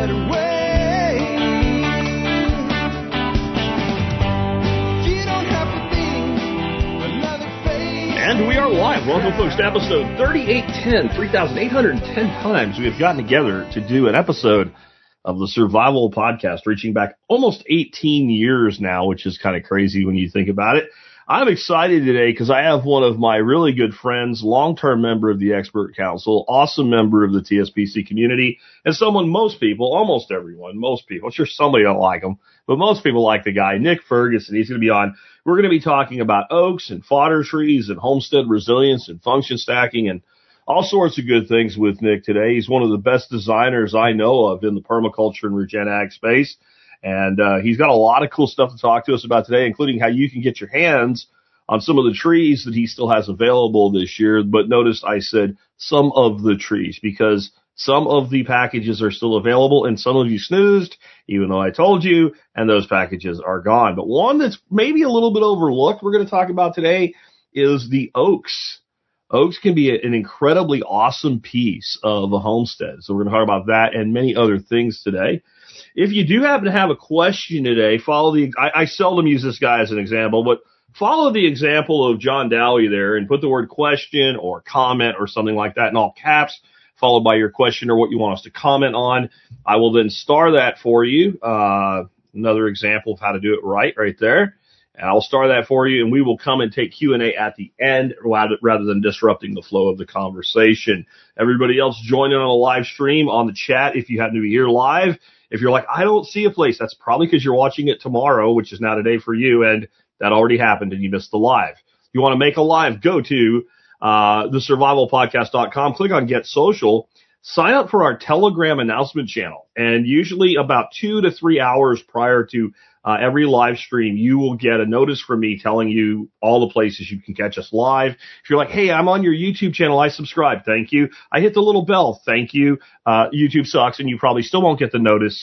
better way. You don't have to think another phase. And we are live. Welcome, folks, to episode 3810, 3,810 times we have gotten together to do an episode of the Survival Podcast, reaching back almost 18 years now, which is kind of crazy when you think about it. I'm excited today because I have one of my really good friends, long-term member of the Expert Council, awesome member of the TSPC community, and someone most people, almost everyone, most people, I'm sure somebody don't like him, but most people like the guy, Nick Ferguson. He's going to be on. We're going to be talking about oaks and fodder trees and homestead resilience and function stacking and all sorts of good things with Nick today. He's one of the best designers I know of in the permaculture and regen ag space. And he's got a lot of cool stuff to talk to us about today, including how you can get your hands on some of the trees that he still has available this year. But notice I said some of the trees because some of the packages are still available and some of you snoozed, even though I told you, and those packages are gone. But one that's maybe a little bit overlooked we're going to talk about today is the oaks. Oaks can be an incredibly awesome piece of a homestead. So we're going to talk about that and many other things today. If you do happen to have a question today, follow I seldom use this guy as an example, but follow the example of John Dowie there and put the word question or comment or something like that in all caps, followed by your question or what you want us to comment on. I will then star that for you. Another example of how to do it right there. And I'll star that for you, and we will come and take Q&A at the end rather than disrupting the flow of the conversation. Everybody else join in on the live stream on the chat if you happen to be here live. If you're like, I don't see a place, that's probably because you're watching it tomorrow, which is now today for you, and that already happened and you missed the live. If you want to make a live, go to thesurvivalpodcast.com, click on Get Social, sign up for our Telegram announcement channel, and usually about 2 to 3 hours prior to every live stream, you will get a notice from me telling you all the places you can catch us live. If you're like, hey, I'm on your YouTube channel, I subscribe, thank you. I hit the little bell, thank you. YouTube sucks, and you probably still won't get the notice,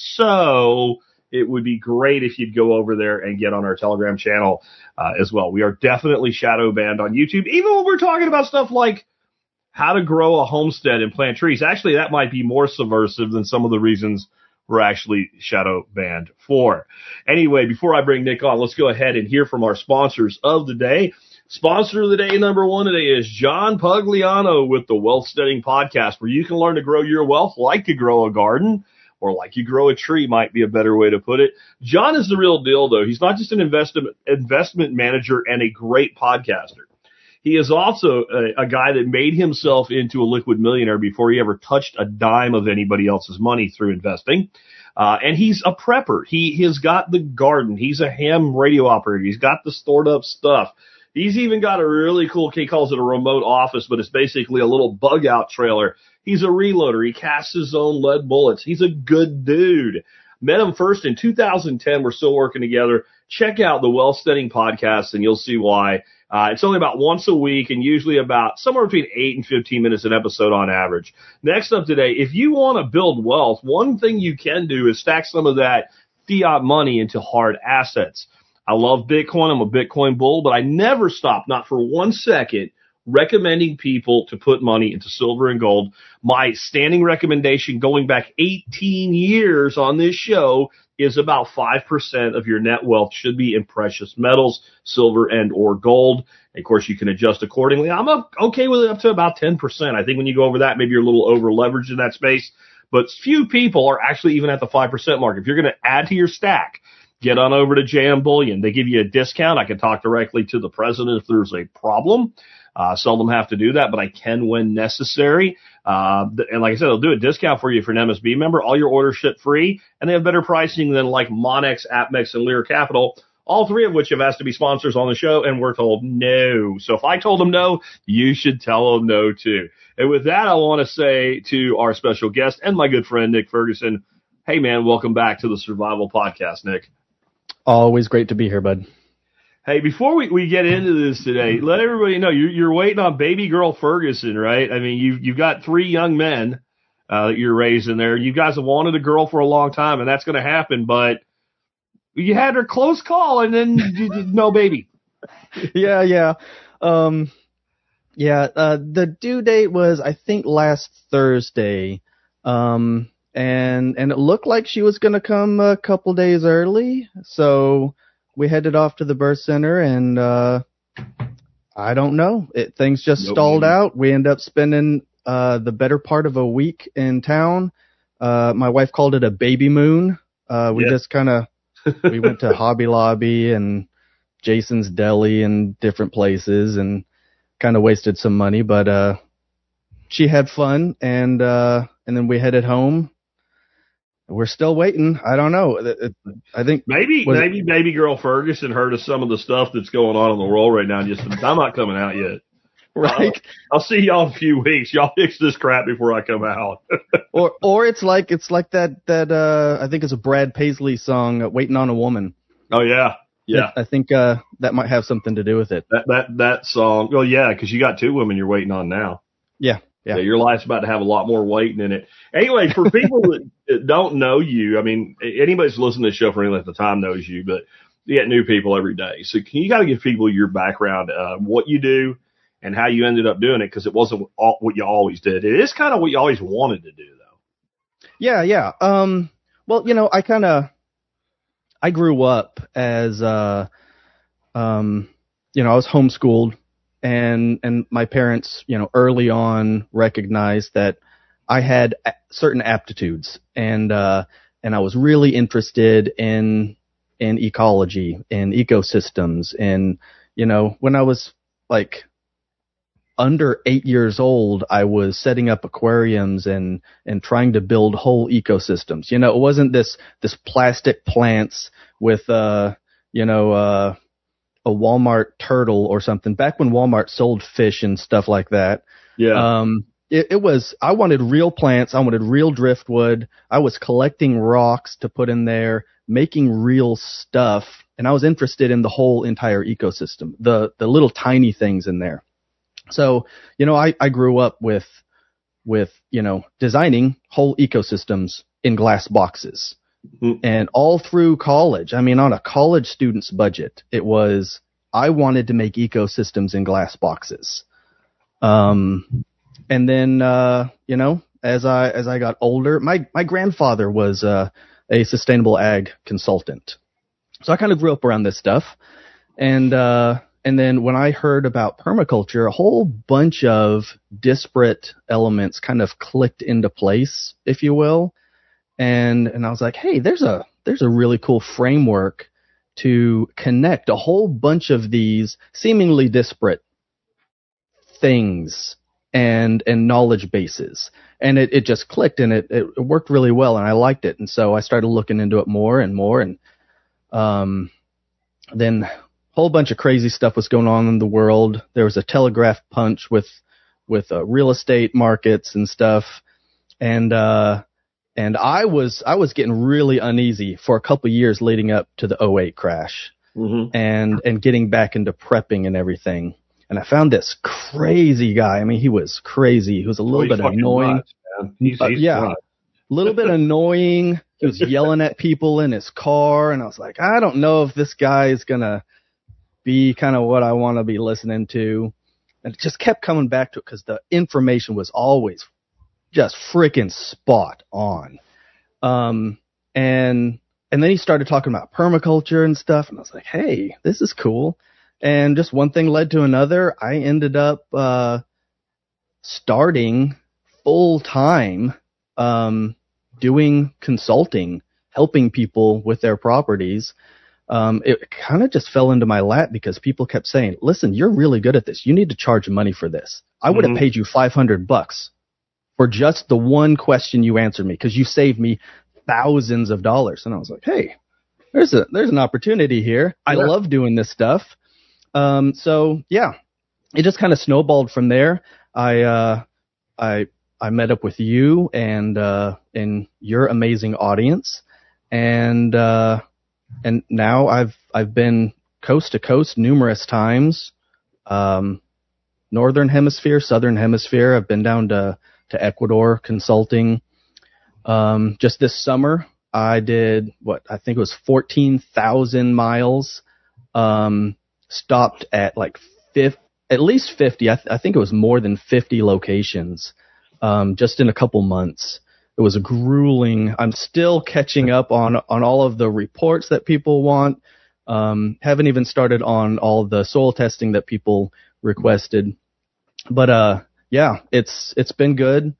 so it would be great if you'd go over there and get on our Telegram channel as well. We are definitely shadow banned on YouTube, even when we're talking about stuff like how to grow a homestead and plant trees. Actually, that might be more subversive than some of the reasons we're actually shadow banned for. Anyway, before I bring Nick on, let's go ahead and hear from our sponsors of the day. Sponsor of the day, number one today, is John Pugliano with the Wealthsteading Podcast, where you can learn to grow your wealth like you grow a garden, or like you grow a tree might be a better way to put it. John is the real deal, though. He's not just an investment manager and a great podcaster. He is also a guy that made himself into a liquid millionaire before he ever touched a dime of anybody else's money through investing. And he's a prepper. He has got the garden. He's a ham radio operator. He's got the stored up stuff. He's even got a really cool, he calls it a remote office, but it's basically a little bug out trailer. He's a reloader. He casts his own lead bullets. He's a good dude. Met him first in 2010. We're still working together. Check out the Wealthsteading Podcast and you'll see why. It's only about once a week and usually about somewhere between 8 and 15 minutes an episode on average. Next up today, if you want to build wealth, one thing you can do is stack some of that fiat money into hard assets. I love Bitcoin. I'm a Bitcoin bull, but I never stop, not for 1 second, recommending people to put money into silver and gold. My standing recommendation going back 18 years on this show is about 5% of your net wealth should be in precious metals, silver and or gold. And of course, you can adjust accordingly. I'm okay with it up to about 10%. I think when you go over that, maybe you're a little over leveraged in that space. But few people are actually even at the 5% mark. If you're going to add to your stack, get on over to JM Bullion. They give you a discount. I can talk directly to the president if there's a problem. Seldom have to do that, but I can when necessary. And like I said, they'll do a discount for you if you're an MSB member. All your orders ship free, and they have better pricing than like Monex, AppMex, and Lear Capital, all three of which have asked to be sponsors on the show, and we're told no. So if I told them no, you should tell them no too. And with that, I want to say to our special guest and my good friend, Nick Ferguson, hey man, welcome back to the Survival Podcast, Nick. Always great to be here, bud. Hey, before we get into this today, let everybody know you're waiting on baby girl Ferguson, right? I mean, you've got 3 young men that you're raising there. You guys have wanted a girl for a long time, and that's going to happen. But you had her close call, and then no baby. Yeah. The due date was, I think, last Thursday. and it looked like she was going to come a couple days early. So we headed off to the birth center, and I don't know. Things just stalled out. We ended up spending the better part of a week in town. My wife called it a baby moon. We just kind of we went to Hobby Lobby and Jason's Deli and different places and kind of wasted some money, but she had fun, and then we headed home. We're still waiting. I don't know. I think maybe baby girl Ferguson heard of some of the stuff that's going on in the world right now and just I'm not coming out yet. Right. I'll see y'all in a few weeks. Y'all fix this crap before I come out. or it's like that I think it's a Brad Paisley song, Waiting on a Woman. Oh yeah. Yeah. I think that might have something to do with it. That song. Well, yeah, because you got two women you're waiting on now. Yeah. Yeah, your life's about to have a lot more waiting in it. Anyway, for people that don't know you, I mean, anybody that's listening to the show for any length of time knows you, but you get new people every day. So can you kind of give people your background, what you do, and how you ended up doing it? Because it wasn't what you always did. It is kind of what you always wanted to do, though. Yeah. Well, I grew up as, I was homeschooled. And my parents, early on recognized that I had certain aptitudes, and I was really interested in ecology and ecosystems. And, when I was like under 8 years old, I was setting up aquariums and trying to build whole ecosystems. It wasn't this plastic plants with, a Walmart turtle or something. Back when Walmart sold fish and stuff like that. Yeah. I wanted real plants. I wanted real driftwood. I was collecting rocks to put in there, making real stuff. And I was interested in the whole entire ecosystem, the little tiny things in there. So, I grew up with, designing whole ecosystems in glass boxes. And all through college, on a college student's budget, I wanted to make ecosystems in glass boxes. And then, as I got older, my grandfather was a sustainable ag consultant. So I kind of grew up around this stuff. And then when I heard about permaculture, a whole bunch of disparate elements kind of clicked into place, if you will. And I was like, hey, there's a really cool framework to connect a whole bunch of these seemingly disparate things and knowledge bases. And it just clicked, and it worked really well, and I liked it. And so I started looking into it more and more. And then a whole bunch of crazy stuff was going on in the world. There was a telegraph punch with real estate markets and stuff. And I was getting really uneasy for a couple of years leading up to the '08 crash, and getting back into prepping and everything. And I found this crazy guy. He was crazy. He was a little bit annoying. Nuts, he's a little bit annoying. He was yelling at people in his car, and I was like, I don't know if this guy is gonna be kind of what I want to be listening to. And it just kept coming back to it because the information was always just freaking spot on. And then he started talking about permaculture and stuff, and I was like, hey, this is cool. And just one thing led to another. I ended up starting full time doing consulting, helping people with their properties. It kind of just fell into my lap because people kept saying, listen, you're really good at this. You need to charge money for this. I would have paid you $500 for just the one question you answered me, because you saved me thousands of dollars. And I was like, hey, there's an opportunity here. I love doing this stuff. So yeah, it just kind of snowballed from there. I met up with you and your amazing audience, and now I've been coast to coast numerous times. Northern hemisphere, southern hemisphere. I've been down to Ecuador consulting. Just this summer, I did I think it was 14,000 miles. Stopped at at least 50. I think it was more than 50 locations, just in a couple months. grueling. I'm still catching up on all of the reports that people want. Haven't even started on all the soil testing that people requested. But yeah, it's been good.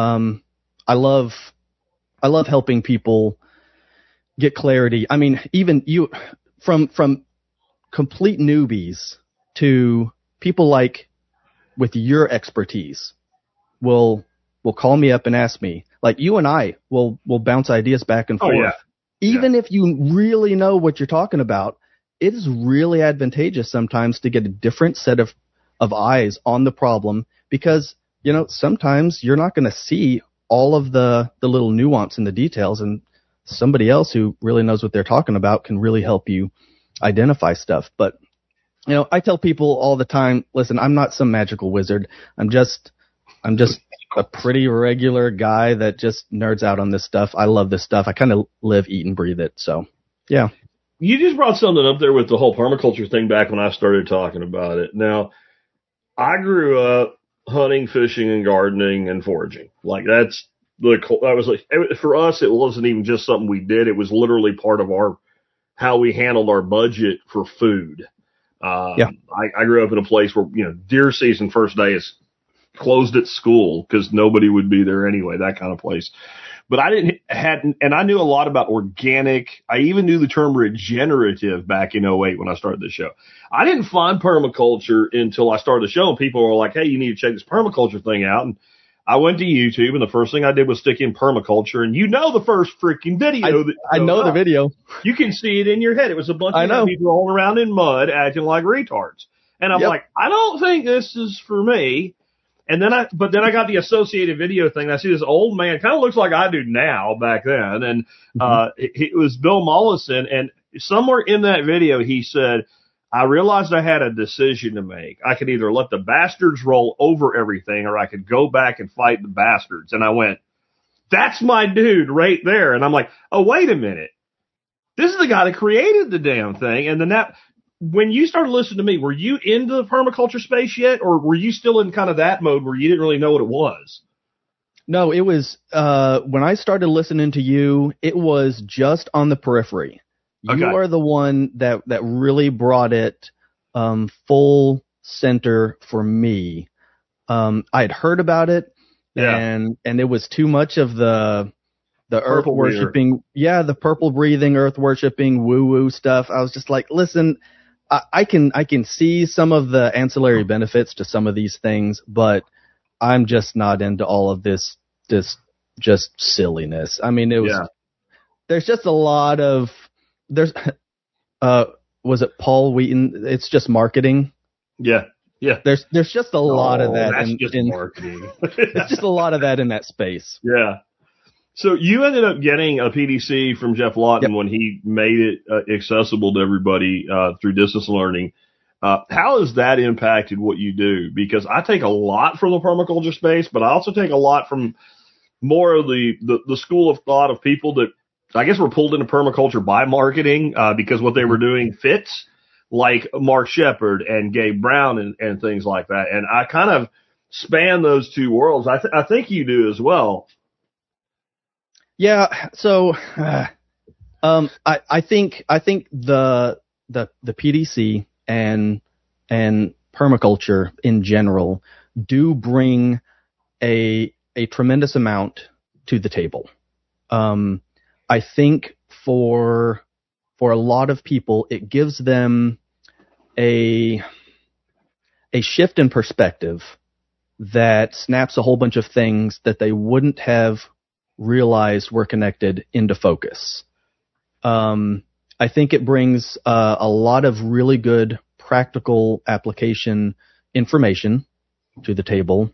I love helping people get clarity. I mean, even you from complete newbies to people like with your expertise will call me up and ask me. Like you and I will bounce ideas back and forth. Yeah. Even if you really know what you're talking about, it is really advantageous sometimes to get a different set of eyes on the problem, because, you know, sometimes you're not going to see all of the little nuance and the details, and somebody else who really knows what they're talking about can really help you identify stuff. But, you know, I tell people all the time, listen, I'm not some magical wizard. I'm just a pretty regular guy that just nerds out on this stuff. I love this stuff. I kind of live, eat, and breathe it. So, yeah. You just brought something up there with the whole permaculture thing back when I started talking about it. Now, I grew up hunting, fishing, and gardening and foraging. Like that was like, for us, it wasn't even just something we did. It was literally part of how we handled our budget for food. Yeah. I grew up in a place where, you know, deer season first day is closed at school because nobody would be there anyway, that kind of place. But and I knew a lot about organic. I even knew the term regenerative back in 2008 when I started the show. I didn't find permaculture until I started the show, and people were like, hey, you need to check this permaculture thing out. And I went to YouTube, and the first thing I did was stick in permaculture. And you know the first freaking video. I know the video. You can see it in your head. It was a bunch of people rolling around in mud acting like retards. And I'm like, I don't think this is for me. And then I got the associated video thing. I see this old man, kind of looks like I do now back then. And, it was Bill Mollison. And somewhere in that video, he said, I realized I had a decision to make. I could either let the bastards roll over everything, or I could go back and fight the bastards. And I went, that's my dude right there. And I'm like, oh, wait a minute. This is the guy that created the damn thing. And then when you started listening to me, were you into the permaculture space yet, or were you still in kind of that mode where you didn't really know what it was? No, it was when I started listening to you, it was just on the periphery. Okay. You are the one that really brought it full center for me. I had heard about it, and it was too much of the earth worshiping, the purple breathing, earth worshiping, woo woo stuff. I was just like, listen, I can see some of the ancillary benefits to some of these things, but I'm just not into all of this just silliness. I mean, there's just a lot of, was it Paul Wheaton? It's just marketing. Yeah. Yeah. There's just a lot of that. That's just marketing. It's just a lot of that in that space. Yeah. So you ended up getting a PDC from Jeff Lawton when he made it accessible to everybody through distance learning. How has that impacted what you do? Because I take a lot from the permaculture space, but I also take a lot from more of the school of thought of people that I guess were pulled into permaculture by marketing because what they were doing fits, like Mark Shepard and Gabe Brown and things like that. And I kind of span those two worlds. I think you do as well. Yeah. So, I think the PDC and permaculture in general do bring a tremendous amount to the table. I think for a lot of people, it gives them a shift in perspective that snaps a whole bunch of things that they wouldn't have realized were connected into focus. I think it brings a lot of really good practical application information to the table.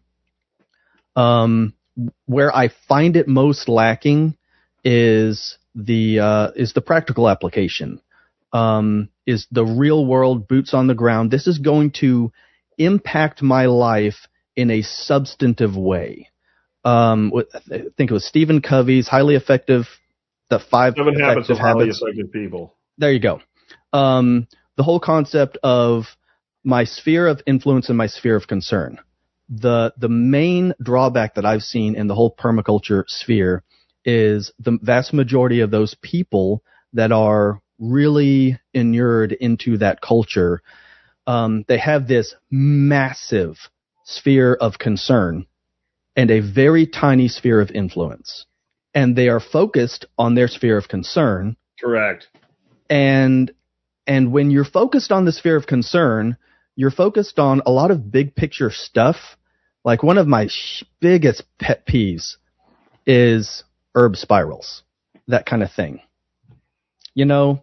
Where I find it most lacking is the practical application. Is the real world, boots on the ground. This is going to impact my life in a substantive way. I think it was Stephen Covey's highly effective, the 5 7 habits of highly effective people. There you go. The whole concept of my sphere of influence and my sphere of concern. the main drawback that I've seen in the whole permaculture sphere is the vast majority of those people that are really inured into that culture, they have this massive sphere of concern and a very tiny sphere of influence. And they are focused on their sphere of concern. Correct. And when you're focused on the sphere of concern, you're focused on a lot of big picture stuff. Like one of my biggest pet peeves is herb spirals, that kind of thing. You know,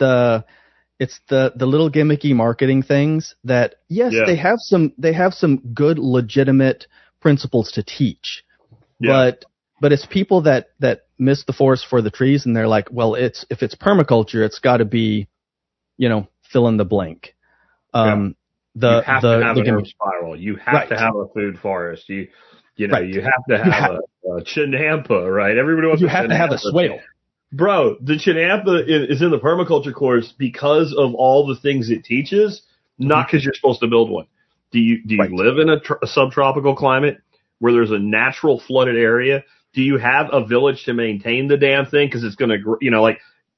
it's the little gimmicky marketing things that, yes, Yeah. they have some good legitimate principles to teach, Yeah. but it's people that miss the forest for the trees, and they're like, well, if it's permaculture, it's got to be, fill in the blank. You have to have an herb spiral. You have Right. to have a food forest. You Right. you have to have a chinampa, right? Everybody wants You a have to have a chinampa. swale. Bro, the chinampa is in the permaculture course because of all the things it teaches, not because you're supposed to build one. Do you Right. live in a subtropical climate where there's a natural flooded area? Do you have a village to maintain the damn thing? Because it's going to,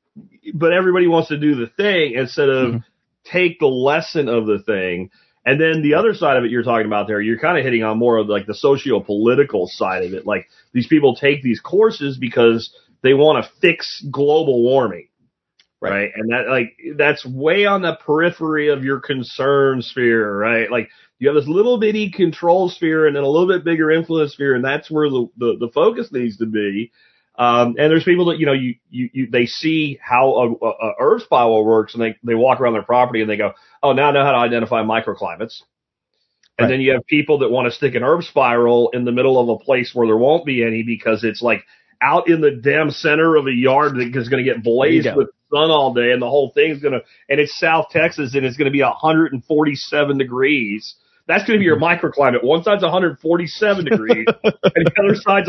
but everybody wants to do the thing instead of take the lesson of the thing. And then the other side of it you're talking about there, you're kind of hitting on more of like the socio-political side of it. Like these people take these courses because they want to fix global warming. Right. And that's way on the periphery of your concern sphere, right? Like you have this little bitty control sphere and then a little bit bigger influence sphere. And that's where the focus needs to be. And there's people that, they see how a herb spiral works and they walk around their property and they go, oh, now I know how to identify microclimates. And then you have people that want to stick an herb spiral in the middle of a place where there won't be any because it's like out in the damn center of a yard that is going to get blazed with sun all day and the whole thing's and it's South Texas and it's going to be 147 degrees. That's going to be your microclimate. One side's 147 degrees and the other side's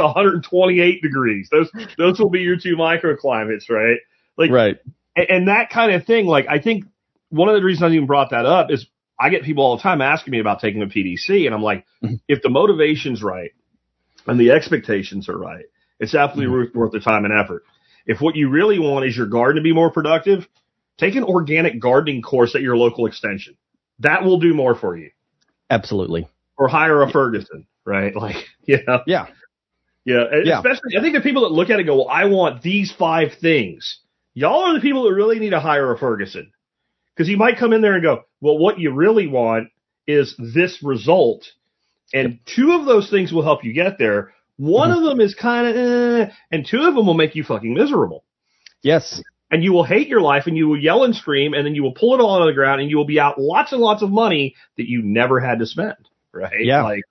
128 degrees. Those will be your two microclimates, right? Like, Right. And that kind of thing. Like, I think one of the reasons I even brought that up is I get people all the time asking me about taking a PDC, and I'm like, if the motivation's right and the expectations are right, it's absolutely worth the time and effort. If what you really want is your garden to be more productive, take an organic gardening course at your local extension. That will do more for you. Absolutely. Or hire a Ferguson, right? Like, Yeah. Yeah. Especially, I think the people that look at it go, well, I want these 5 things. Y'all are the people that really need to hire a Ferguson. Because you might come in there and go, well, what you really want is this result. And 2 of those things will help you get there. One of them is kind of, and 2 of them will make you fucking miserable. Yes. And you will hate your life and you will yell and scream and then you will pull it all on the ground and you will be out lots and lots of money that you never had to spend. Right? Yeah. Like,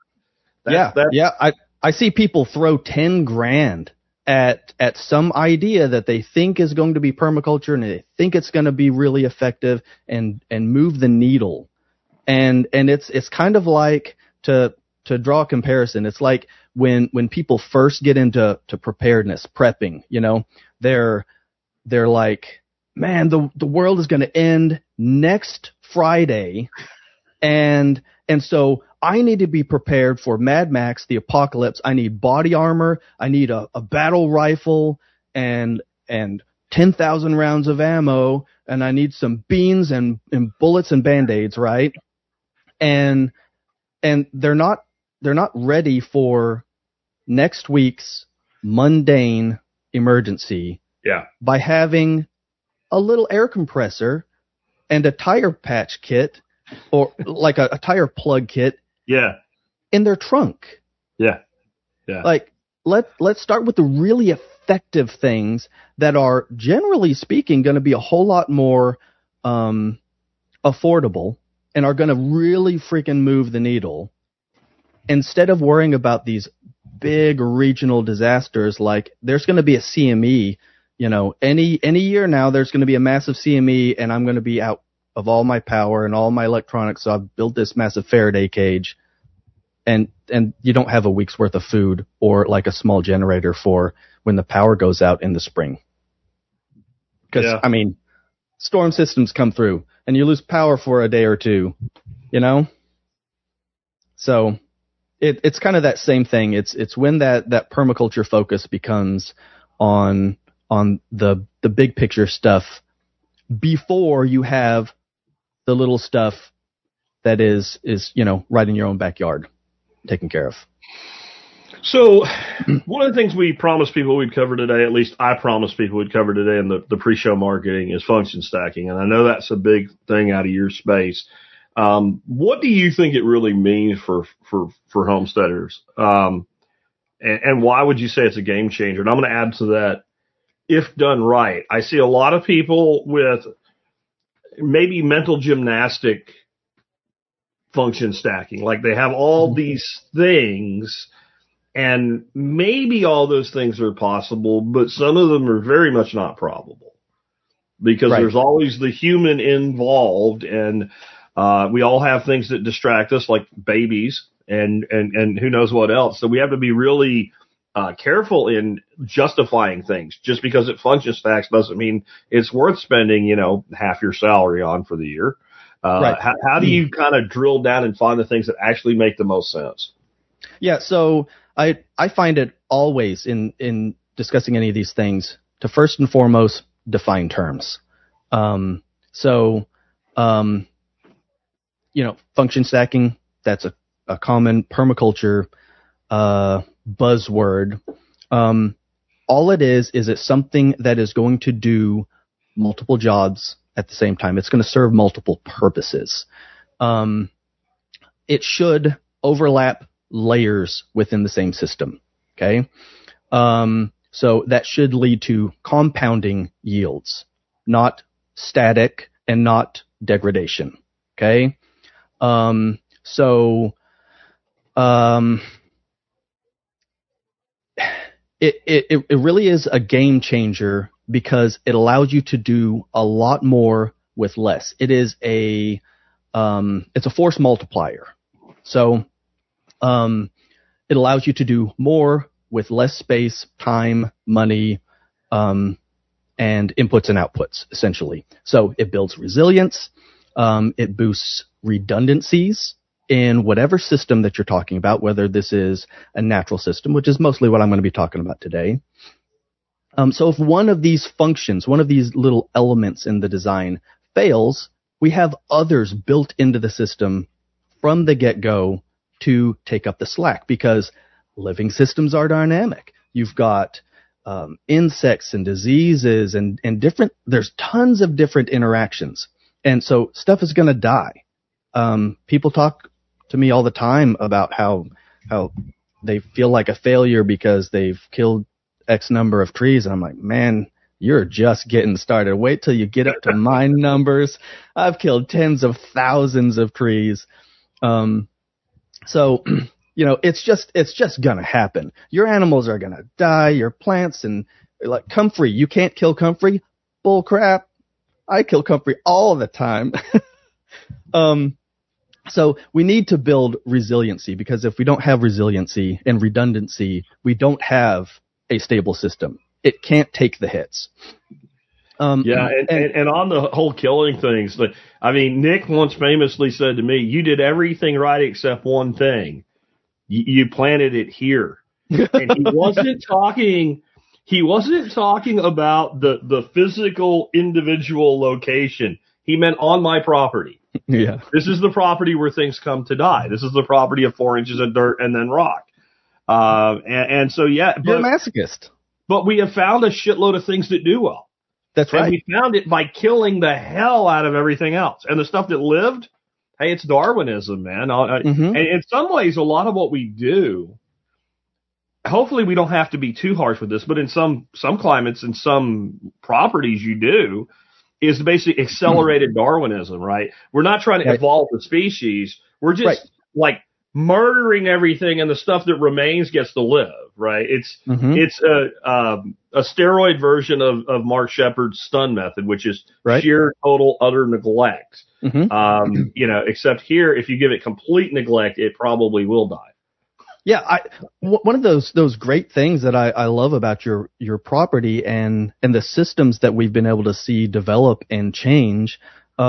I see people throw 10 grand at some idea that they think is going to be permaculture and they think it's going to be really effective and move the needle. And it's kind of like to draw a comparison. It's like when people first get into preparedness, prepping, they're like, man, the world is going to end next Friday. And so I need to be prepared for Mad Max, the apocalypse. I need body armor. I need a battle rifle and 10,000 rounds of ammo. And I need some beans and bullets and Band-Aids, right? And they're not ready for next week's mundane emergency. Yeah. By having a little air compressor and a tire patch kit or like a tire plug kit in their trunk. Yeah. Like let's start with the really effective things that are generally speaking going to be a whole lot more affordable and are going to really freaking move the needle instead of worrying about these big regional disasters. Like there's going to be a CME. Any year now, there's going to be a massive CME, and I'm going to be out of all my power and all my electronics. So I've built this massive Faraday cage, and you don't have a week's worth of food or like a small generator for when the power goes out in the spring. Because storm systems come through, and you lose power for a day or two. So It's kind of that same thing. It's when that permaculture focus becomes on the big picture stuff before you have the little stuff that is right in your own backyard taken care of. So one of the things we promised people we'd cover today, at least I promised people we'd cover today in the pre-show marketing, is function stacking. And I know that's a big thing out of your space. What do you think it really means for homesteaders? And why would you say it's a game changer? And I'm going to add to that, if done right. I see a lot of people with maybe mental gymnastic function stacking. Like they have all these things, and maybe all those things are possible, but some of them are very much not probable because there's always the human involved, and we all have things that distract us, like babies and who knows what else. So we have to be really careful in justifying things. Just because it function stacks doesn't mean it's worth spending, half your salary on for the year. How do you kind of drill down and find the things that actually make the most sense? Yeah, so I find it always in discussing any of these things to first and foremost define terms. Function stacking, that's a common permaculture buzzword. All it is it's something that is going to do multiple jobs at the same time. It's going to serve multiple purposes. It should overlap layers within the same system. Okay. So that should lead to compounding yields, not static and not degradation. Okay. It really is a game changer because it allows you to do a lot more with less. It is it's a force multiplier. So, it allows you to do more with less space, time, money, and inputs and outputs, essentially. So it builds resilience. It boosts redundancies in whatever system that you're talking about, whether this is a natural system, which is mostly what I'm going to be talking about today. So if one of these functions, one of these little elements in the design fails, we have others built into the system from the get-go to take up the slack, because living systems are dynamic. You've got insects and diseases and different, there's tons of different interactions. And so stuff is going to die. People talk to me all the time about how they feel like a failure because they've killed X number of trees. And I'm like, man, you're just getting started. Wait till you get up to my numbers. I've killed tens of thousands of trees. So, it's just gonna happen. Your animals are gonna die, your plants, and like comfrey. You can't kill comfrey? Bull crap. I kill comfrey all the time. So we need to build resiliency, because if we don't have resiliency and redundancy, we don't have a stable system. It can't take the hits. And on the whole killing things, Nick once famously said to me, "You did everything right except one thing. You planted it here." And he wasn't talking about the physical individual location. He meant on my property. Yeah. This is the property where things come to die. This is the property of 4 inches of dirt and then rock. So yeah, you're a masochist. But we have found a shitload of things that do well. That's right. And we found it by killing the hell out of everything else. And the stuff that lived, hey, it's Darwinism, man. And in some ways, a lot of what we do, hopefully we don't have to be too harsh with this, but in some climates and some properties you do, is basically accelerated Darwinism, right? We're not trying to evolve the species. We're just murdering everything, and the stuff that remains gets to live, right? It's a steroid version of Mark Shepard's stun method, which is sheer total utter neglect. Except here, if you give it complete neglect, it probably will die. Yeah, one of those great things that I love about your property and the systems that we've been able to see develop and change.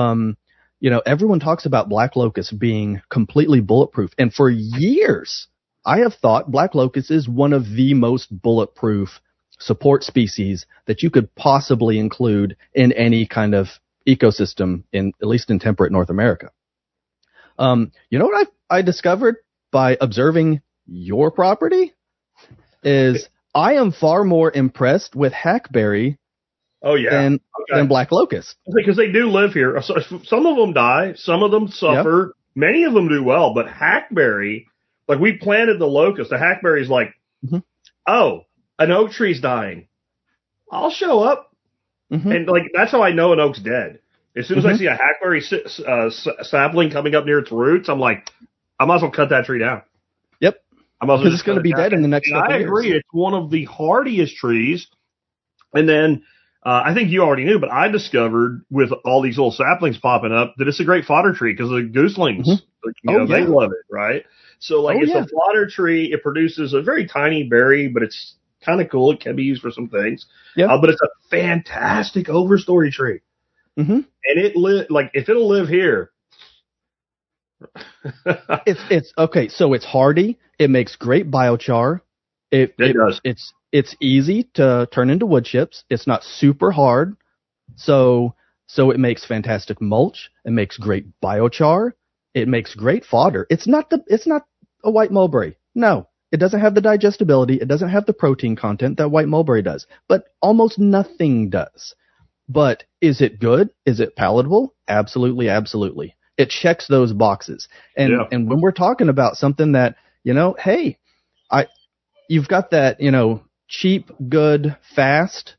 Everyone talks about black locust being completely bulletproof, and for years I have thought black locust is one of the most bulletproof support species that you could possibly include in any kind of ecosystem, in at least in temperate North America. You know what I discovered by observing your property is I am far more impressed with hackberry Oh yeah, than black locust. because they do live here. So, some of them die, some of them suffer, many of them do well. But hackberry, like we planted the locust, the hackberry's like, oh, an oak tree's dying. I'll show up, and like that's how I know an oak's dead. As soon as I see a hackberry sapling coming up near its roots, I'm like, I might as well cut that tree down. Yep, I might as well because it's going to be dead in the next couple I years. agree. It's one of the hardiest trees. And then I think you already knew, but I discovered with all these little saplings popping up that it's a great fodder tree because the gooselings, they love it, right? So like it's a fodder tree. It produces a very tiny berry, but it's kind of cool. It can be used for some things. Yeah. But it's a fantastic overstory tree. And it if it'll live here. It's okay. So it's hardy. It makes great biochar. It does. It's easy to turn into wood chips. It's not super hard. So it makes fantastic mulch. It makes great biochar. It makes great fodder. It's not a white mulberry. No, it doesn't have the digestibility. It doesn't have the protein content that white mulberry does, but almost nothing does. But is it good? Is it palatable? Absolutely, absolutely. It checks those boxes. And when we're talking about something that, hey, you've got that, cheap, good, fast,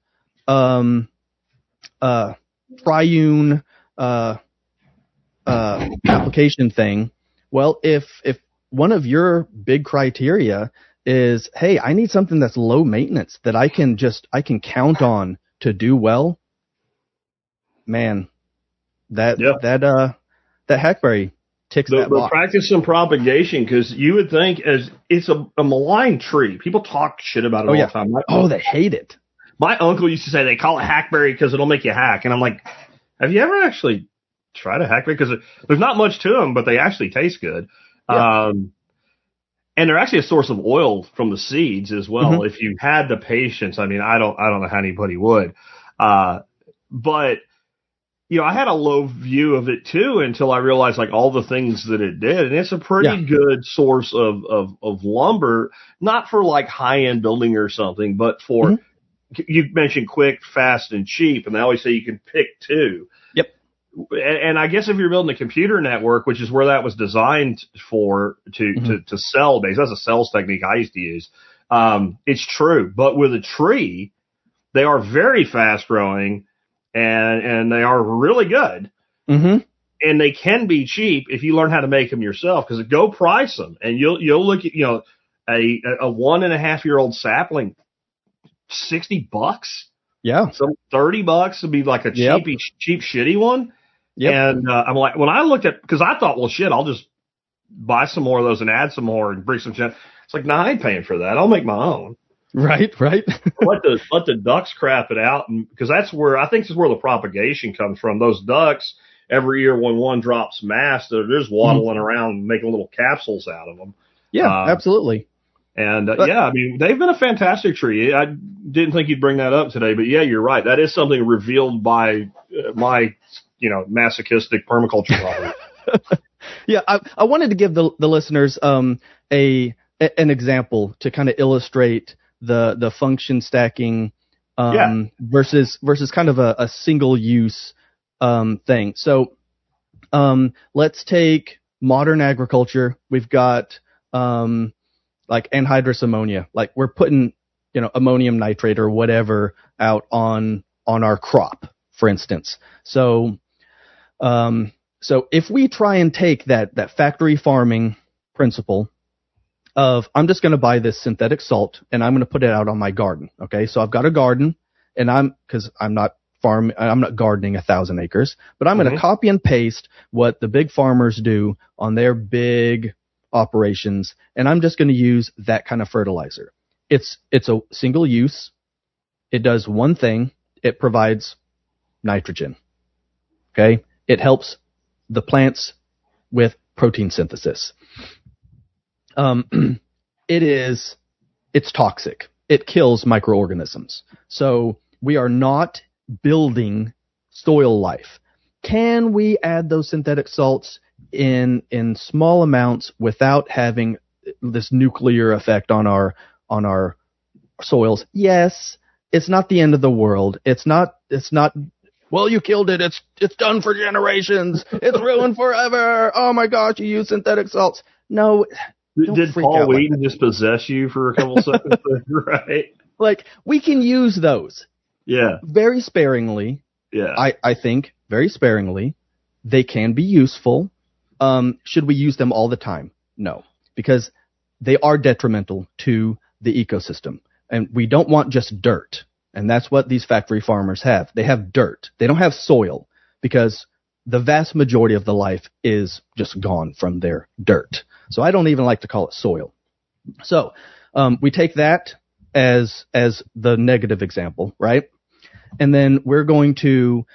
triune, application thing. Well, if one of your big criteria is, hey, I need something that's low maintenance that I can count on to do well, man, that hackberry ticks that box. The practice and propagation, because you would think as it's a maligned tree. People talk shit about it all the time. They hate it. My uncle used to say they call it hackberry because it'll make you hack. And I'm like, have you ever actually tried a hackberry? Because there's not much to them, but they actually taste good. Yeah. And they're actually a source of oil from the seeds as well. If you had the patience. I mean, I don't know how anybody would. But I had a low view of it too until I realized like all the things that it did. And it's a pretty good source of lumber, not for like high end building or something, but for, you mentioned quick, fast, and cheap. And they always say you can pick two. Yep. And I guess if you're building a computer network, which is where that was designed for to sell based, that's a sales technique I used to use. It's true. But with a tree, they are very fast growing. And they are really good. And they can be cheap if you learn how to make them yourself. Because go price them, and you'll look at a 1.5-year-old sapling, $60. Yeah, some $30 would be like a cheap shitty one. And I'm like, when I looked at, because I thought, well, shit, I'll just buy some more of those and add some more and bring some shit. It's like, I ain't paying for that. I'll make my own. Right. let the ducks crap it out, and because that's where I think this is where the propagation comes from. Those ducks every year when one drops mass, they're just waddling around making little capsules out of them. Yeah, absolutely. And I mean, they've been a fantastic tree. I didn't think you'd bring that up today, but yeah, you're right. That is something revealed by my masochistic permaculture property. Yeah, I wanted to give the listeners an example to kind of illustrate the function stacking versus kind of a single use thing. So let's take modern agriculture. We've got like anhydrous ammonia, like we're putting ammonium nitrate or whatever out on our crop, for instance. So if we try and take that factory farming principle of I'm just going to buy this synthetic salt and I'm going to put it out on my garden. Okay. So I've got a garden and I'm not gardening 1,000 acres, but I'm going to copy and paste what the big farmers do on their big operations. And I'm just going to use that kind of fertilizer. It's a single use. It does one thing. It provides nitrogen. Okay. It helps the plants with protein synthesis. it's toxic. It kills microorganisms. So we are not building soil life. Can we add those synthetic salts in small amounts without having this nuclear effect on our soils? Yes. It's not the end of the world. It's not, well, you killed it. It's done for generations. It's ruined forever. Oh my gosh, you use synthetic salts. No. Did Paul Wheaton just possess you for a couple seconds? Right. Like, we can use those. Yeah. Very sparingly. Yeah. I think very sparingly. They can be useful. Should we use them all the time? No, because they are detrimental to the ecosystem. And we don't want just dirt. And that's what these factory farmers have. They have dirt. They don't have soil, because the vast majority of the life is just gone from their dirt. So I don't even like to call it soil. So we take that as the negative example, right? And then we're going to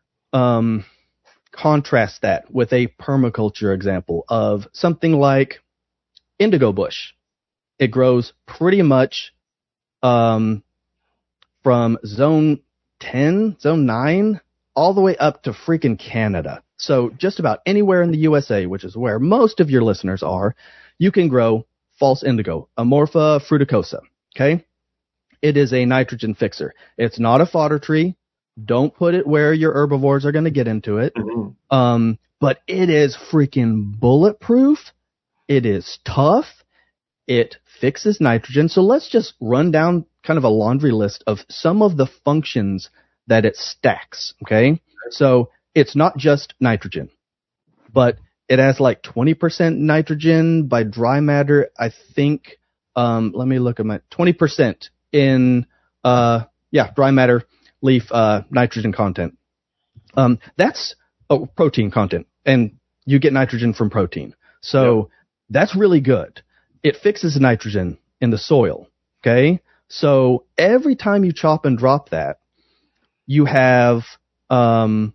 contrast that with a permaculture example of something like indigo bush. It grows pretty much from zone 10, zone 9, all the way up to freaking Canada. So just about anywhere in the USA, which is where most of your listeners are, you can grow false indigo, Amorpha fruticosa. Okay? It is a nitrogen fixer. It's not a fodder tree. Don't put it where your herbivores are going to get into it. Mm-hmm. But it is freaking bulletproof. It is tough. It fixes nitrogen. So let's just run down kind of a laundry list of some of the functions that it stacks. Okay. So it's not just nitrogen, but it has like 20% nitrogen by dry matter. I think, let me look at my 20% in, dry matter leaf, nitrogen content. That's protein content, and you get nitrogen from protein. So that's really good. It fixes nitrogen in the soil. Okay. So every time you chop and drop that, you have a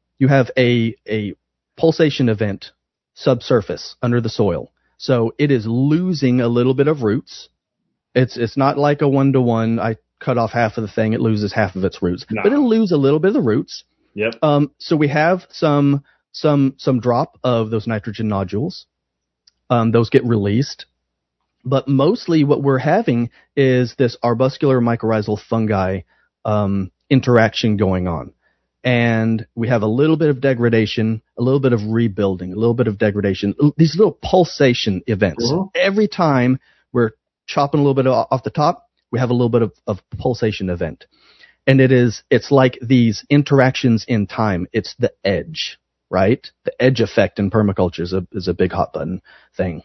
pulsation event subsurface under the soil. So it is losing a little bit of roots. It's not like a 1-to-1. I cut off half of the thing, it loses half of its roots. No. But it'll lose a little bit of the roots. Yep. So we have some drop of those nitrogen nodules. Those get released. But mostly what we're having is this arbuscular mycorrhizal fungi interaction going on. And we have a little bit of degradation, a little bit of rebuilding, a little bit of degradation, these little pulsation events. Mm-hmm. Every time we're chopping a little bit off the top, we have a little bit of pulsation event. And it's like these interactions in time. It's the edge, right? The edge effect in permaculture is a big hot button thing.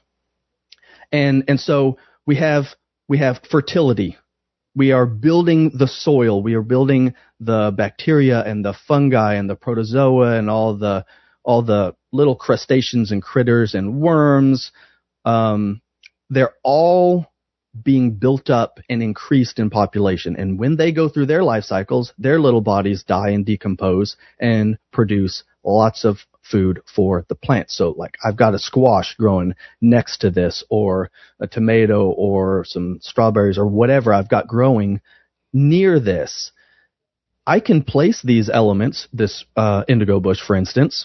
And so we have fertility. We are building the soil. We are building the bacteria and the fungi and the protozoa and all the little crustaceans and critters and worms. They're all being built up and increased in population. And when they go through their life cycles, their little bodies die and decompose and produce lots of food for the plants. So like I've got a squash growing next to this, or a tomato, or some strawberries, or whatever I've got growing near this. I can place these elements, this indigo bush, for instance,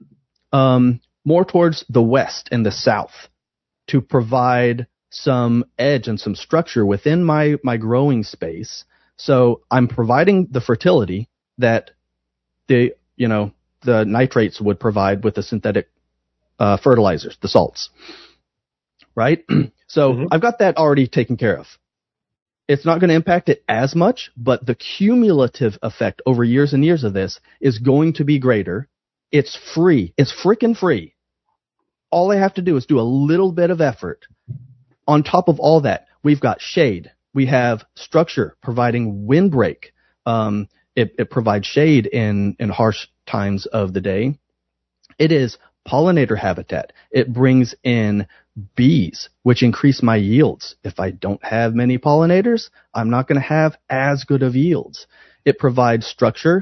more towards the west and the south to provide some edge and some structure within my growing space. So I'm providing the fertility that the nitrates would provide with the synthetic fertilizers, the salts, right? So I've got that already taken care of. It's not going to impact it as much, but the cumulative effect over years and years of this is going to be greater. It's free. It's freaking free. All I have to do is do a little bit of effort. On top of all that, we've got shade. We have structure providing windbreak. It provides shade in harsh times of the day. It is pollinator habitat. It brings in bees, which increase my yields. If I don't have many pollinators, I'm not going to have as good of yields. It provides structure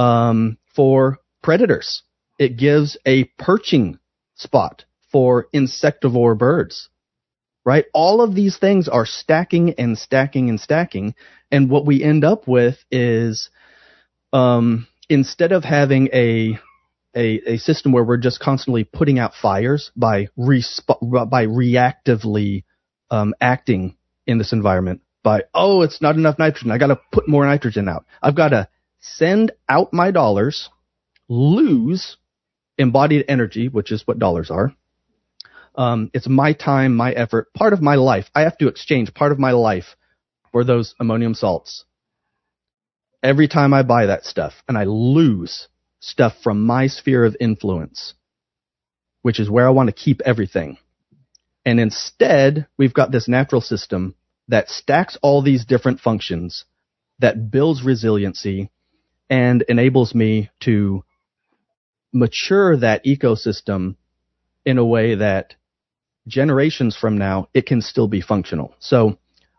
for predators. It gives a perching spot for insectivore birds. right? All of these things are stacking and stacking and stacking. And what we end up with is, instead of having a system where we're just constantly putting out fires by reactively acting in this environment, by, oh, it's not enough nitrogen, I got to put more nitrogen out. I've got to send out my dollars, lose embodied energy, which is what dollars are. It's my time, my effort, part of my life. I have to exchange part of my life for those ammonium salts. Every time I buy that stuff, and I lose stuff from my sphere of influence, which is where I want to keep everything. And instead, we've got this natural system that stacks all these different functions, that builds resiliency, and enables me to mature that ecosystem in a way that generations from now, it can still be functional. So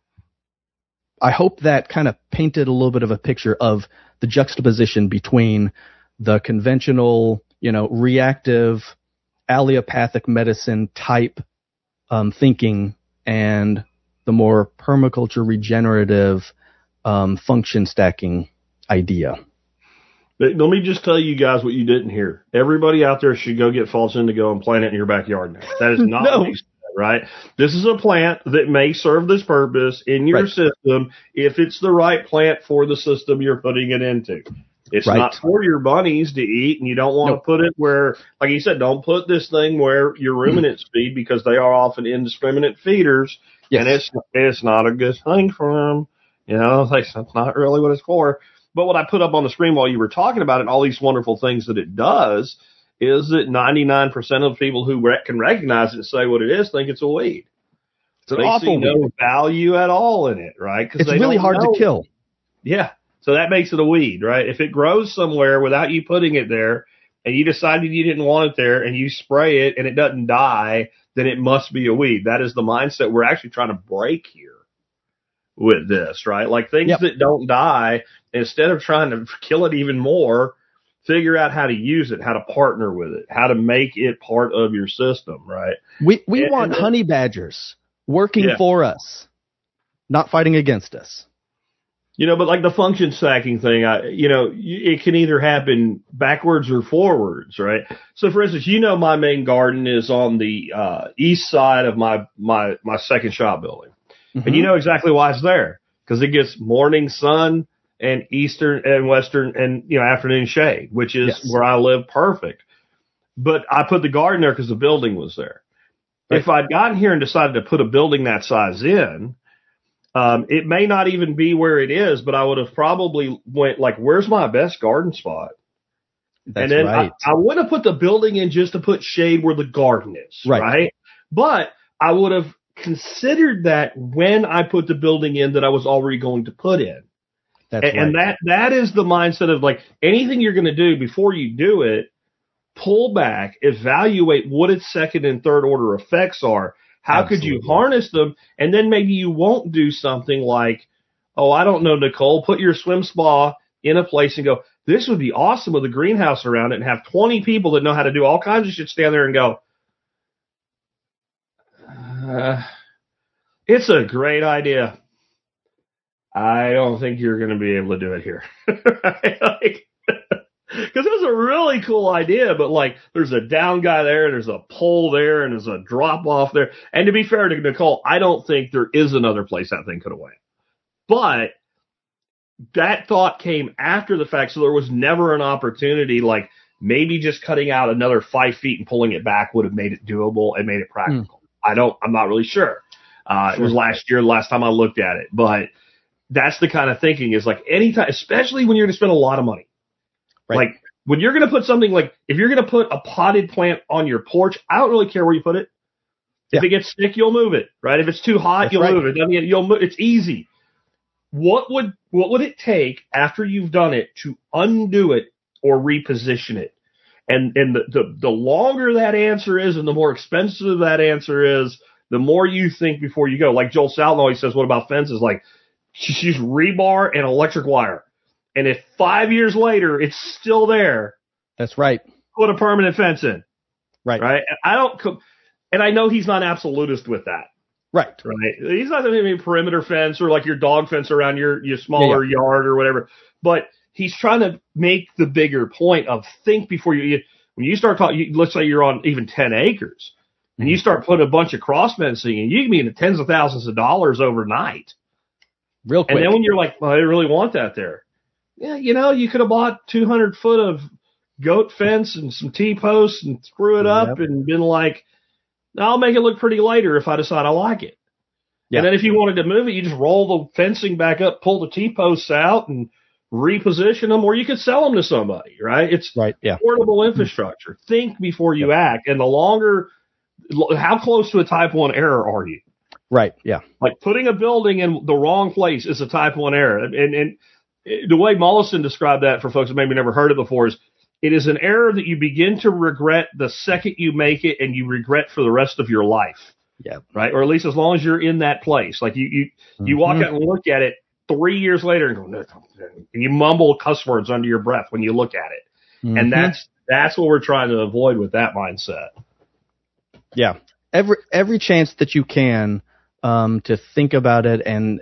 I hope that kind of painted a little bit of a picture of the juxtaposition between the conventional, reactive, allopathic medicine type thinking and the more permaculture regenerative function stacking idea. But let me just tell you guys what you didn't hear. Everybody out there should go get false indigo and plant it in your backyard now. That is not No. what he said, right? This is a plant that may serve this purpose in your Right. system if it's the right plant for the system you're putting it into. It's Right. not for your bunnies to eat, and you don't want to put it where, like you said, don't put this thing where your ruminants feed, because they are often indiscriminate feeders, Yes. and it's not a good thing for them. That's not really what it's for. But what I put up on the screen while you were talking about it, all these wonderful things that it does, is that 99% of people who can recognize it and say what it is think it's a weed. It's an They awful see no weed. value at all in it, right? 'Cause It's they really don't hard know. to kill. Yeah. So that makes it a weed, right? If it grows somewhere without you putting it there, and you decided you didn't want it there, and you spray it and it doesn't die, then it must be a weed. That is the mindset we're actually trying to break here with this, right? Like things Yep. that don't die, instead of trying to kill it even more, figure out how to use it, how to partner with it, how to make it part of your system, right? We And- want and- honey badgers working Yeah. for us, not fighting against us. But like the function stacking thing, it can either happen backwards or forwards, right? So for instance, my main garden is on the east side of my second shop building. And you know exactly why it's there, because it gets morning sun and eastern and western and, afternoon shade, which is Yes. where I live perfect. But I put the garden there because the building was there. Right. If I'd gotten here and decided to put a building that size in, it may not even be where it is, but I would have probably went like, where's my best garden spot? That's and then right. I wouldn't have put the building in just to put shade where the garden is, Right. right? But I would have considered that when I put the building in that I was already going to put in. That's And right. that is the mindset of like anything you're going to do before you do it, pull back, evaluate what its second and third order effects are. How could you Absolutely. harness them? And then maybe you won't do something like, oh, I don't know, Nicole, put your swim spa in a place and go, this would be awesome with a greenhouse around it, and have 20 people that know how to do all kinds of shit stand there and go, it's a great idea. I don't think you're going to be able to do it here. Right? Because it was a really cool idea, but like there's a down guy there, there's a pole there, and there's a drop off there. And to be fair to Nicole, I don't think there is another place that thing could have went. But that thought came after the fact, so there was never an opportunity like maybe just cutting out another 5 feet and pulling it back would have made it doable and made it practical. I'm not really sure. It was last year, the last time I looked at it, but that's the kind of thinking is like anytime, especially when you're going to spend a lot of money. Right. Like when you're going to put something like, if you're going to put a potted plant on your porch, I don't really care where you put it. If Yeah. it gets sick, you'll move it, right? If it's too hot, That's you'll right. move it. I mean, you'll move. It's easy. What would it take after you've done it to undo it or reposition it? And the longer that answer is and the more expensive that answer is, the more you think before you go. Like Joel Salton always says, what about fences? Like, just use rebar and electric wire. And if 5 years later it's still there, That's right. put a permanent fence in. Right. Right? And I know he's not absolutist with that. Right. right? He's not going to be a perimeter fence or like your dog fence around your smaller yard or whatever. But he's trying to make the bigger point of think before when you start talking, let's say you're on even 10 acres and you start putting a bunch of cross fencing in, you can be in the tens of thousands of dollars overnight. Real quick. And then when you're like, well, I really want that there. Yeah, you could have bought 200 foot of goat fence and some T-posts and screw it up and been like, I'll make it look pretty later if I decide I like it. Yeah. And then if you wanted to move it, you just roll the fencing back up, pull the T-posts out and reposition them, or you could sell them to somebody, right? It's portable infrastructure. Think before you act. And how close to a type 1 error are you? Right, yeah. Like putting a building in the wrong place is a type 1 error. And the way Mollison described that for folks that maybe never heard it before is it is an error that you begin to regret the second you make it and you regret for the rest of your life. Yeah. Right? Or at least as long as you're in that place. Like you walk out and look at it 3 years later and go, no, and you mumble cuss words under your breath when you look at it. And that's what we're trying to avoid with that mindset. Yeah. Every chance that you can to think about it and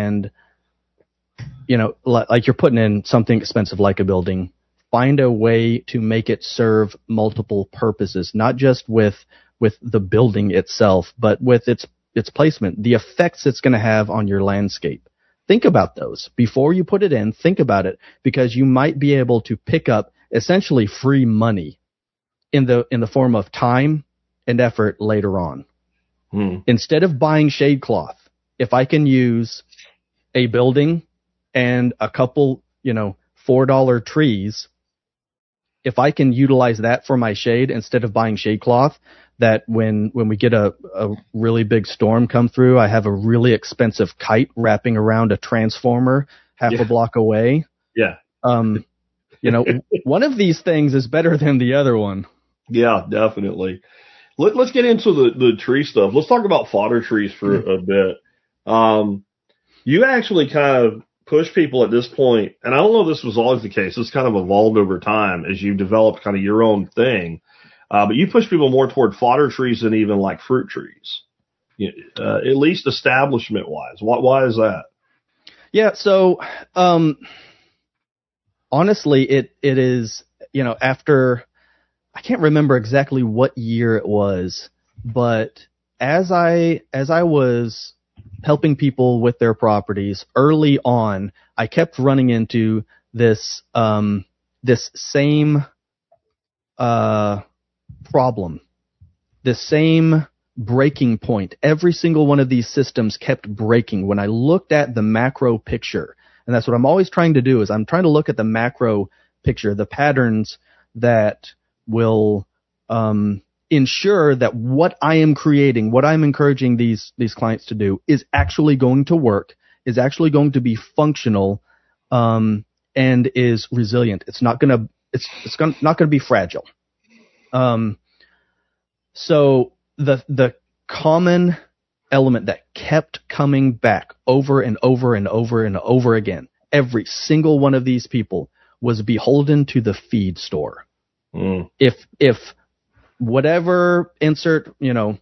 like you're putting in something expensive like a building, find a way to make it serve multiple purposes, not just with the building itself, but with its placement, the effects it's going to have on your landscape. Think about those before you put it in. Think about it, because you might be able to pick up essentially free money in the form of time and effort later on. Instead of buying shade cloth, if I can use a building and a couple, $4 trees, if I can utilize that for my shade instead of buying shade cloth, that when we get a really big storm come through, I have a really expensive kite wrapping around a transformer half a block away. Yeah. One of these things is better than the other one. Yeah, definitely. Let's get into the tree stuff. Let's talk about fodder trees for a bit. You actually kind of push people at this point, and I don't know if this was always the case. This kind of evolved over time as you developed kind of your own thing. But you push people more toward fodder trees than even like fruit trees, at least establishment wise. Why is that? Yeah. So, honestly, it is, after, I can't remember exactly what year it was, but as I was helping people with their properties early on, I kept running into this same problem, the same breaking point. Every single one of these systems kept breaking when I looked at the macro picture. And that's what I'm always trying to do, is I'm trying to look at the macro picture, the patterns that will ensure that what I am creating, what I'm encouraging these clients to do is actually going to work, is actually going to be functional, and is resilient. It's not going to be fragile. So the common element that kept coming back over and over and over and over again, every single one of these people was beholden to the feed store. If whatever insert,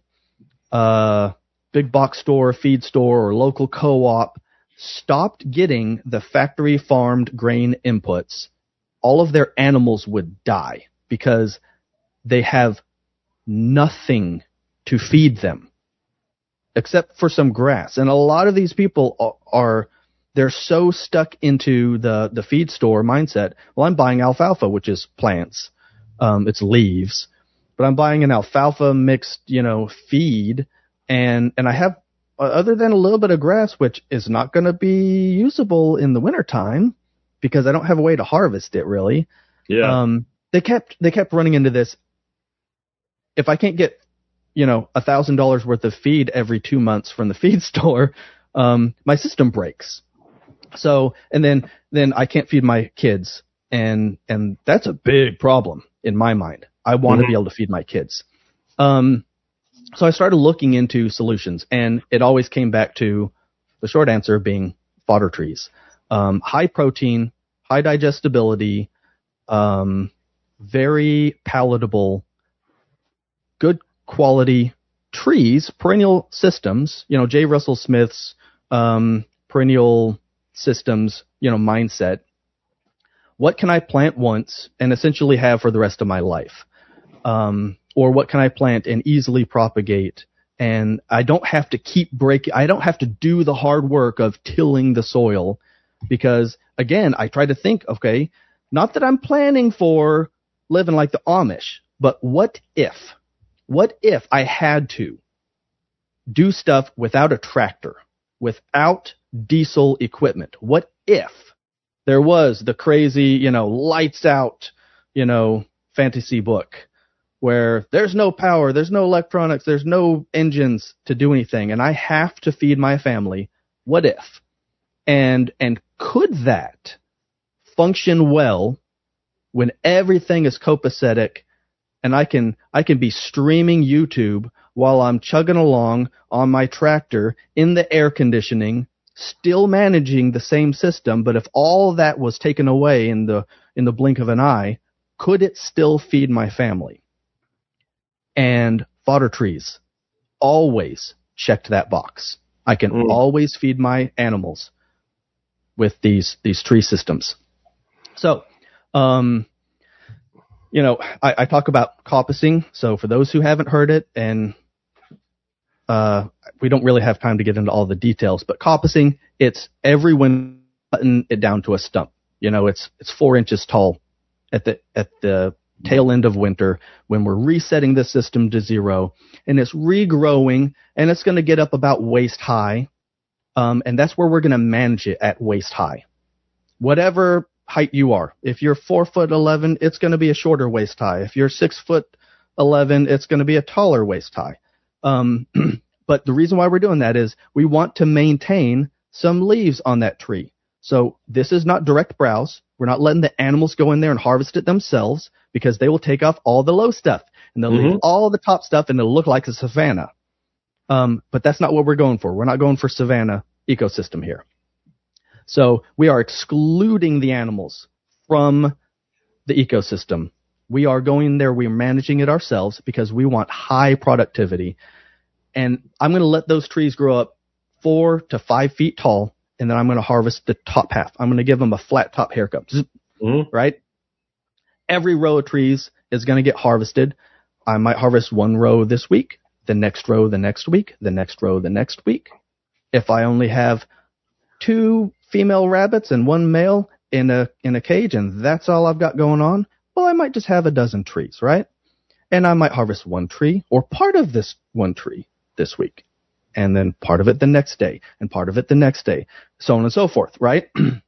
big box store, feed store, or local co-op stopped getting the factory farmed grain inputs, all of their animals would die because they have nothing to feed them except for some grass. And a lot of these people they're so stuck into the feed store mindset. Well, I'm buying alfalfa, which is plants. It's leaves, but I'm buying an alfalfa mixed, feed. And I have, other than a little bit of grass, which is not going to be usable in the wintertime because I don't have a way to harvest it really. Yeah. They kept running into this. If I can't get, $1,000 worth of feed every 2 months from the feed store, my system breaks. So, and then I can't feed my kids. And that's a big problem in my mind. I want to be able to feed my kids. So I started looking into solutions, and it always came back to the short answer being fodder trees. High protein, high digestibility, very palatable, good quality trees, perennial systems, J. Russell Smith's perennial systems, mindset. What can I plant once and essentially have for the rest of my life? Or what can I plant and easily propagate? And I don't have to I don't have to do the hard work of tilling the soil because, again, I try to think, okay, not that I'm planning for living like the Amish, but what if I had to do stuff without a tractor, without diesel equipment? What if there was the crazy, lights out, fantasy book where there's no power, there's no electronics, there's no engines to do anything, and I have to feed my family? What if? And could that function well when everything is copacetic and I can be streaming YouTube while I'm chugging along on my tractor in the air conditioning, still managing the same system, but if all that was taken away in the blink of an eye, could it still feed my family? And fodder trees always checked that box. I can always feed my animals with these tree systems. So, I talk about coppicing. So for those who haven't heard it, and we don't really have time to get into all the details, but coppicing, it's every winter cutting it down to a stump. It's 4 inches tall at the tail end of winter when we're resetting the system to zero, and it's regrowing, and it's going to get up about waist high, and that's where we're going to manage it, at waist high. Whatever height you are. If you're 4'11", it's going to be a shorter waist high. If you're 6'11", it's going to be a taller waist high. But the reason why we're doing that is we want to maintain some leaves on that tree. So this is not direct browse. We're not letting the animals go in there and harvest it themselves, because they will take off all the low stuff and they'll leave all the top stuff and it'll look like a savanna. But that's not what we're going for. We're not going for savanna ecosystem here. So we are excluding the animals from the ecosystem. We are going there. We're managing it ourselves because we want high productivity. And I'm going to let those trees grow up 4 to 5 feet tall, and then I'm going to harvest the top half. I'm going to give them a flat top haircut, right? Every row of trees is going to get harvested. I might harvest one row this week, the next row the next week, the next row the next week. If I only have 2 female rabbits and 1 male in a cage, and that's all I've got going on, well, I might just have a dozen trees, right? And I might harvest 1 tree or part of this 1 tree this week, and then part of it the next day, and part of it the next day, so on and so forth, right?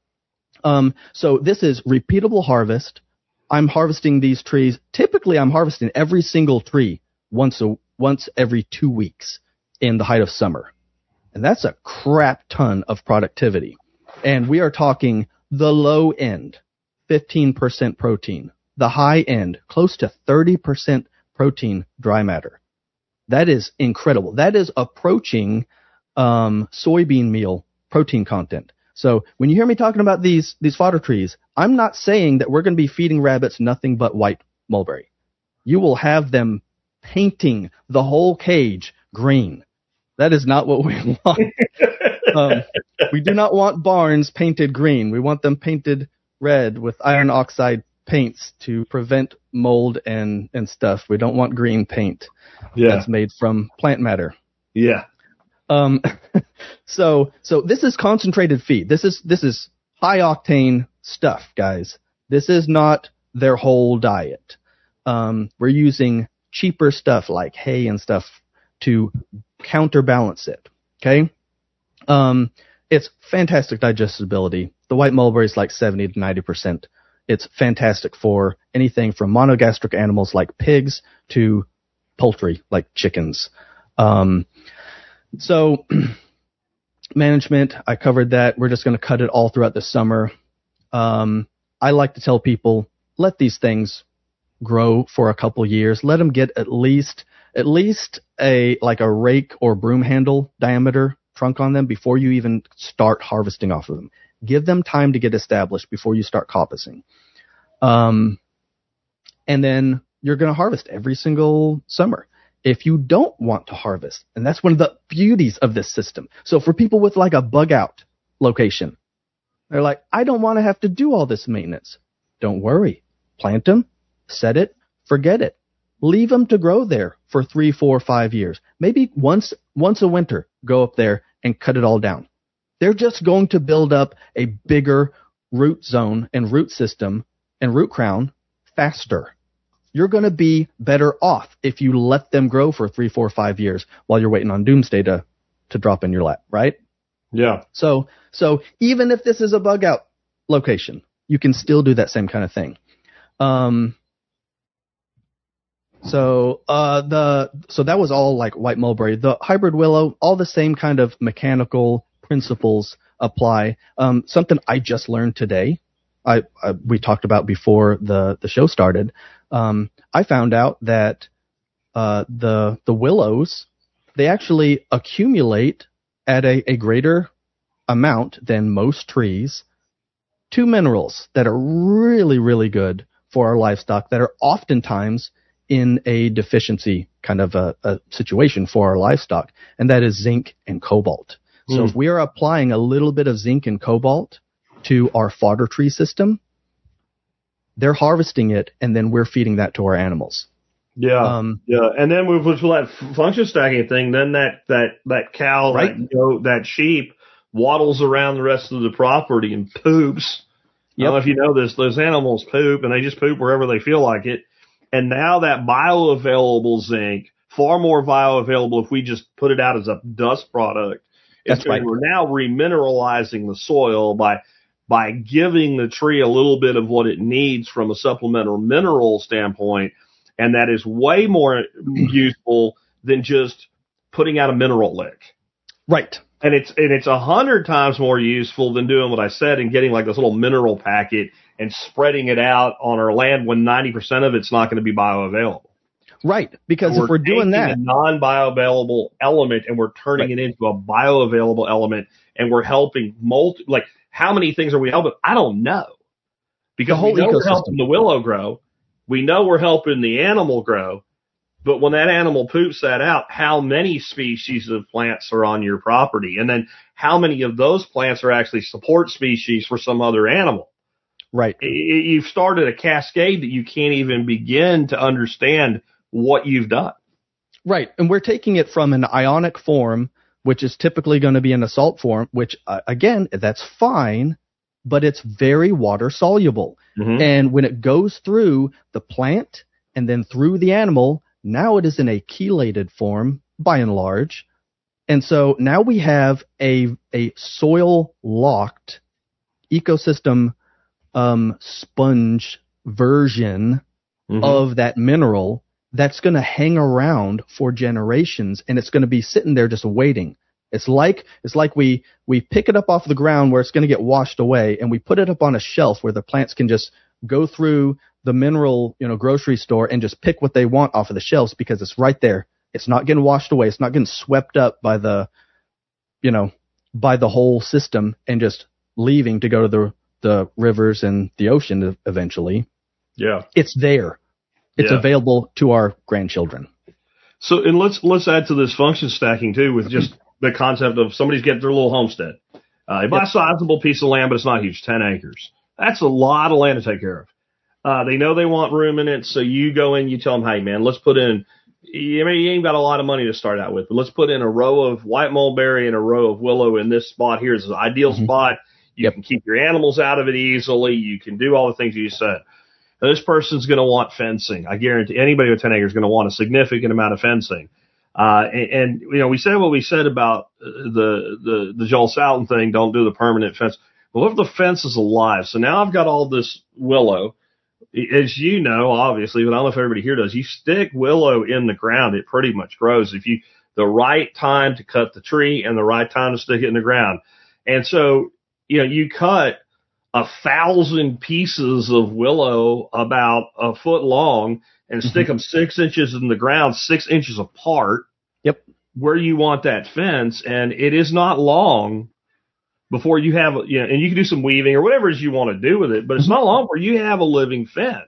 So this is repeatable harvest. I'm harvesting these trees. Typically, I'm harvesting every single tree once every 2 weeks in the height of summer. And that's a crap ton of productivity. And we are talking the low end, 15% protein. The high end, close to 30% protein dry matter. That is incredible. That is approaching soybean meal protein content. So when you hear me talking about these fodder trees, I'm not saying that we're going to be feeding rabbits nothing but white mulberry. You will have them painting the whole cage green. That is not what we want. We do not want barns painted green. We want them painted red with iron oxide paints to prevent mold and stuff. We don't want green paint that's made from plant matter. Yeah. So this is concentrated feed. This is high octane stuff, guys. This is not their whole diet. We're using cheaper stuff like hay and stuff to counterbalance it. Okay. It's fantastic digestibility. The white mulberry is like 70 to 90%. It's fantastic for anything from monogastric animals like pigs to poultry like chickens. So management, I covered that. We're just going to cut it all throughout the summer. I like to tell people, let these things grow for a couple years. Let them get at least a rake or broom handle diameter trunk on them before you even start harvesting off of them. Give them time to get established before you start coppicing. And then you're going to harvest every single summer. if you don't want to harvest. And that's one of the beauties of this system. So for people with like a bug out location, they're like, I don't want to have to do all this maintenance. Don't worry. Plant them, set it, forget it. Leave them to grow there for 3, 4, 5 years. Maybe once a winter, go up there and cut it all down. They're just going to build up a bigger root zone and root system and root crown faster. You're going to be better off if you let them grow for 3, 4, 5 years while you're waiting on doomsday to drop in your lap, right? Yeah. So even if this is a bug out location, you can still do that same kind of thing. So that was all like white mulberry. The hybrid willow, all the same kind of mechanical principles apply. Something I just learned today, we talked about before the show started. I found out that the willows, they actually accumulate at a greater amount than most trees, 2 minerals that are really, really good for our livestock that are oftentimes in a deficiency kind of a situation for our livestock, and that is zinc and cobalt. So if we are applying a little bit of zinc and cobalt to our fodder tree system, they're harvesting it, and then we're feeding that to our animals. Yeah, yeah, and then with that function stacking thing, then that cow, right? that goat, that sheep waddles around the rest of the property and poops. I don't know if you know this, those animals poop, and they just poop wherever they feel like it. And now that bioavailable zinc, far more bioavailable if we just put it out as a dust product. That's right. We're now remineralizing the soil by giving the tree a little bit of what it needs from a supplemental mineral standpoint. And that is way more useful than just putting out a mineral lick. Right. And it's 100 times more useful than doing what I said and getting like this little mineral packet and spreading it out on our land when 90% of it's not going to be bioavailable. Right. Because if we're doing that, a non-bioavailable element and we're turning it into a bioavailable element, and we're helping like how many things are we helping? I don't know. Because we know we're helping the willow grow. We know we're helping the animal grow. But when that animal poops that out, how many species of plants are on your property? And then how many of those plants are actually support species for some other animal? Right. You've started a cascade that you can't even begin to understand what you've done. Right. And we're taking it from an ionic form, which is typically going to be in a salt form, which, again, that's fine, but it's very water soluble. Mm-hmm. And when it goes through the plant and then through the animal, now it is in a chelated form, by and large. And so now we have a soil-locked ecosystem sponge version of that mineral that's going to hang around for generations, and it's going to be sitting there just waiting. It's like we pick it up off the ground where it's going to get washed away, and we put it up on a shelf where the plants can just go through the mineral, grocery store and just pick what they want off of the shelves because it's right there. It's not getting washed away. It's not getting swept up by the whole system and just leaving to go to the rivers and the ocean eventually. Yeah. It's there. It's available to our grandchildren. So, and let's add to this function stacking too with just the concept of somebody's getting their little homestead. They buy a sizable piece of land, but it's not huge, 10 acres. That's a lot of land to take care of. They know they want room in it, so you go in, you tell them, hey, man, let's put in, you ain't got a lot of money to start out with, but let's put in a row of white mulberry and a row of willow in this spot here. It's an ideal spot. You can keep your animals out of it easily. You can do all the things you said. Now, this person's going to want fencing. I guarantee anybody with 10 acres is going to want a significant amount of fencing. And we said what we said about the Joel Salatin thing, don't do the permanent fence. Well, if the fence is alive, so now I've got all this willow. As you know, obviously, but I don't know if everybody here does, you stick willow in the ground, it pretty much grows. If the right time to cut the tree and the right time to stick it in the ground. And so, you cut 1,000 pieces of willow about a foot long and stick them 6 inches in the ground, 6 inches apart. Yep. Where you want that fence. And it is not long before you have, and you can do some weaving or whatever it is you want to do with it, but it's not long where you have a living fence.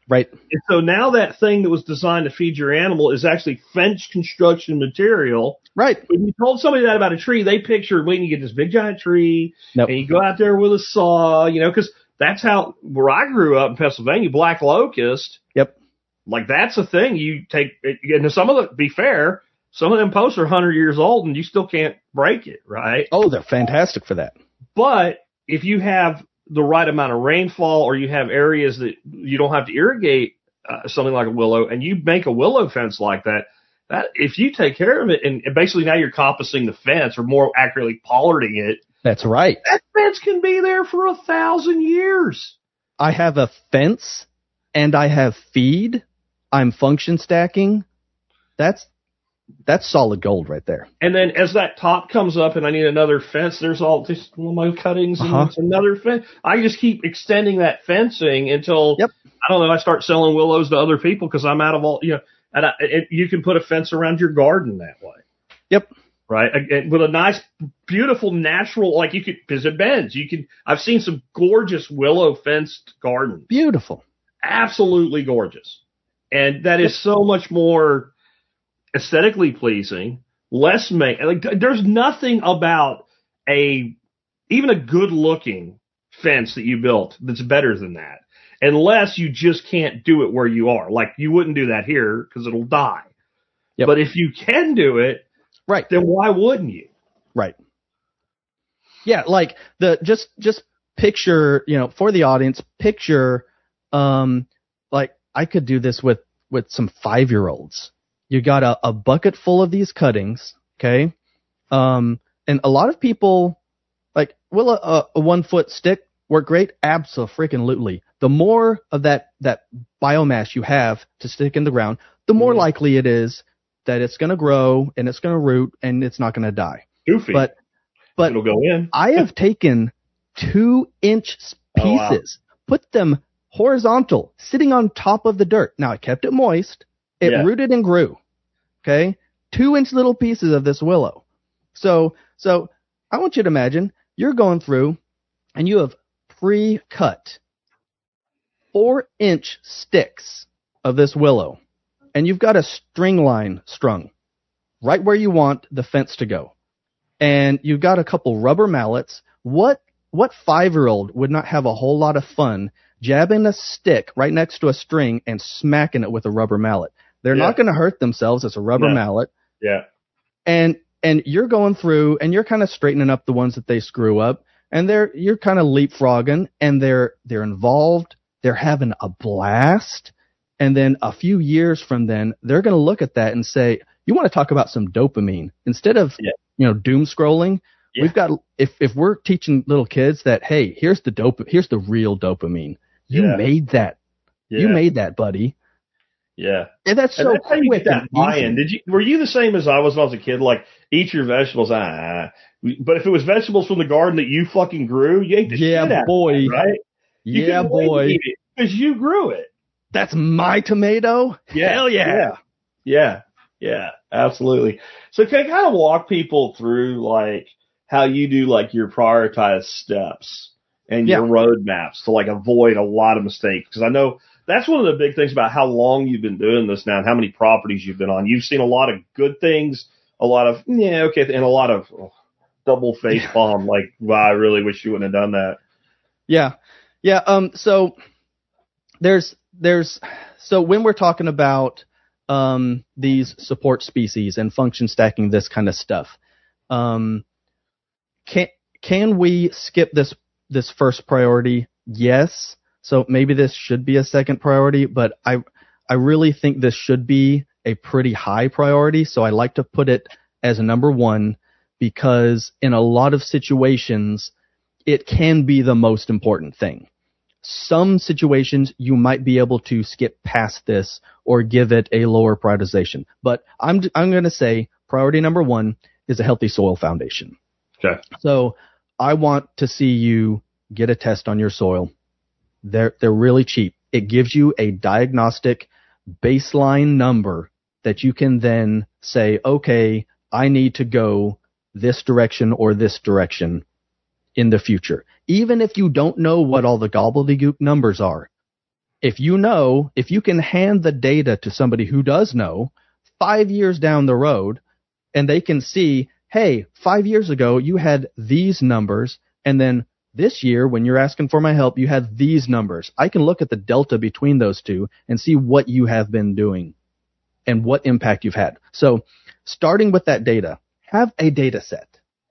Right. And so now that thing that was designed to feed your animal is actually fence construction material. Right. When you told somebody that about a tree, they pictured waiting to get this big giant tree, Nope. and you go out there with a saw, because that's how, where I grew up in Pennsylvania, black locust, Yep. like that's a thing you take, and some of the, be fair, some of them posts are 100 years old and you still can't break it, right? Oh, they're fantastic for that. But if you have the right amount of rainfall, or you have areas that you don't have to irrigate something like a willow, and you make a willow fence like that, that if you take care of it, and basically now you're compassing the fence, or more accurately pollarding it, That's right. that fence can be there for 1,000 years. I have a fence and I have feed. I'm function stacking. That's solid gold right there. And then as that top comes up and I need another fence, there's all this my cuttings and it's another fence. I just keep extending that fencing until, Yep. I don't know, I start selling willows to other people because I'm out of all, and you can put a fence around your garden that way. Yep. Right. And with a nice, beautiful, natural, like because it bends. I've seen some gorgeous willow fenced gardens. Beautiful. Absolutely gorgeous. And that is so much more aesthetically pleasing, less there's nothing about even a good looking fence that you built that's better than that, unless you just can't do it where you are. Like you wouldn't do that here because it'll die. Yep. But if you can do it, right, then why wouldn't you? Right. Yeah, like just picture, for the audience, picture like I could do this with some 5-year-olds. You got a bucket full of these cuttings, okay? And a lot of people, like, will a 1-foot stick work great? Abso-freaking-lutely. The more of that biomass you have to stick in the ground, the more likely it is that it's going to grow and it's going to root and it's not going to die. Goofy. But it'll go in. I have taken 2-inch pieces, put them horizontal, sitting on top of the dirt. Now I kept it moist. It rooted and grew. Okay? 2-inch little pieces of this willow. So I want you to imagine you're going through and you have pre-cut 4-inch sticks of this willow. And you've got a string line strung right where you want the fence to go. And you've got a couple rubber mallets. What 5-year-old would not have a whole lot of fun jabbing a stick right next to a string and smacking it with a rubber mallet? They're not going to hurt themselves. It's a rubber mallet. Yeah. And you're going through and you're kind of straightening up the ones that they screw up, and you're kind of leapfrogging, and they're involved. They're having a blast. And then a few years from then, they're going to look at that and say, you want to talk about some dopamine instead of, doom scrolling. Yeah. We've got, if we're teaching little kids that, hey, here's the real dopamine. You made that. Yeah. You made that, buddy. Yeah. And that's so quick. You get that buy-in. Were you the same as I was when I was a kid? Like, eat your vegetables. But if it was vegetables from the garden that you fucking grew, you ate the shit out of it, right? Yeah, boy. Because you grew it. That's my tomato? Yeah. Hell yeah. Yeah, absolutely. So can I kind of walk people through, like, how you do, like, your prioritized steps and your roadmaps to, like, avoid a lot of mistakes? Because I know that's one of the big things about how long you've been doing this now and how many properties you've been on. You've seen a lot of good things, a lot of, and a lot of double face bomb, like, wow, I really wish you wouldn't have done that. Yeah. So so when we're talking about these support species and function stacking, this kind of stuff, can we skip this first priority? Yes. So maybe this should be a second priority, but I really think this should be a pretty high priority. So I like to put it as number 1 because in a lot of situations, it can be the most important thing. Some situations you might be able to skip past this or give it a lower prioritization. But I'm going to say priority number 1 is a healthy soil foundation. Okay. So I want to see you get a test on your soil. They're really cheap. It gives you a diagnostic baseline number that you can then say, okay, I need to go this direction or this direction in the future. Even if you don't know what all the gobbledygook numbers are, if you can hand the data to somebody who does know 5 years down the road, and they can see, hey, 5 years ago you had these numbers, and then this year when you're asking for my help, you had these numbers. I can look at the delta between those two and see what you have been doing and what impact you've had. So starting with that data, have a data set.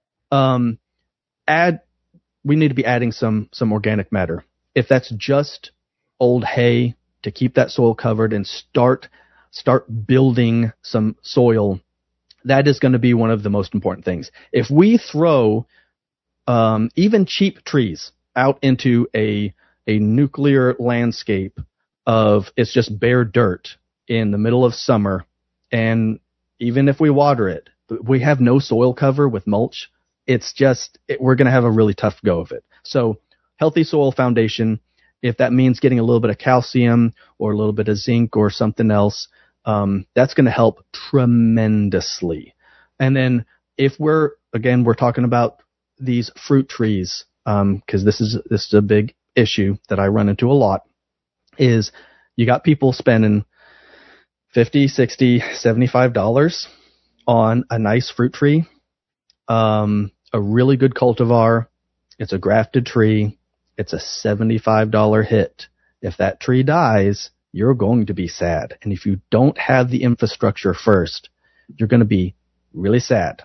We need to be adding some organic matter. If that's just old hay to keep that soil covered and start building some soil, that is going to be one of the most important things. If we throw even cheap trees out into a nuclear landscape of it's just bare dirt in the middle of summer, and even if we water it, we have no soil cover with mulch, we're going to have a really tough go of it. So healthy soil foundation, if that means getting a little bit of calcium or a little bit of zinc or something else, that's going to help tremendously. And then if we're talking about these fruit trees, because this is a big issue that I run into a lot, is you got people spending $50, $60, $75 on a nice fruit tree, a really good cultivar. It's a grafted tree. It's a $75 hit. If that tree dies, you're going to be sad. And if you don't have the infrastructure first, you're going to be really sad.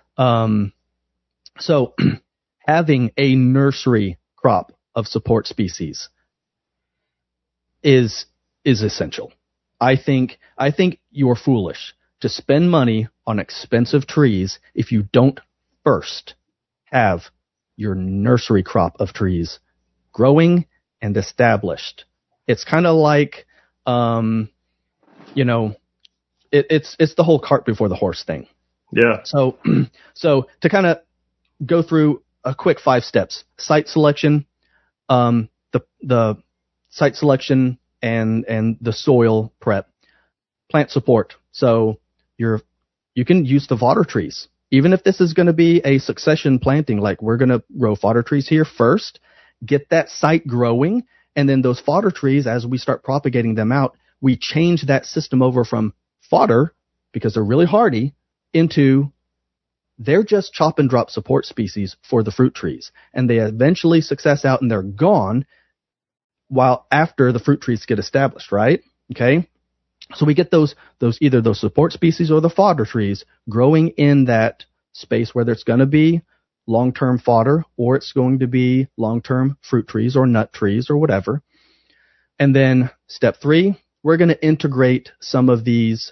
So having a nursery crop of support species is essential. I think you're foolish to spend money on expensive trees if you don't first have your nursery crop of trees growing and established. It's kind of like, it's the whole cart before the horse thing. Yeah. So to kind of go through a quick 5 steps: site selection, the site selection and the soil prep, plant support. So you can use the fodder trees. Even if this is going to be a succession planting, like we're going to grow fodder trees here first, get that site growing, and then those fodder trees, as we start propagating them out, we change that system over from fodder, because they're really hardy, into they're just chop and drop support species for the fruit trees. And they eventually success out and they're gone while after the fruit trees get established, right? Okay. So we get those either those support species or the fodder trees growing in that space, whether it's going to be long-term fodder or it's going to be long-term fruit trees or nut trees or whatever. And then step 3, we're going to integrate some of these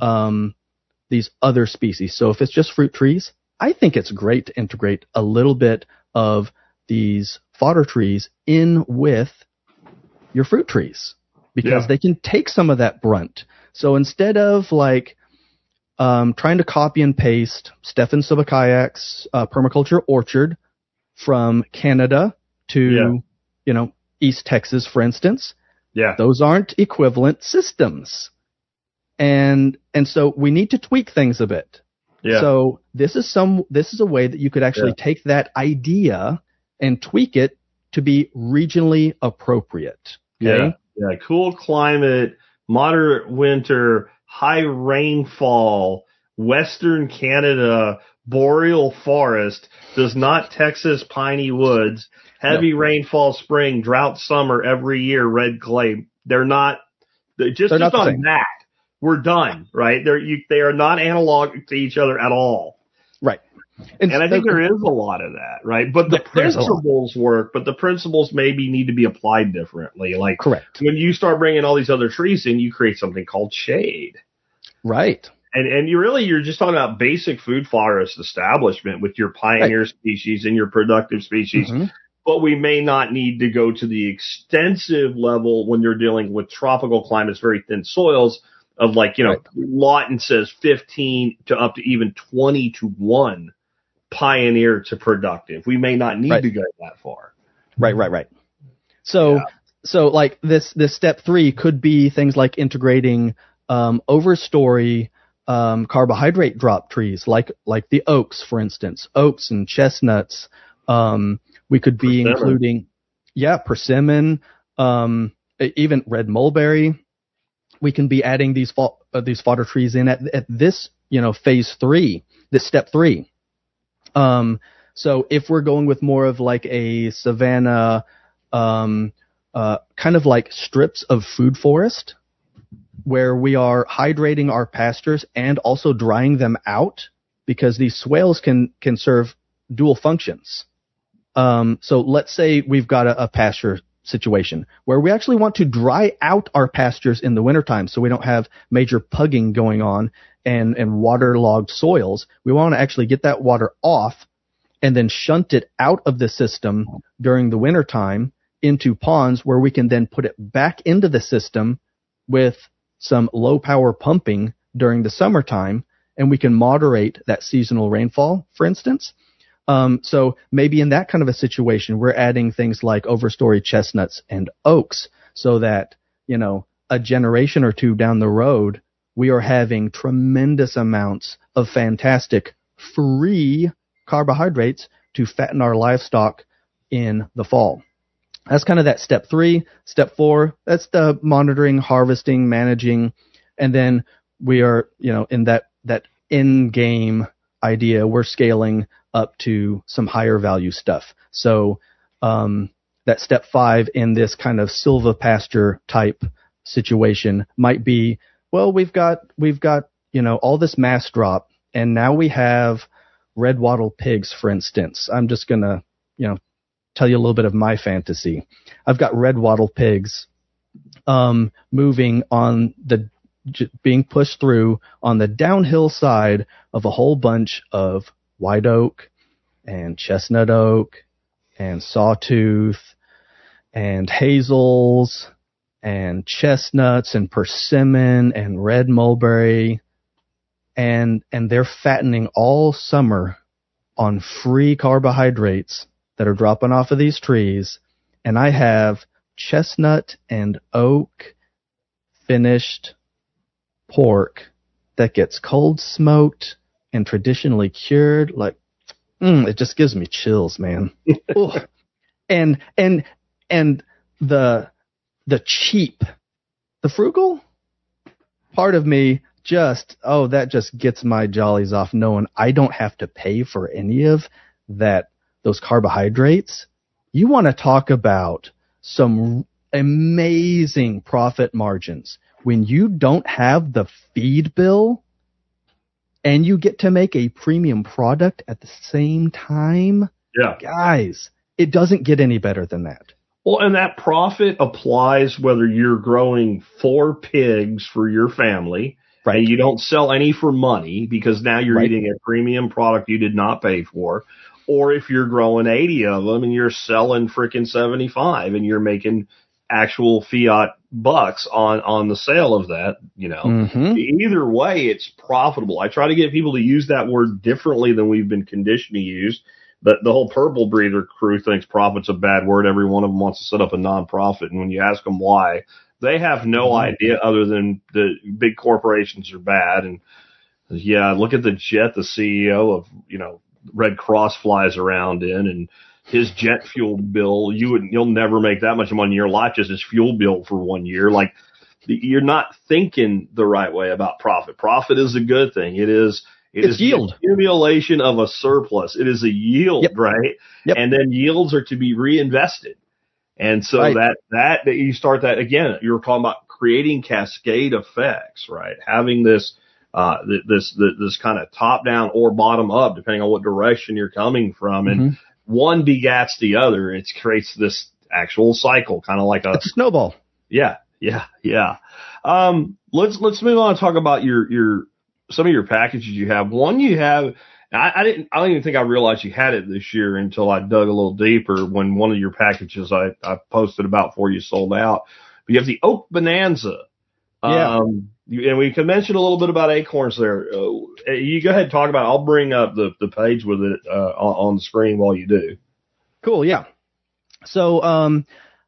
other species. So if it's just fruit trees, I think it's great to integrate a little bit of these fodder trees in with your fruit trees, because they can take some of that brunt. So instead of trying to copy and paste Stefan Sobakayak's permaculture orchard from Canada to East Texas, for instance, those aren't equivalent systems. And so we need to tweak things a bit. Yeah. So this is a way that you could actually take that idea and tweak it to be regionally appropriate. Okay? Yeah. Cool climate, moderate winter, high rainfall, Western Canada, boreal forest, does not Texas piney woods, heavy rainfall spring, drought summer every year, red clay. They're not on that. We're done, right? They are not analog to each other at all. Right. And I think there is a lot of that, right? But the principles work, but the principles maybe need to be applied differently. Like, correct. When you start bringing all these other trees in, you create something called shade. Right. And you're just talking about basic food forest establishment with your pioneer species and your productive species. Mm-hmm. But we may not need to go to the extensive level when you're dealing with tropical climates, very thin soils, of Lawton says 15 to up to even 20 to 1 pioneer to productive. We may not need to go that far. Right. So like this step 3 could be things like integrating overstory carbohydrate drop trees, like the oaks, for instance, oaks and chestnuts. We could be including persimmon. even red mulberry. We can be adding these fodder trees in at this, phase 3, this step 3. So if we're going with more of like a savanna, kind of like strips of food forest, where we are hydrating our pastures and also drying them out, because these swales can serve dual functions. So let's say we've got a pasture situation where we actually want to dry out our pastures in the wintertime so we don't have major pugging going on and waterlogged soils. We want to actually get that water off and then shunt it out of the system during the wintertime into ponds where we can then put it back into the system with some low power pumping during the summertime, and we can moderate that seasonal rainfall, for instance. So maybe in that kind of a situation, we're adding things like overstory chestnuts and oaks so that, a generation or two down the road, we are having tremendous amounts of fantastic free carbohydrates to fatten our livestock in the fall. That's kind of that step 3. Step 4, that's the monitoring, harvesting, managing. And then we are, in that end game idea, we're scaling up to some higher value stuff. So that step 5 in this kind of silvopasture type situation might be, well, we've got all this mass drop, and now we have red wattle pigs, for instance. I'm just gonna tell you a little bit of my fantasy. I've got red wattle pigs moving on being pushed through on the downhill side of a whole bunch of white oak and chestnut oak and sawtooth and hazels and chestnuts and persimmon and red mulberry, and they're fattening all summer on free carbohydrates that are dropping off of these trees. And I have chestnut and oak finished pork that gets cold smoked and traditionally cured. Like, it just gives me chills, man. Ooh. And the cheap, the frugal part of me that just gets my jollies off knowing I don't have to pay for any of that, those carbohydrates. You want to talk about some amazing profit margins when you don't have the feed bill and you get to make a premium product at the same time. Yeah. Guys, it doesn't get any better than that. Well, and that profit applies whether you're growing 4 pigs for your family, right, and you don't sell any for money because now you're eating a premium product you did not pay for, or if you're growing 80 of them and you're selling freaking 75 and you're making actual fiat bucks on the sale of that, Either way, it's profitable. I try to get people to use that word differently than we've been conditioned to use. But the whole purple breather crew thinks profit's a bad word. Every one of them wants to set up a nonprofit. And when you ask them why, they have no idea other than the big corporations are bad. And yeah, look at the jet the CEO of, Red Cross flies around in, and his jet fuel bill, you'll never make that much money in your life, just his fuel bill for 1 year. Like, you're not thinking the right way about profit. Profit is a good thing. It's yield. The accumulation of a surplus. It is a yield, right? Yep. And then yields are to be reinvested. And so that you start that again, you're talking about creating cascade effects, right? Having this kind of top down or bottom up, depending on what direction you're coming from. And one begats the other. It creates this actual cycle, kind of like it's a snowball. Yeah. Let's move on and talk about some of your packages you have. One you have, I don't even think I realized you had it this year until I dug a little deeper when one of your packages I posted about before you sold out. But you have the Oak Bonanza. Yeah. And we can mention a little bit about acorns there. You go ahead and talk about it. I'll bring up the page with it on the screen while you do. Cool, yeah. So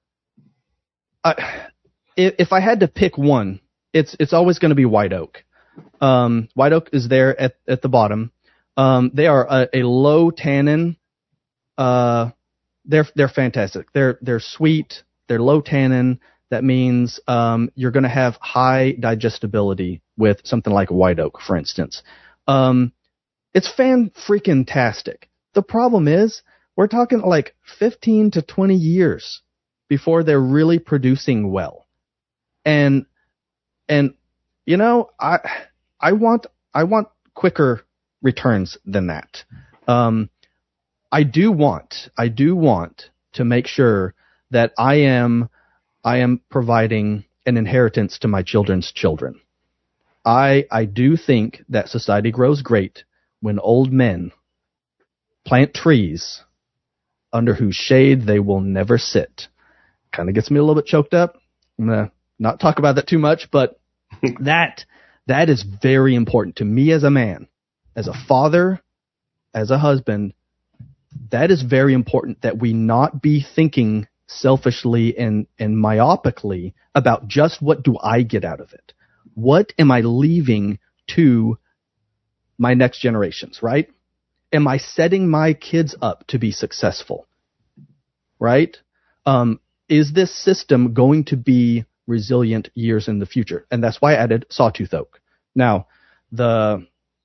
if I had to pick one, it's always going to be white oak. White oak is there at the bottom. They are a low tannin. They're fantastic. They're sweet. They're low tannin. That means you're going to have high digestibility with something like white oak, for instance. It's fan-freaking-tastic. The problem is we're talking like 15 to 20 years before they're really producing well. And you know, I want quicker returns than that. I do want to make sure that I am providing an inheritance to my children's children. I do think that society grows great when old men plant trees under whose shade they will never sit. Kind of gets me a little bit choked up. I'm going to not talk about that too much, but that is very important to me as a man, as a father, as a husband. That is very important that we not be thinking selfishly and myopically about just what do I get out of it. What am I leaving to my next generations, right? Am I setting my kids up to be successful, right? Is this system going to be resilient years in the future? And that's why I added sawtooth oak. Now, the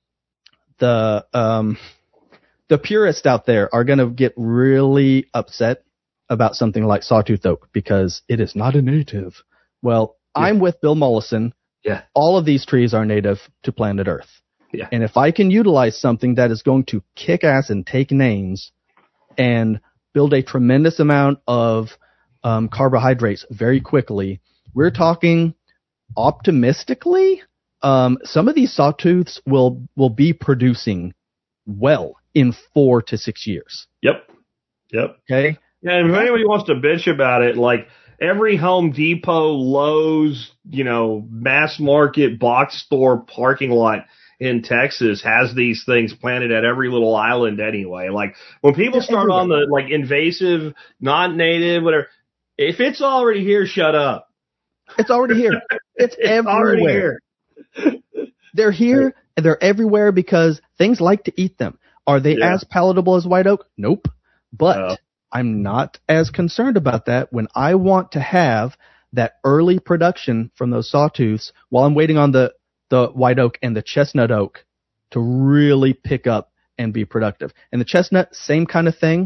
purists out there are going to get really upset about something like sawtooth oak because it is not a native. Well, yeah. I'm with Bill Mollison. Yeah. All of these trees are native to planet Earth. Yeah. And if I can utilize something that is going to kick ass and take names and build a tremendous amount of carbohydrates very quickly, we're talking optimistically, some of these sawtooths will be producing well in 4 to 6 years. Yep. Okay. Yeah, and if anybody wants to bitch about it, like every Home Depot, Lowe's, mass market, box store parking lot in Texas has these things planted at every little island anyway. Like when people start on the like invasive, non-native, whatever, if it's already here, shut up. It's already here. It's everywhere. Already here. They're here and they're everywhere because things like to eat them. Are they as palatable as white oak? Nope. But I'm not as concerned about that when I want to have that early production from those sawtooths while I'm waiting on the white oak and the chestnut oak to really pick up and be productive. And the chestnut, same kind of thing.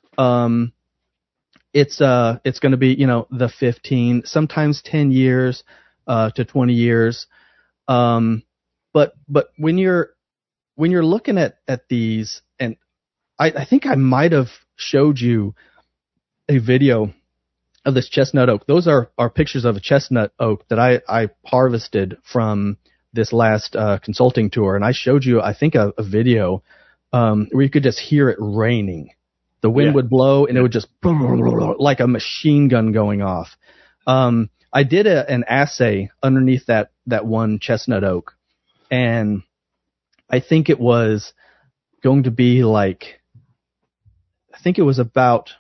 It's going to be, the 15, sometimes 10 years, to 20 years. But when you're looking at these, and I think I might have showed you a video of this chestnut oak. Those are pictures of a chestnut oak that I harvested from this last consulting tour, and I showed you, I think, a video where you could just hear it raining. The wind would blow, and it would just like a machine gun going off. I did an assay underneath that one chestnut oak, and I think it was going to be like, I think it was about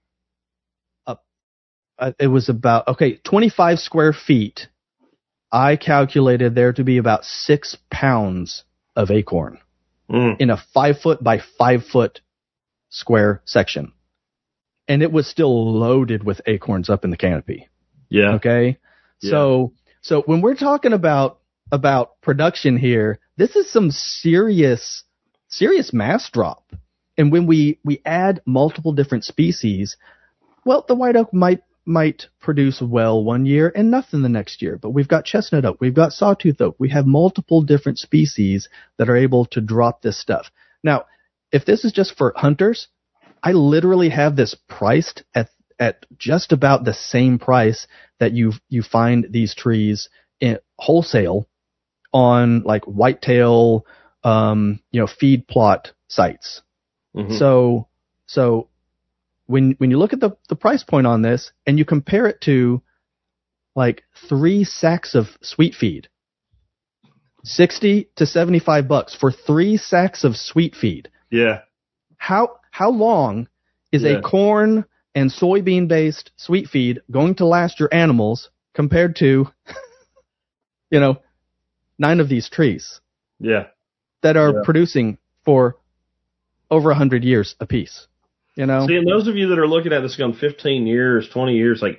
25 square feet. I calculated there to be about 6 pounds of acorn in a 5 foot by 5 foot square section. And it was still loaded with acorns up in the canopy. Yeah. Okay. Yeah. So when we're talking about production here, this is some serious mass drop. And when we add multiple different species, well, the white oak might produce well one year and nothing the next year. But we've got chestnut oak, we've got sawtooth oak, we have multiple different species that are able to drop this stuff. Now, if this is just for hunters, I literally have this priced at just about the same price that you find these trees in wholesale on like whitetail, feed plot sites. Mm-hmm. So when you look at the price point on this and you compare it to like 3 sacks of sweet feed, $60 to $75 for 3 sacks of sweet feed. Yeah. How long is a corn and soybean based sweet feed going to last your animals compared to 9 of these trees? Yeah. That are producing for over 100 years apiece. See, and those of you that are looking at this going 15 years, 20 years, like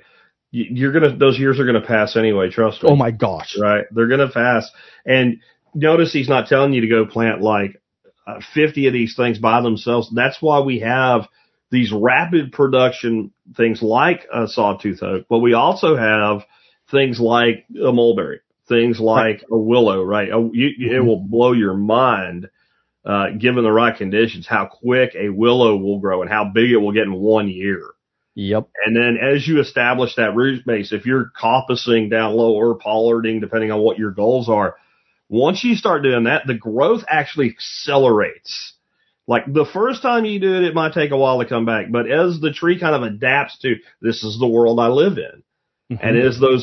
those years are gonna pass anyway. Trust me. Oh my gosh. Right, they're gonna pass. And notice he's not telling you to go plant like 50 of these things by themselves. That's why we have these rapid production things like a sawtooth oak, but we also have things like a mulberry, things like a willow, right? It will blow your mind, given the right conditions, how quick a willow will grow and how big it will get in 1 year. Yep. And then as you establish that root base, if you're coppicing down low or pollarding, depending on what your goals are, once you start doing that, the growth actually accelerates. Like the first time you do it, it might take a while to come back, but as the tree kind of adapts to, this is the world I live in. Mm-hmm. And as those,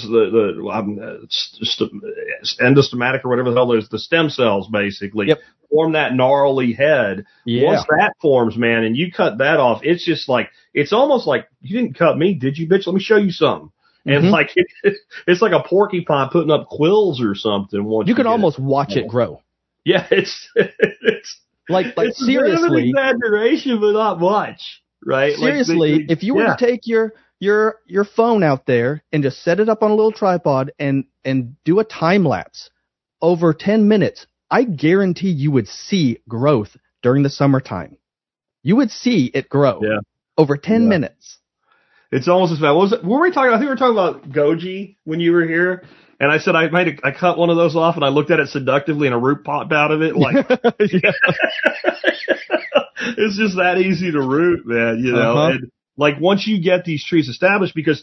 endospermatic or whatever the hell there's the stem cells basically form that gnarly head. Yeah. Once that forms, man, and you cut that off, it's just like, it's almost like you didn't cut me, did you, bitch? Let me show you something. And like, it's like a porcupine putting up quills or something. Once you can almost watch it grow. Yeah. It's like it's seriously, a bit of an exaggeration, but not much, right? Seriously, like if you were to take your phone out there and just set it up on a little tripod and do a time lapse over 10 minutes, I guarantee you would see growth during the summertime. You would see it grow over 10 minutes. It's almost as bad. What was it? Were we talking? I think we were talking about goji when you were here. And I said I cut one of those off and I looked at it seductively and a root popped out of it. Like, it's just that easy to root, man, you know. And like once you get these trees established, because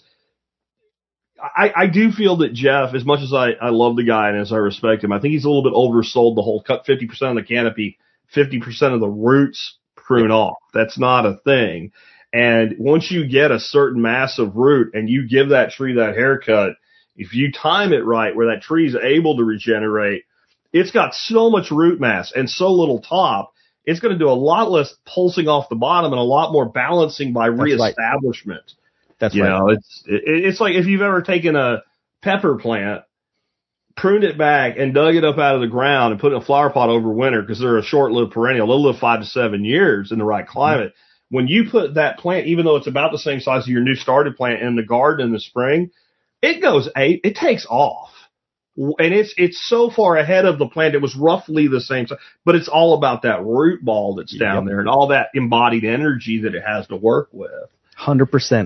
I do feel that Jeff, as much as I love the guy and as I respect him, I think he's a little bit oversold the whole cut 50% of the canopy, 50% of the roots prune off. That's not a thing. And once you get a certain mass of root and you give that tree that haircut, if you time it right where that tree is able to regenerate, it's got so much root mass and so little top, it's going to do a lot less pulsing off the bottom and a lot more balancing by reestablishment. That's right. You know, it's like if you've ever taken a pepper plant, pruned it back and dug it up out of the ground and put it in a flower pot over winter because they're a short-lived perennial. They'll live 5 to 7 years in the right climate. When you put that plant, even though it's about the same size as your new started plant in the garden in the spring, it takes off. And it's so far ahead of the plant. It was roughly the same size, but it's all about that root ball that's down there and all that embodied energy that it has to work with. 100%.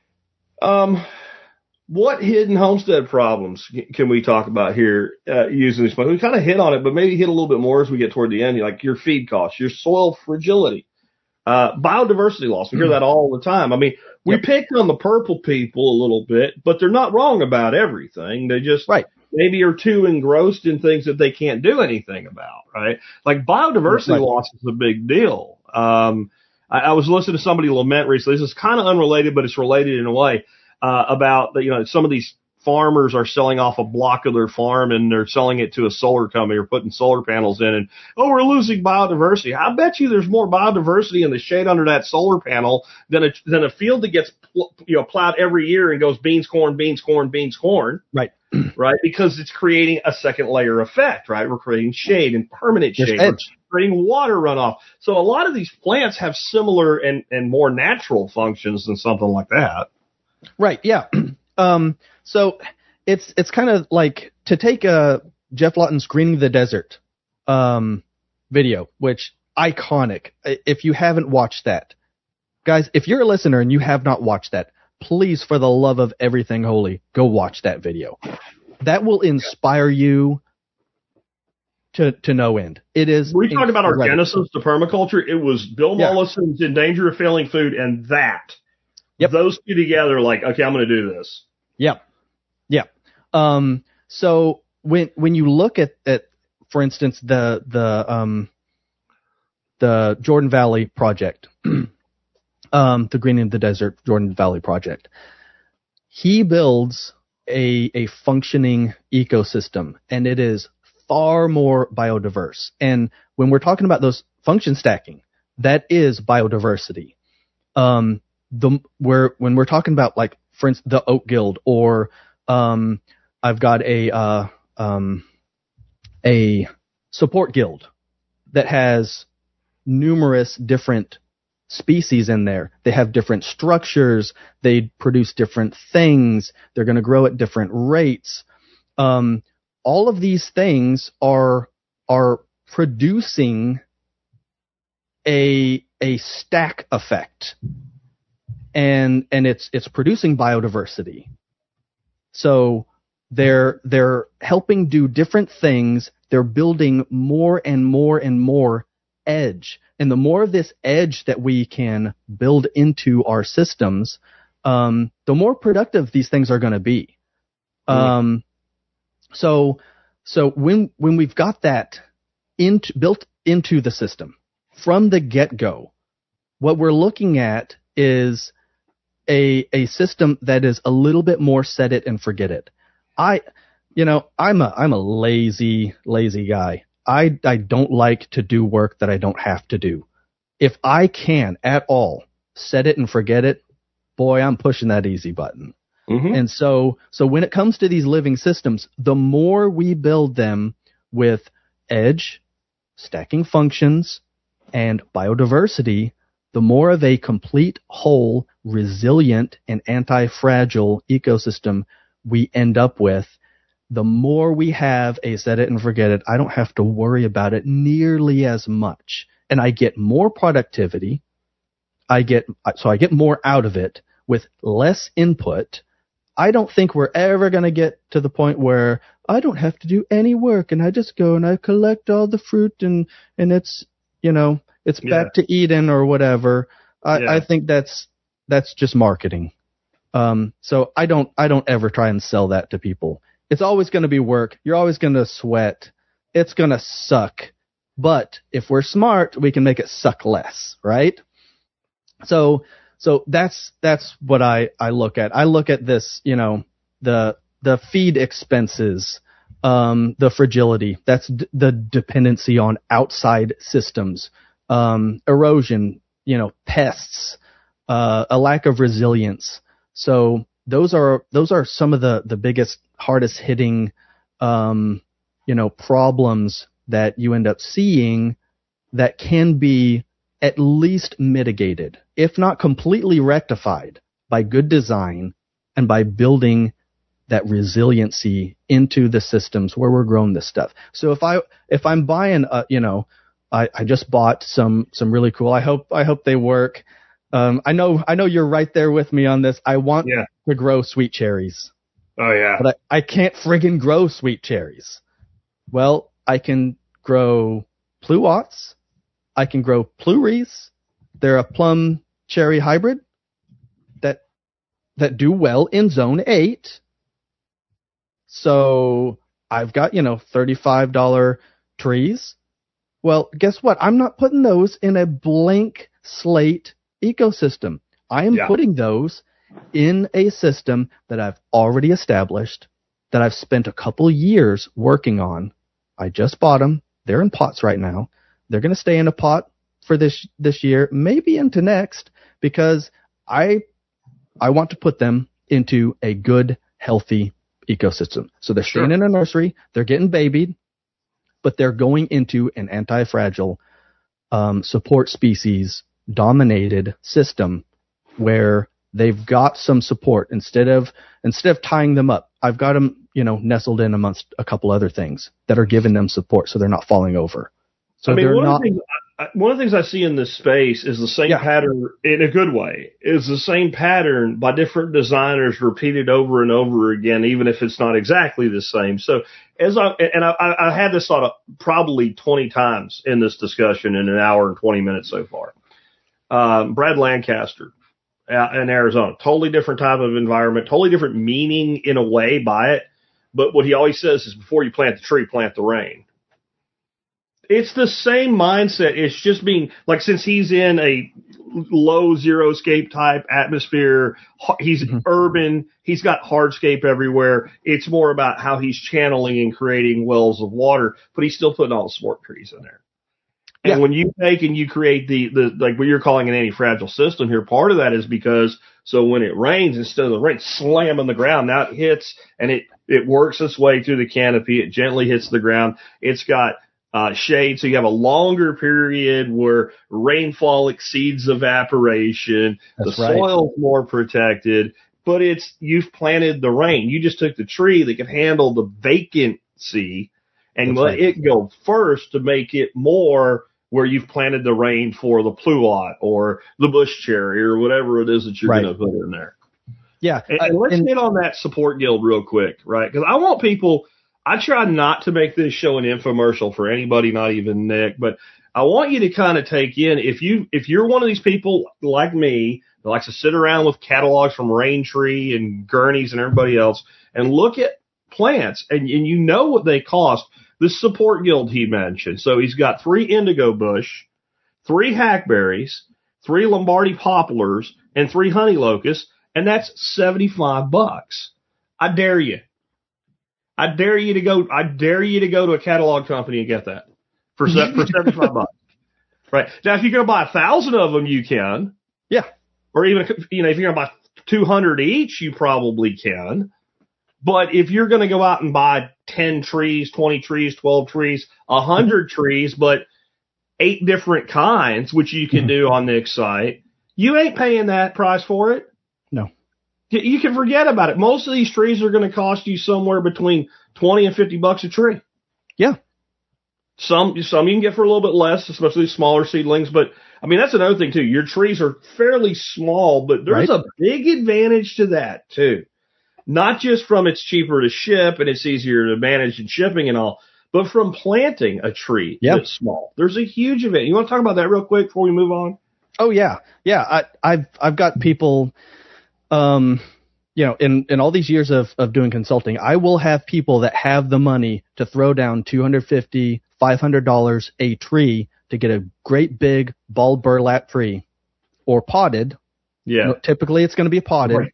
What hidden homestead problems can we talk about here, using this? We kind of hit on it, but maybe hit a little bit more as we get toward the end, like your feed costs, your soil fragility. Biodiversity loss. We hear that all the time. I mean, we picked on the purple people a little bit, but they're not wrong about everything. They just maybe are too engrossed in things that they can't do anything about, right? Like biodiversity loss is a big deal. I was listening to somebody lament recently. This is kind of unrelated, but it's related in a way, about that, you know, some of these farmers are selling off a block of their farm and they're selling it to a solar company or putting solar panels in and, we're losing biodiversity. I bet you there's more biodiversity in the shade under that solar panel than a field that gets, plowed every year and goes beans, corn, beans, corn, beans, corn. Right. Right. Because it's creating a second layer effect, right? We're creating shade and permanent shade. We're creating water runoff. So a lot of these plants have similar and more natural functions than something like that. Right. Yeah. So it's kind of like to take Jeff Lawton's Greening the Desert video, which iconic. If you haven't watched that, guys, if you're a listener and you have not watched that, please, for the love of everything holy, go watch that video. That will inspire you to no end. It is. We talked about our genesis to permaculture. It was Bill Mollison's In Danger of Failing Food and that. Those two together, like, okay, I'm going to do this. Yep. Yeah. So when you look at for instance, the Jordan Valley project, the Greening the Desert Jordan Valley project, he builds a functioning ecosystem, and it is far more biodiverse. And when we're talking about those function stacking, that is biodiversity. When we're talking about, like, for instance, the Oak Guild, or I've got a support guild that has numerous different species in there. They have different structures. They produce different things. They're going to grow at different rates. All of these things are producing a stack effect, and it's producing biodiversity. So they're helping do different things. They're building more and more and more edge. And the more of this edge that we can build into our systems, the more productive these things are going to be. So when we've got that built into the system from the get-go, what we're looking at is a system that is a little bit more set it and forget it. I'm a lazy guy. I don't like to do work that I don't have to do. If I can at all set it and forget it, boy, I'm pushing that easy button. Mm-hmm. And so when it comes to these living systems, the more we build them with edge, stacking functions, and biodiversity, the more of a complete, whole, resilient, and anti-fragile ecosystem we end up with. The more we have a set it and forget it, I don't have to worry about it nearly as much. And I get more productivity. I get more out of it with less input. I don't think we're ever going to get to the point where I don't have to do any work and I just go and I collect all the fruit and it's, it's back to Eden or whatever. I think that's just marketing. So I don't ever try and sell that to people. It's always going to be work. You're always going to sweat. It's going to suck. But if we're smart, we can make it suck less, right? So that's what I look at. I look at this, the feed expenses, the fragility. That's the dependency on outside systems, erosion, pests, a lack of resilience. So those are some of the biggest, hardest hitting, problems that you end up seeing that can be at least mitigated, if not completely rectified, by good design and by building that resiliency into the systems where we're growing this stuff. So if I'm buying, I just bought some really cool. I hope they work. I know you're right there with me on this. I want to grow sweet cherries. Oh yeah. But I can't friggin' grow sweet cherries. Well, I can grow pluots. I can grow pluries. They're a plum cherry hybrid that do well in zone 8. So I've got, $35 trees. Well, guess what? I'm not putting those in a blank slate ecosystem. I am putting those in a system that I've already established, that I've spent a couple years working on. I just bought them. They're in pots right now. They're going to stay in a pot for this year, maybe into next, because I want to put them into a good, healthy ecosystem. So they're staying in a nursery. They're getting babied, but they're going into an anti-fragile support species dominated system where they've got some support instead of tying them up. I've got them, nestled in amongst a couple other things that are giving them support so they're not falling over. So one of the things I see in this space is the same pattern in a good way. Is the same pattern by different designers repeated over and over again, even if it's not exactly the same. So I had this thought probably 20 times in this discussion in an hour and 20 minutes so far. Brad Lancaster in Arizona, totally different type of environment, totally different meaning in a way by it. But what he always says is before you plant the tree, plant the rain. It's the same mindset. It's just being like, since he's in a low xeriscape type atmosphere, he's urban, he's got hardscape everywhere. It's more about how he's channeling and creating wells of water, but he's still putting all the support trees in there. And when you take and you create the like what you're calling an anti-fragile system here, part of that is because so when it rains, instead of the rain slamming the ground, now it hits and it works its way through the canopy. It gently hits the ground. It's got shade, so you have a longer period where rainfall exceeds evaporation. That's the right. soil's more protected, but you've planted the rain. You just took the tree that could handle the vacancy and That's let right. it go first to make it more where you've planted the rain for the pluot or the bush cherry or whatever it is that you're Right. going to put in there. Yeah. And let's and- hit on that support guild real quick, right? Because I want people, I try not to make this show an infomercial for anybody, not even Nick, but I want you to kind of take in, if you're one of these people like me that likes to sit around with catalogs from Raintree and Gurney's and everybody else and look at plants and you know what they cost, the support guild he mentioned. So he's got 3 indigo bush, 3 hackberries, 3 Lombardy poplars, and 3 honey locusts, and that's $75. I dare you. I dare you to go to a catalog company and get that for $75. Right. Now, if you're going to buy 1,000 of them, you can. Yeah. Or even, if you're going to buy 200 each, you probably can. But if you're going to go out and buy 10 trees, 20 trees, 12 trees, 100 trees, but 8 different kinds, which you can do on Nick's site, you ain't paying that price for it. No. You can forget about it. Most of these trees are going to cost you somewhere between $20 and $50 a tree. Yeah. Some you can get for a little bit less, especially smaller seedlings. But I mean, that's another thing too. Your trees are fairly small, but there's Right. a big advantage to that too. Not just from it's cheaper to ship and it's easier to manage in shipping and all, but from planting a tree that's small. There's a huge advantage. You want to talk about that real quick before we move on? Oh yeah. Yeah. I've got people, in all these years of doing consulting, I will have people that have the money to throw down $250, $500 a tree to get a great big bald burlap tree or potted. Yeah. Typically it's going to be potted. Right.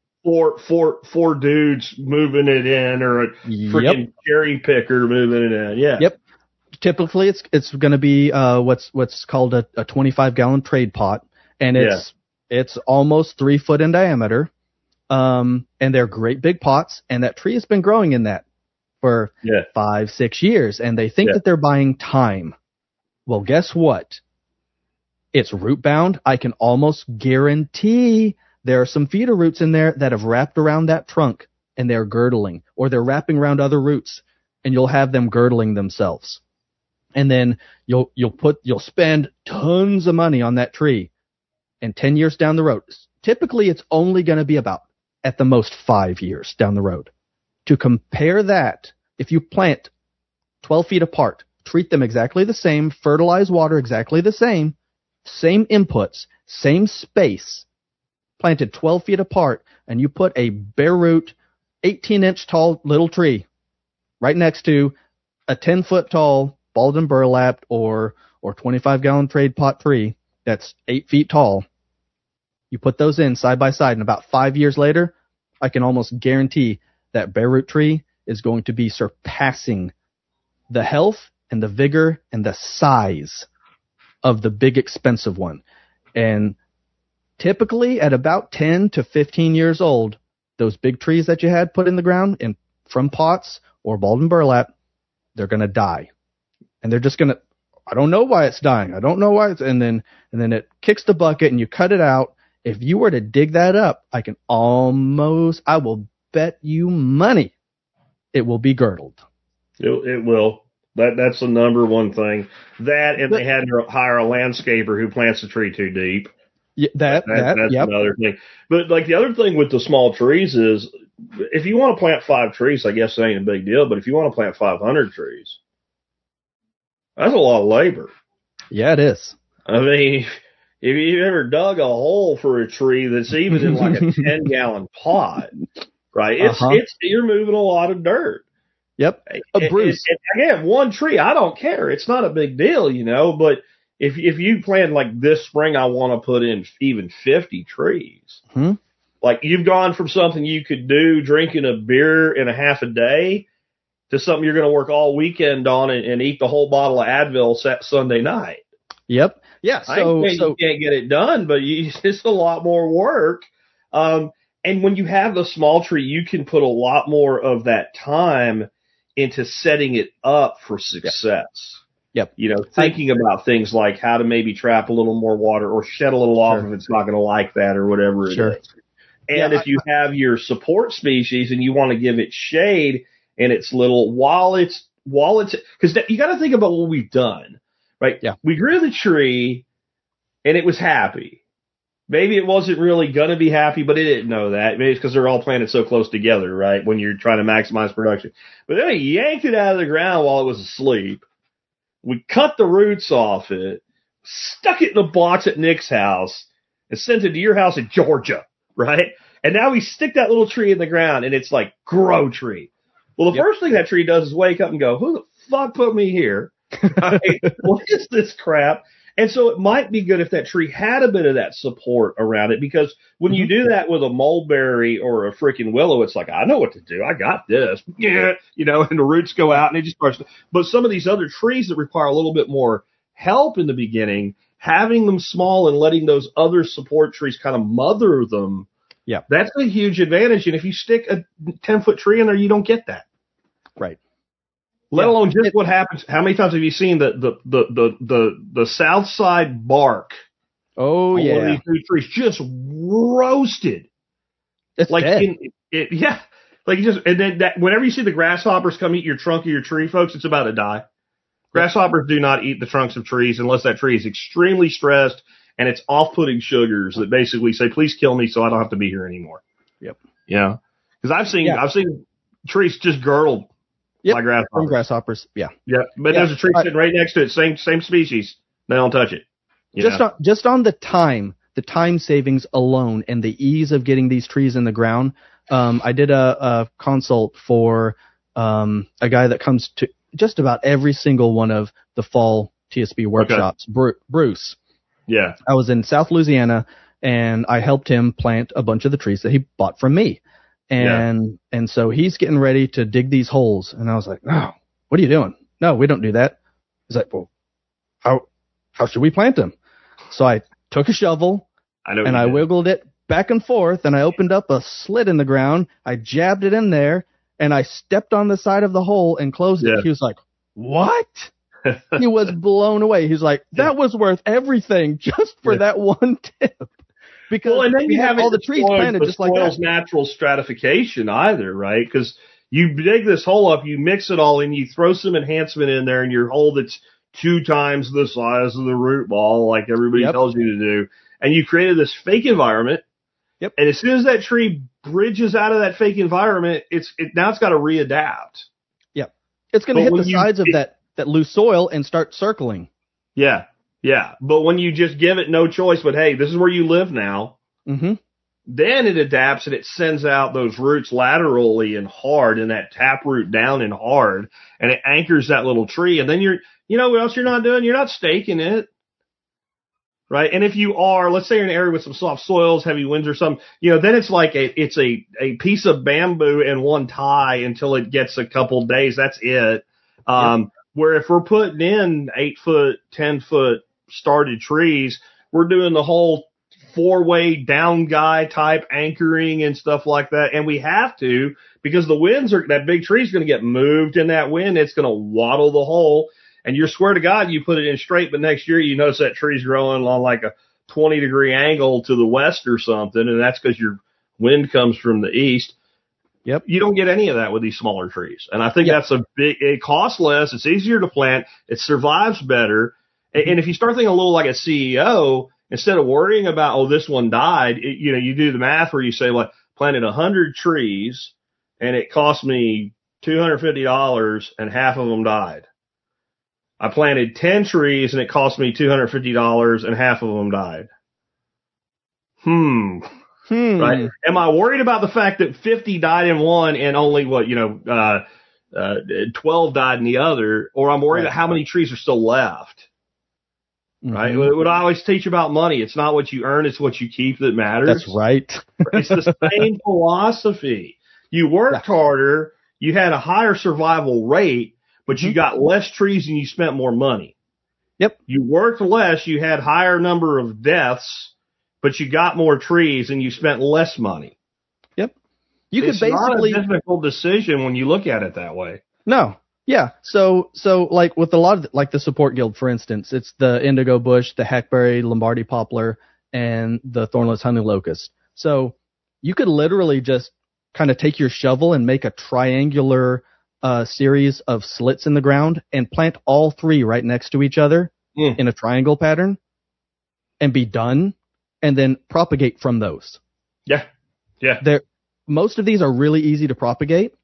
Four dudes moving it in, or a freaking cherry picker moving it in. Yeah. Yep. Typically it's going to be what's called a 25-gallon trade pot, and it's almost 3 foot in diameter. And they're great big pots, and that tree has been growing in that for 5-6 years, and they think that they're buying time. Well, guess what? It's root bound. I can almost guarantee there are some feeder roots in there that have wrapped around that trunk and they're girdling, or they're wrapping around other roots, and you'll have them girdling themselves. And then you'll spend tons of money on that tree, and 10 years down the road, typically it's only going to be about at the most 5 years down the road. To compare that, if you plant 12 feet apart, treat them exactly the same, fertilize water exactly the same inputs, same space, planted 12 feet apart, and you put a bare root, 18-inch tall little tree right next to a 10-foot tall bald and burlapped or 25-gallon trade pot tree that's 8 feet tall. You put those in side by side, and about 5 years later, I can almost guarantee that bare root tree is going to be surpassing the health and the vigor and the size of the big expensive one. And typically at about 10 to 15 years old, those big trees that you had put in the ground and from pots or bald and burlap, they're going to die. And they're just going to, I don't know why it's dying. I don't know why it's, and then it kicks the bucket and you cut it out. If you were to dig that up, I will bet you money it will be girdled. It will. That's the number one thing. That, and they had to hire a landscaper who plants the tree too deep. Yeah, that's another thing. But like the other thing with the small trees is, if you want to plant 5 trees, I guess it ain't a big deal. But if you want to plant 500 trees, that's a lot of labor. Yeah, it is. I mean, if you've ever dug a hole for a tree that's even in like a 10-gallon pot, right? You're moving a lot of dirt. Yep. Bruce. And again, one tree, I don't care. It's not a big deal, but if you plan like this spring, I want to put in even 50 trees. Like you've gone from something you could do drinking a beer in a half a day to something you're going to work all weekend on and eat the whole bottle of Advil Sunday night. Yep. Yeah. So you can't get it done, but it's a lot more work. And when you have a small tree, you can put a lot more of that time into setting it up for success. Yep. You know, thinking about things like how to maybe trap a little more water or shed a little off Sure. if it's not going to like that or whatever it Sure. is. And Yeah, if you have your support species and you want to give it shade and it's little, because you got to think about what we've done, right? Yeah. We grew the tree and it was happy. Maybe it wasn't really going to be happy, but it didn't know that. Maybe it's because they're all planted so close together, right? When you're trying to maximize production. But then we yanked it out of the ground while it was asleep. We cut the roots off it, stuck it in a box at Nick's house, and sent it to your house in Georgia, right? And now we stick that little tree in the ground, and it's like, grow tree. Well, the first thing that tree does is wake up and go, who the fuck put me here? Right? What is this crap? And so it might be good if that tree had a bit of that support around it, because when you do that with a mulberry or a freaking willow, it's like, I know what to do. I got this. Yeah. You know, and the roots go out and it just starts. But some of these other trees that require a little bit more help in the beginning, having them small and letting those other support trees kind of mother them. Yeah. That's a huge advantage. And if you stick a 10-foot tree in there, you don't get that. Right. Let alone just what happens. How many times have you seen the south side bark? Oh, on yeah. one of these new trees just roasted. It's Like dead. yeah. Like just, and then that, whenever you see the grasshoppers come eat your trunk of your tree, folks, it's about to die. Grasshoppers do not eat the trunks of trees unless that tree is extremely stressed and it's off-putting sugars that basically say, please kill me so I don't have to be here anymore. Yep. Yeah. Because I've seen trees just girdled by grasshoppers. From grasshoppers. Yeah. Yeah. But there's a tree sitting right next to it, same species. They don't touch it. Just on the time savings alone and the ease of getting these trees in the ground. I did a consult for a guy that comes to just about every single one of the fall TSB workshops, Bruce. Yeah. I was in South Louisiana and I helped him plant a bunch of the trees that he bought from me. And so he's getting ready to dig these holes. And I was like, no, what are you doing? No, we don't do that. He's like, well, how should we plant them? So I took a shovel and I wiggled it back and forth and I opened up a slit in the ground. I jabbed it in there and I stepped on the side of the hole and closed it. He was like, what? He was blown away. He's like, that was worth everything just for that one tip. Because and then you have all the trees planted just like that. Natural stratification either, right? Because you dig this hole up, you mix it all in, you throw some enhancement in there in your hole that's 2 times the size of the root ball, like everybody tells you to do, and you created this fake environment. Yep. And as soon as that tree bridges out of that fake environment, now it's got to readapt. Yep. It's going to hit the sides of that loose soil and start circling. Yeah. Yeah. But when you just give it no choice, but hey, this is where you live now. Mm-hmm. Then it adapts and it sends out those roots laterally and hard and that taproot down and hard, and it anchors that little tree. And then you know what else you're not doing? You're not staking it. Right. And if you are, let's say you're in an area with some soft soils, heavy winds or something, then it's like it's a piece of bamboo and one tie until it gets a couple days. That's it. Where if we're putting in 8-foot, 10-foot started trees, we're doing the whole 4-way down guy type anchoring and stuff like that. And we have to, because the winds that big tree is going to get moved in that wind. It's going to waddle the hole. And you swear to God, you put it in straight, but next year you notice that tree's growing on like a 20-degree angle to the west or something. And that's because your wind comes from the east. Yep. You don't get any of that with these smaller trees. And I think that's it costs less. It's easier to plant. It survives better. And if you start thinking a little like a CEO, instead of worrying about, this one died, you do the math where you say, well, I planted 100 trees and it cost me $250 and half of them died. I planted 10 trees and it cost me $250 and half of them died. Right? Am I worried about the fact that 50 died in one and only 12 died in the other? Or I'm worried about how many trees are still left? Right? What I always teach about money, it's not what you earn, it's what you keep that matters. That's right. It's the same philosophy. You worked harder, you had a higher survival rate, but you got less trees and you spent more money. Yep. You worked less, you had higher number of deaths, but you got more trees and you spent less money. Yep. You it's could basically not a difficult decision when you look at it that way. No. Yeah. So like with a lot of like the support guild, for instance, it's the indigo bush, the hackberry, Lombardy poplar, and the thornless honey locust. So you could literally just kind of take your shovel and make a triangular series of slits in the ground and plant all three right next to each other in a triangle pattern and be done, and then propagate from those. Yeah. Yeah. Most of these are really easy to propagate.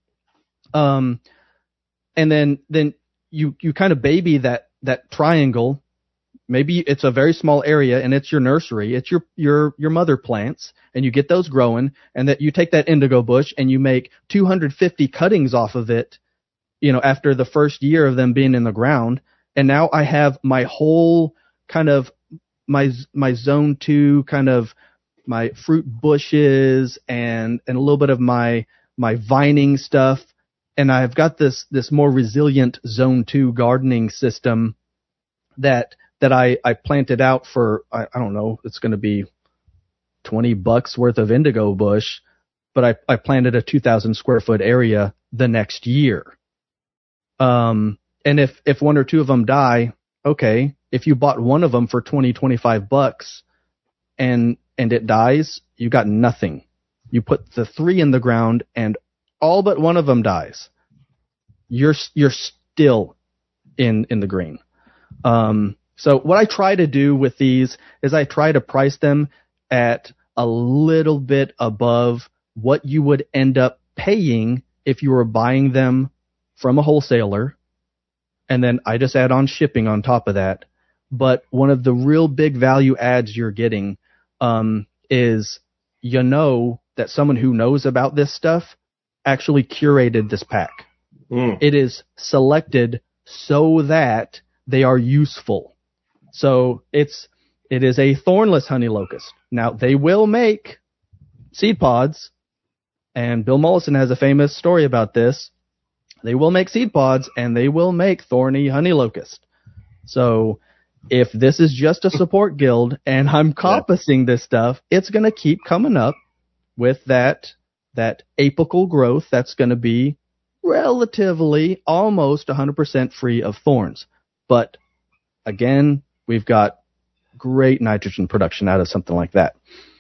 And then you kind of baby that triangle. Maybe it's a very small area and it's your nursery. It's your mother plants, and you get those growing, and that you take that indigo bush and you make 250 cuttings off of it, after the first year of them being in the ground. And now I have my whole kind of my zone 2 kind of my fruit bushes and a little bit of my vining stuff. And I've got this more resilient zone 2 gardening system that I planted out for, I don't know, it's going to be $20 worth of indigo bush, but I planted a 2,000 square foot area the next year. And if one or two of them die, okay, if you bought one of them for $20-$25 and it dies, you got nothing. You put the 3 in the ground and all but one of them dies. You're still in the green. So what I try to do with these is I try to price them at a little bit above what you would end up paying if you were buying them from a wholesaler. And then I just add on shipping on top of that. But one of the real big value adds you're getting is that someone who knows about this stuff actually curated this pack. It is selected so that they are useful. So it is a thornless honey locust. Now they will make seed pods, and Bill Mollison has a famous story about this. They will make seed pods and they will make thorny honey locust. So if this is just a support guild and I'm coppicing this stuff, it's going to keep coming up with that apical growth that's going to be relatively almost 100% free of thorns. But again, we've got great nitrogen production out of something like that.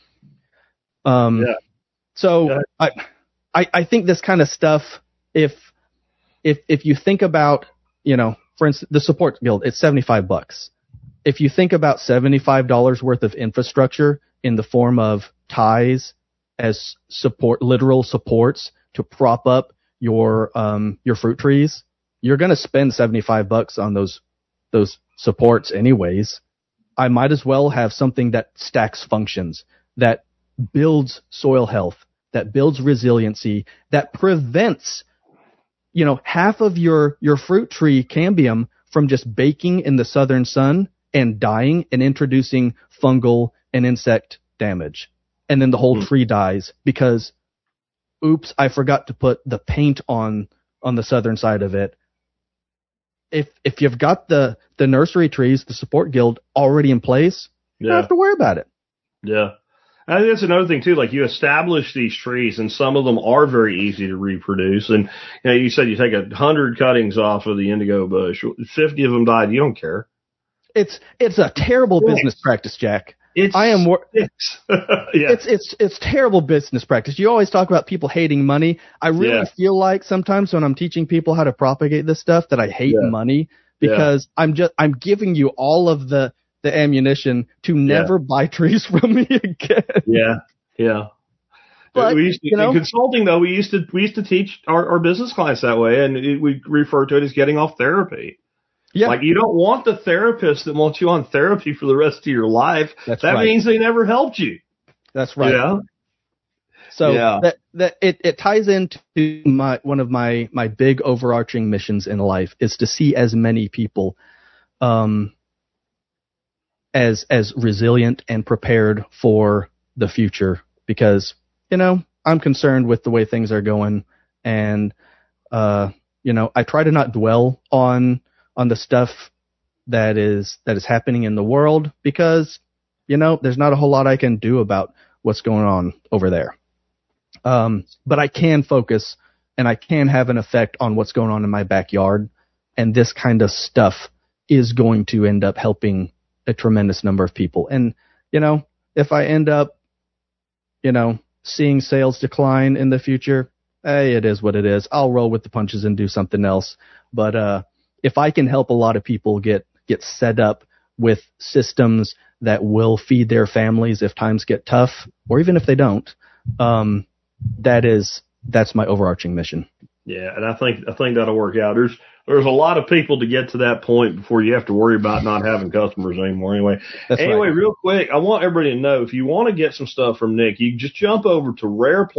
So I think this kind of stuff, if you think about, for instance, the support guild, it's $75. If you think about $75 worth of infrastructure in the form of ties as literal supports to prop up your fruit trees, you're going to spend $75 on those supports anyways. I might as well have something that stacks functions, that builds soil health, that builds resiliency, that prevents, half of your fruit tree cambium from just baking in the southern sun and dying and introducing fungal and insect damage. And then the whole tree dies because, oops, I forgot to put the paint on the southern side of it. If you've got the nursery trees, the support guild already in place, you don't have to worry about it. Yeah. I think that's another thing too. Like, you establish these trees, and some of them are very easy to reproduce. And you said you take 100 cuttings off of the indigo bush, 50 of them died. You don't care. It's a terrible business practice, Jack. It's terrible business practice. You always talk about people hating money. I really feel like sometimes when I'm teaching people how to propagate this stuff that I hate money, because I'm giving you all of the ammunition to never buy trees from me again. Yeah. But, we used to, in consulting though, we used to teach our business clients that way, and we refer to it as getting off therapy. Yeah. Like, you don't want the therapist that wants you on therapy for the rest of your life. That means they never helped you. That's right. Yeah. So that it ties into one of my big overarching missions in life is to see as many people as resilient and prepared for the future, because I'm concerned with the way things are going, and I try to not dwell on the stuff that is happening in the world, because there's not a whole lot I can do about what's going on over there. But I can focus and I can have an effect on what's going on in my backyard. And this kind of stuff is going to end up helping a tremendous number of people. And, if I end up, seeing sales decline in the future, hey, it is what it is. I'll roll with the punches and do something else. But if I can help a lot of people get set up with systems that will feed their families if times get tough, or even if they don't, that's my overarching mission. Yeah, and I think that'll work out. There's a lot of people to get to that point before you have to worry about not having customers anymore. Anyway, Right. Real quick, I want everybody to know, if you want to get some stuff from Nick, you can just jump over to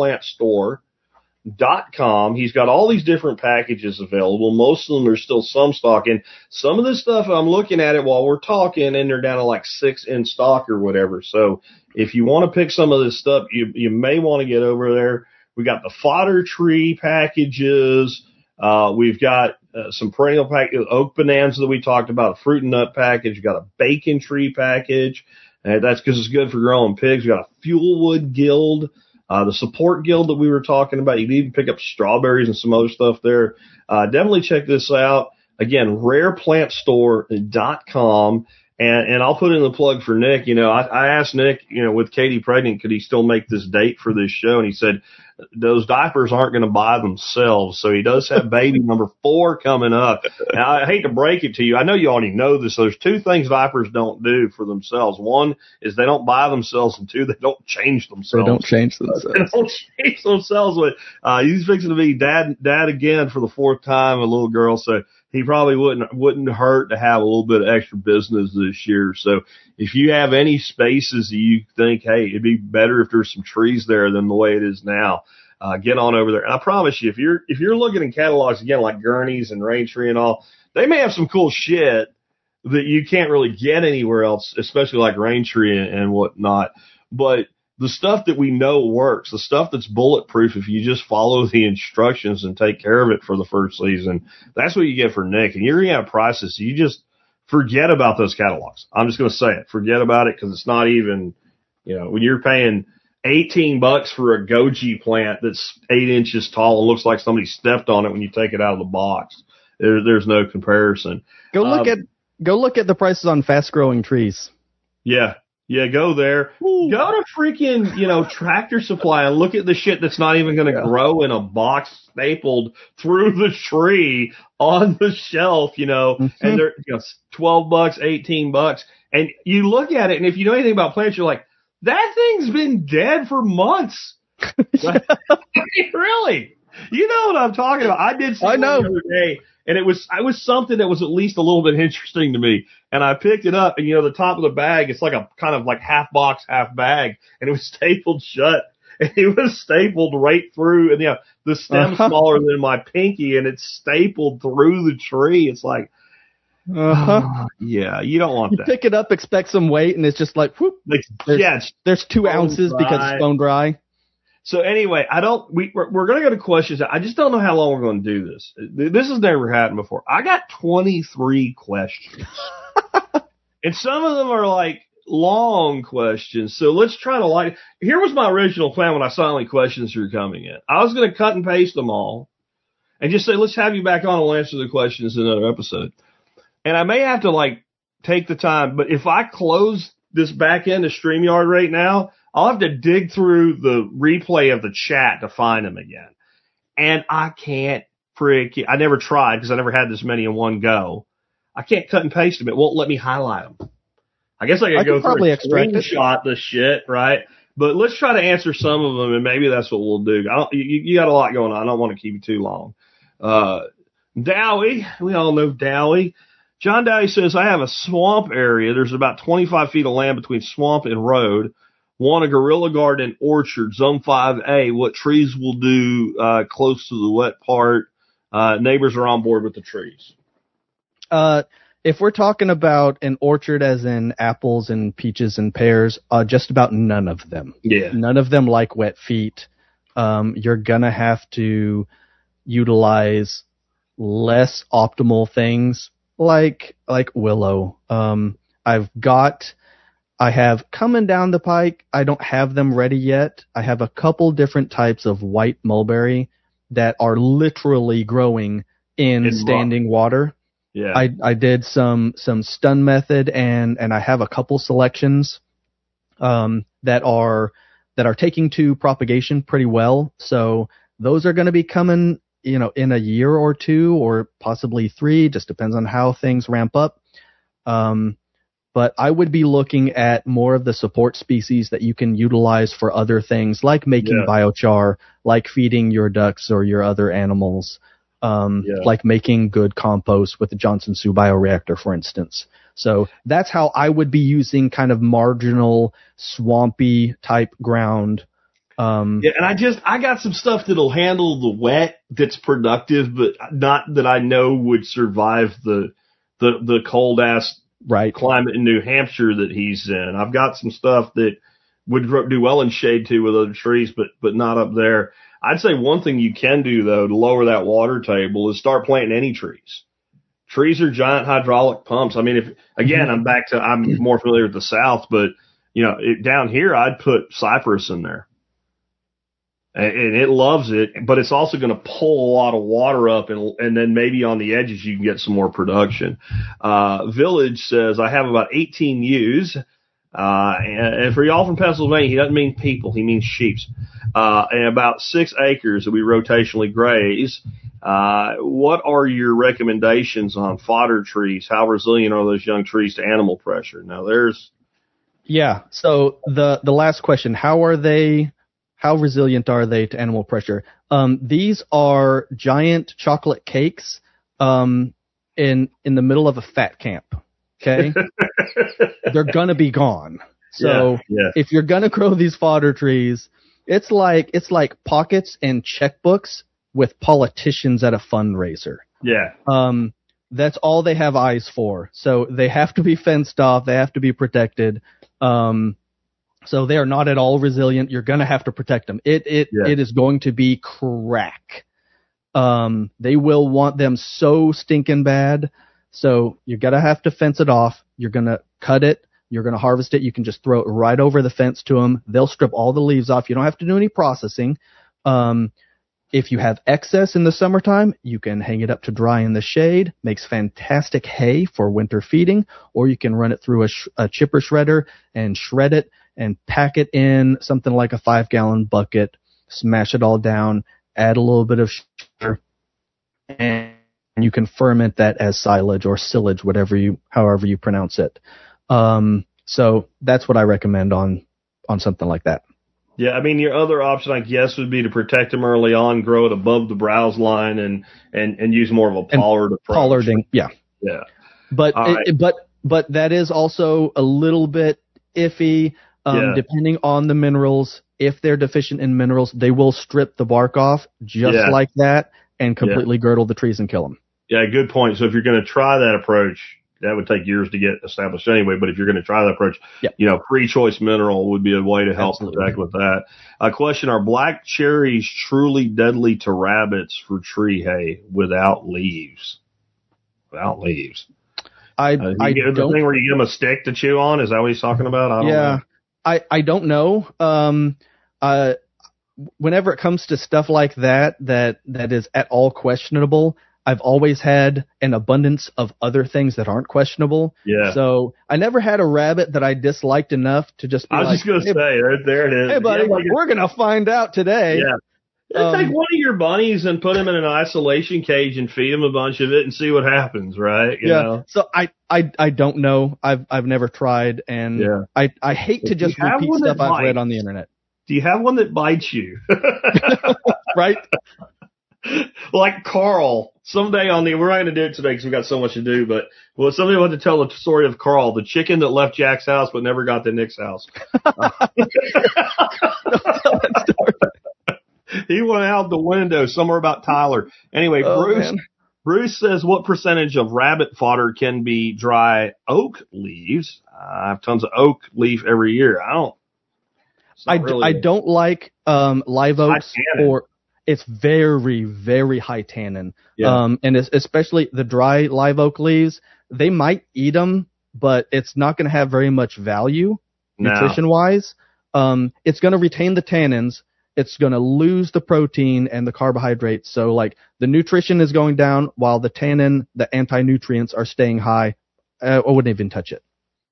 rareplantstore.com. He's got all these different packages available. Most of them are still some stock, and some of this stuff, I'm looking at it while we're talking, and they're down to like 6 in stock or whatever. So if you want to pick some of this stuff, you may want to get over there. We got the fodder tree packages. We've got some perennial oak bonanza that we talked about, a fruit and nut package. We've got a bacon tree package. That's because it's good for growing pigs. We've got a fuelwood guild, the support guild that we were talking about. You can even pick up strawberries and some other stuff there. Definitely check this out. Again, rareplantstore.com. And I'll put in the plug for Nick. I asked Nick, with Katie pregnant, could he still make this date for this show? And he said those diapers aren't going to buy themselves. So he does have baby number 4 coming up. Now, I hate to break it to you. I know you already know this. There's 2 things diapers don't do for themselves. One is they don't buy themselves, and 2, they don't change themselves. They don't change themselves. They don't change themselves. But he's fixing to be dad again for the 4th time, a little girl. So he probably wouldn't hurt to have a little bit of extra business this year. So if you have any spaces that you think, hey, it'd be better if there's some trees there than the way it is now, get on over there. And I promise you, if you're looking in catalogs again, like Gurney's and Raintree and all, they may have some cool shit that you can't really get anywhere else, especially like Raintree and whatnot. But the stuff that we know works, the stuff that's bulletproof, if you just follow the instructions and take care of it for the first season, that's what you get for Nick. And you're going to have prices. So you just forget about those catalogs. I'm just going to say it. Forget about it, because it's not even, when you're paying $18 for a goji plant that's 8 inches tall and looks like somebody stepped on it when you take it out of the box. There's no comparison. Go look at the prices on fast growing trees. Yeah. Yeah, go there. Ooh. Go to freaking, Tractor Supply and look at the shit that's not even going to grow in a box stapled through the tree on the shelf, and they're $12, $18. And you look at it, and if you know anything about plants, you're like, that thing's been dead for months. Really? You know what I'm talking about. I did see one the other day, and it was something that was at least a little bit interesting to me. And I picked it up, and the top of the bag, it's like a kind of like half box, half bag, and it was stapled shut. And it was stapled right through, and the stem's smaller than my pinky, and it's stapled through the tree. It's like, yeah, you don't want that. You pick it up, expect some weight, and it's just like, whoop. There's 2 ounces because it's bone dry. So anyway, we're going to go to questions. I just don't know how long we're going to do this. This has never happened before. I got 23 questions. And some of them are like long questions. So let's try to here was my original plan when I saw how many questions were coming in. I was going to cut and paste them all and just say, let's have you back on and we'll answer the questions in another episode. And I may have to take the time, but if I close this back end of StreamYard right now, I'll have to dig through the replay of the chat to find them again. And I can't I never tried because I never had this many in one go. I can't cut and paste them. It won't let me highlight them. I guess I could go through and screenshot the shit, right? But let's try to answer some of them, and maybe that's what we'll do. You got a lot going on. I don't want to keep you too long. Dowie, we all know Dowie. John Dowie says, I have a swamp area. There's about 25 feet of land between swamp and road. Want a gorilla garden and orchard, zone 5A. What trees will do close to the wet part? Neighbors are on board with the trees. If we're talking about an orchard as in apples and peaches and pears, just about none of them. Yeah. None of them like wet feet. You're going to have to utilize less optimal things like willow. I have coming down the pike. I don't have them ready yet. I have a couple different types of white mulberry that are literally growing in standing water. Yeah. I did some stun method and I have a couple selections that are taking to propagation pretty well. So those are going to be coming, in a year or two or possibly 3, just depends on how things ramp up. But I would be looking at more of the support species that you can utilize for other things, like making biochar, like feeding your ducks or your other animals, like making good compost with the Johnson-Su bioreactor, for instance. So that's how I would be using kind of marginal, swampy type ground. And I got some stuff that'll handle the wet that's productive, but not that I know would survive the cold ass climate in New Hampshire that he's in. I've got some stuff that would do well in shade too with other trees, but not up there. I'd say one thing you can do though to lower that water table is start planting any trees. Trees are giant hydraulic pumps. I mean, I'm more familiar with the South, but down here I'd put cypress in there. And it loves it, but it's also going to pull a lot of water up, and then maybe on the edges you can get some more production. Village says, I have about 18 ewes, and for y'all from Pennsylvania, he doesn't mean people, he means sheeps, and about 6 acres that we rotationally graze. What are your recommendations on fodder trees? How resilient are those young trees to animal pressure? Now so the last question, how resilient are they to animal pressure? These are giant chocolate cakes in the middle of a fat camp. Okay? They're going to be gone. So if you're going to grow these fodder trees, it's like pockets and checkbooks with politicians at a fundraiser. Yeah. That's all they have eyes for. So they have to be fenced off. They have to be protected. So they are not at all resilient. You're going to have to protect them. It is going to be crack. They will want them so stinking bad. So you're going to have to fence it off. You're going to cut it. You're going to harvest it. You can just throw it right over the fence to them. They'll strip all the leaves off. You don't have to do any processing. If you have excess in the summertime, you can hang it up to dry in the shade. Makes fantastic hay for winter feeding. Or you can run it through a chipper shredder and shred it and pack it in something like a 5-gallon bucket, smash it all down, add a little bit of sugar, and you can ferment that as silage or silage, however you pronounce it. So that's what I recommend on something like that. Yeah, I mean, your other option, I guess, would be to protect them early on, grow it above the browse line, and use more of a pollard approach. Pollarding, yeah. But but that is also a little bit iffy. Depending on the minerals, if they're deficient in minerals, they will strip the bark off like that and completely girdle the trees and kill them. Yeah, good point. So if you're going to try that approach, that would take years to get established anyway. But if you're going to try that approach, pre-choice mineral would be a way to help protect with that. A question, are black cherries truly deadly to rabbits for tree hay without leaves? Without leaves. I don't. The thing where you give them a stick to chew on, is that what he's talking about? I don't know. I don't know. Whenever it comes to stuff like that is at all questionable, I've always had an abundance of other things that aren't questionable. Yeah. So I never had a rabbit that I disliked enough to just be just going to say, there it is. Hey, buddy, we're going to find out today. Yeah. Take one of your bunnies and put him in an isolation cage and feed him a bunch of it and see what happens, right? You know? So I don't know. I've never tried, and I hate to just repeat stuff I've read on the internet. Do you have one that bites you? Right? Like Carl. Someday we're not going to do it today because we've got so much to do, but somebody wanted to tell the story of Carl, the chicken that left Jack's house but never got to Nick's house. Don't tell that story. He went out the window somewhere about Tyler. Anyway, Bruce says, what percentage of rabbit fodder can be dry oak leaves? I have tons of oak leaf every year. I don't like live oaks it's very, very high tannin. Yeah. And especially the dry live oak leaves, they might eat them, but it's not going to have very much value nutrition wise. It's going to retain the tannins. it's going to lose the protein and the carbohydrates. So like the nutrition is going down while the tannin, the anti-nutrients are staying high. I wouldn't even touch it.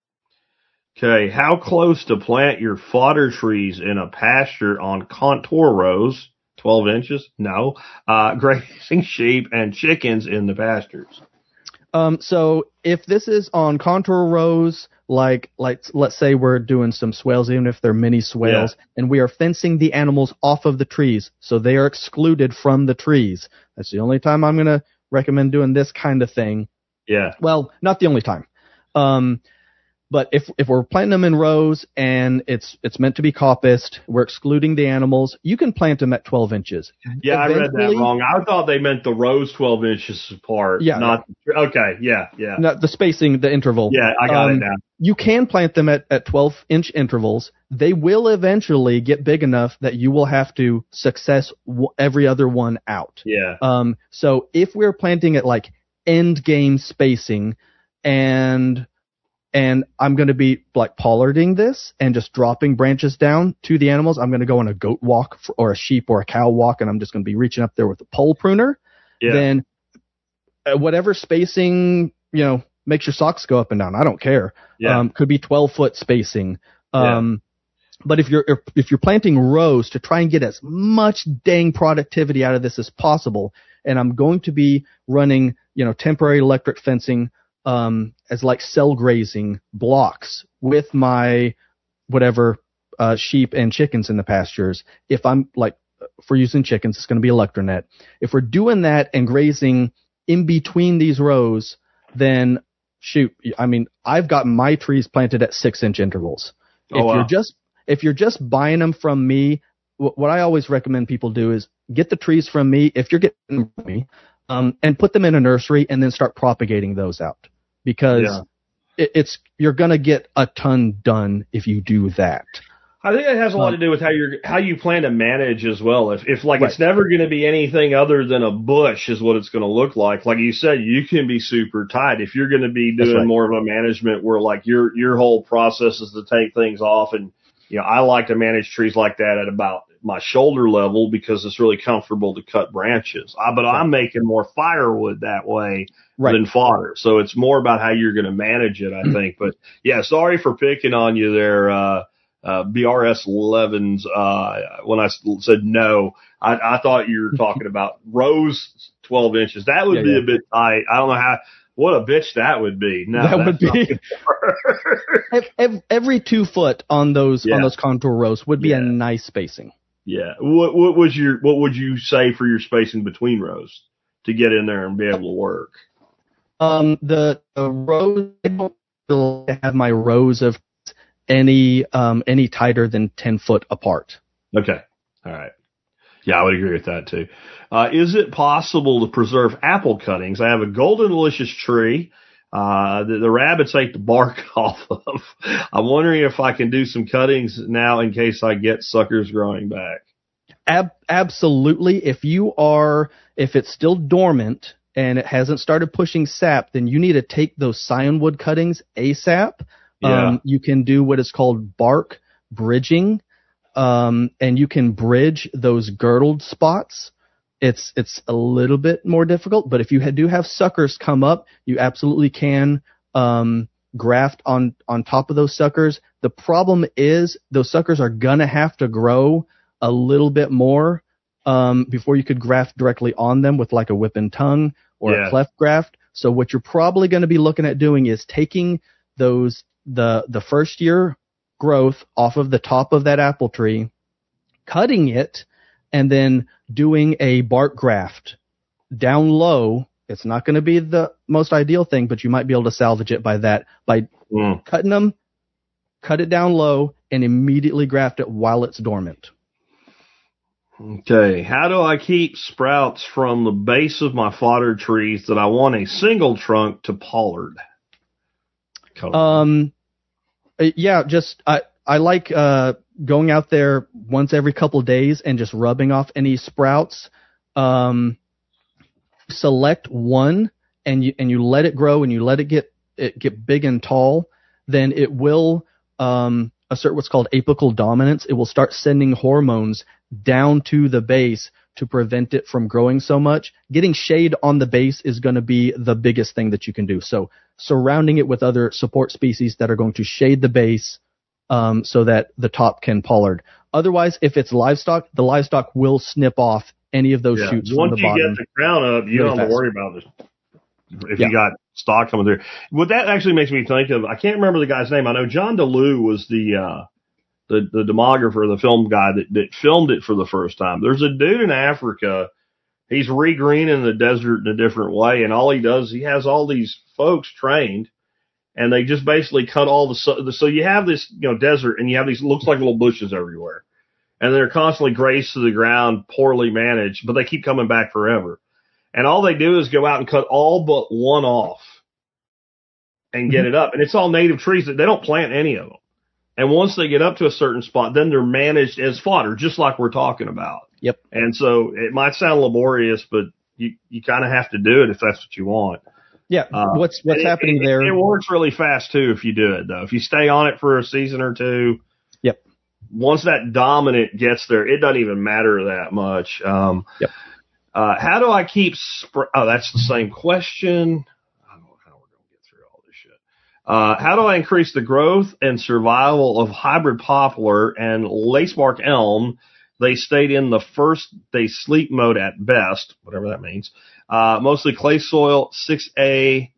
Okay, how close to plant your fodder trees in a pasture on contour rows? 12 inches? No. Grazing sheep and chickens in the pastures. So if this is on contour rows, like let's say we're doing some swales, even if they're mini swales, and we are fencing the animals off of the trees, so they are excluded from the trees. That's the only time I'm going to recommend doing this kind of thing. Yeah. Well, not the only time. But if we're planting them in rows and it's meant to be coppiced, we're excluding the animals, you can plant them at 12 inches. Yeah, I read that wrong. I thought they meant the rows 12 inches apart. Yeah. Not, okay, yeah. Not the spacing, the interval. Yeah, I got it now. You can plant them at 12-inch intervals. They will eventually get big enough that you will have to success every other one out. Yeah. So if we're planting at like end game spacing and I'm going to be like pollarding this and just dropping branches down to the animals. I'm going to go on a goat walk or a sheep or a cow walk, and I'm just going to be reaching up there with a pole pruner. Yeah. Then whatever spacing, makes your socks go up and down. I don't care. Yeah. Could be 12-foot spacing. But if you're planting rows to try and get as much dang productivity out of this as possible, and I'm going to be running, temporary electric fencing as like cell grazing blocks with my whatever sheep and chickens in the pastures. If I'm like, if we're using chickens, it's going to be Electronet. If we're doing that and grazing in between these rows, then shoot, I mean, I've got my trees planted at 6-inch intervals. If you're just buying them from me, what I always recommend people do is get the trees from me. If you're getting them from me, and put them in a nursery and then start propagating those out, because you're going to get a ton done if you do that. I think it has a lot to do with how you plan to manage as well. If it's never going to be anything other than a bush is what it's going to look like. Like you said, you can be super tight if you're going to be doing more of a management where like your whole process is to take things off. And I like to manage trees like that at about my shoulder level because it's really comfortable to cut branches. But I'm making more firewood that way than fodder. So it's more about how you're going to manage it, I think. But yeah, sorry for picking on you there, BRS 11s. When I said no, I thought you were talking about rows 12 inches. That would be a bit tight. I don't know what a bitch that would be. No, that would be every 2 foot on those contour rows would be a nice spacing. Yeah. What would you say for your spacing between rows to get in there and be able to work? The rows, I don't really have my rows of any tighter than 10 foot apart. Okay. All right. Yeah, I would agree with that too. Is it possible to preserve apple cuttings? I have a golden delicious tree. The rabbits ate the bark off of. I'm wondering if I can do some cuttings now in case I get suckers growing back. Absolutely. If it's still dormant and it hasn't started pushing sap, then you need to take those scionwood cuttings ASAP. Yeah. You can do what is called bark bridging. And you can bridge those girdled spots. It's a little bit more difficult, but if you do have suckers come up, you absolutely can graft on top of those suckers. The problem is those suckers are gonna have to grow a little bit more before you could graft directly on them with like a whip and tongue or a cleft graft. So what you're probably going to be looking at doing is taking the first year growth off of the top of that apple tree, cutting it, and then doing a bark graft down low. It's not going to be the most ideal thing, but you might be able to salvage it by cutting them, cut it down low, and immediately graft it while it's dormant. Okay, how do I keep sprouts from the base of my fodder trees that I want a single trunk to pollard? I like going out there once every couple days and just rubbing off any sprouts. Select one and you let it grow and you let it get big and tall, then it will assert what's called apical dominance. It will start sending hormones down to the base to prevent it from growing so much. Getting shade on the base is going to be the biggest thing that you can do. So surrounding it with other support species that are going to shade the base so that the top can pollard. Otherwise, if it's livestock, the livestock will snip off any of those shoots from the bottom. Once you get the crown up, you don't have to worry about this. If you got stock coming through. What that actually makes me think of, I can't remember the guy's name. I know John DeLue was the demographer, the film guy that filmed it for the first time. There's a dude in Africa. He's regreening the desert in a different way. And all he does, he has all these folks trained, and they just basically cut all so you have this, desert, and you have these, looks like little bushes everywhere. And they're constantly grazed to the ground, poorly managed, but they keep coming back forever. And all they do is go out and cut all but one off and get it up. And it's all native trees. They don't plant any of them. And once they get up to a certain spot, then they're managed as fodder, just like we're talking about. Yep. And so it might sound laborious, but you kind of have to do it if that's what you want. Yeah. What's happening there? It works really fast too if you do it, though. If you stay on it for a season or two. Yep. Once that dominant gets there, it doesn't even matter that much. Yep. How do I keep that's the same question. I don't know how we're going to get through all this shit. How do I increase the growth and survival of hybrid poplar and lacebark elm? They stayed in the first day sleep mode at best, whatever that means. Mostly clay soil, 6A,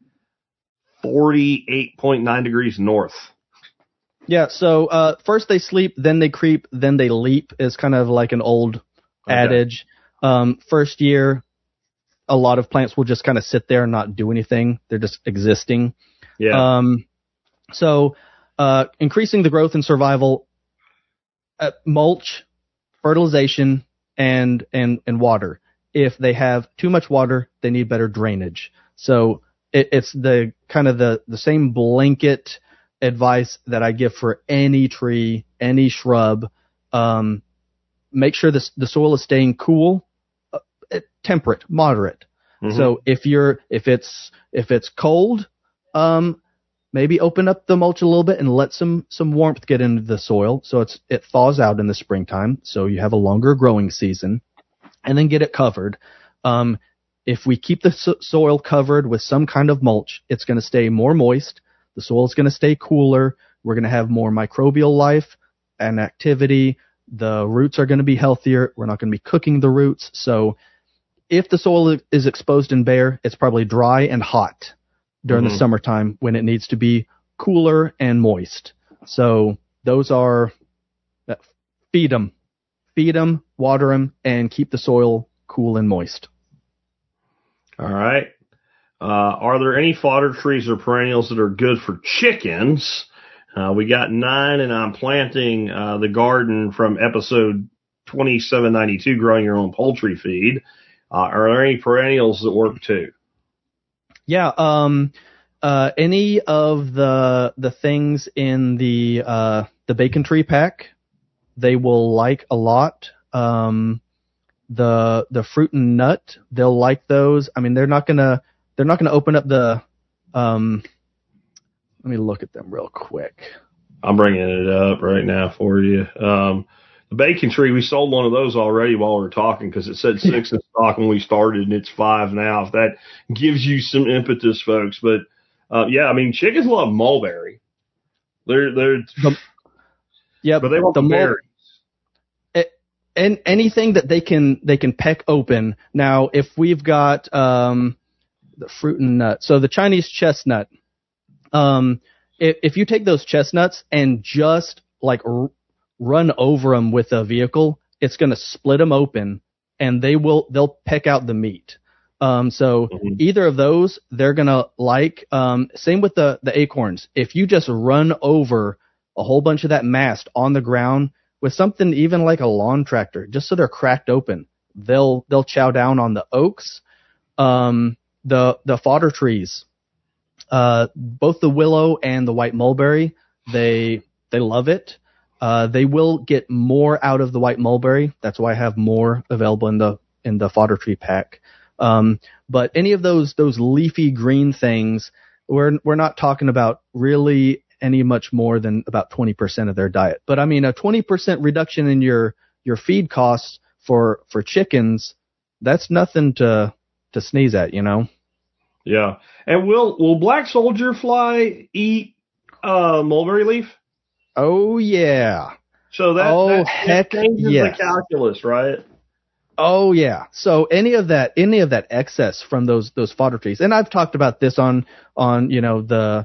48.9 degrees north. Yeah, so first they sleep, then they creep, then they leap is kind of like an old adage. First year, a lot of plants will just kind of sit there and not do anything. They're just existing. Yeah. So increasing the growth and survival, mulch, fertilization, and water. If they have too much water, they need better drainage. So it's the kind of the same blanket advice that I give for any tree, any shrub. Make sure the soil is staying cool, temperate, moderate. Mm-hmm. So if it's cold, maybe open up the mulch a little bit and let some warmth get into the soil so it thaws out in the springtime, so you have a longer growing season, and then get it covered. If we keep the soil covered with some kind of mulch, it's going to stay more moist. The soil is going to stay cooler. We're going to have more microbial life and activity. The roots are going to be healthier. We're not going to be cooking the roots. So if the soil is exposed and bare, it's probably dry and hot during the summertime when it needs to be cooler and moist. So those are, feed them, water them, and keep the soil cool and moist. All right. Are there any fodder trees or perennials that are good for chickens? We got 9, and I'm planting the garden from episode 2792, Growing Your Own Poultry Feed. Are there any perennials that work too? Yeah. Any of the things in the bacon tree pack, they will like a lot. The fruit and nut, they'll like those. I mean, they're not gonna open up the. Let me look at them real quick. I'm bringing it up right now for you. The bacon tree, we sold one of those already while we were talking because it said 6 in stock when we started, and it's 5 now. If that gives you some impetus, folks. But yeah, I mean, chickens love mulberry. But they want the berries. And anything that they can peck open. Now, if we've got the fruit and nut, so the Chinese chestnut, if you take those chestnuts and just like run over them with a vehicle, it's going to split them open, and they'll peck out the meat. So either of those they're going to like. Same with the acorns. If you just run over a whole bunch of that mast on the ground with something even like a lawn tractor, just so they're cracked open, they'll chow down on the oaks. The fodder trees, both the willow and the white mulberry, they love it. They will get more out of the white mulberry. That's why I have more available in the fodder tree pack. But any of those leafy green things, we're not talking about really any much more than about 20% of their diet. But I mean, a 20% reduction in your feed costs for chickens, that's nothing to sneeze at, you know? Yeah. And will black soldier fly eat mulberry leaf? Oh yeah. So that changes yes. the calculus, right? Oh yeah. So any of that excess from those fodder trees, and I've talked about this on you know the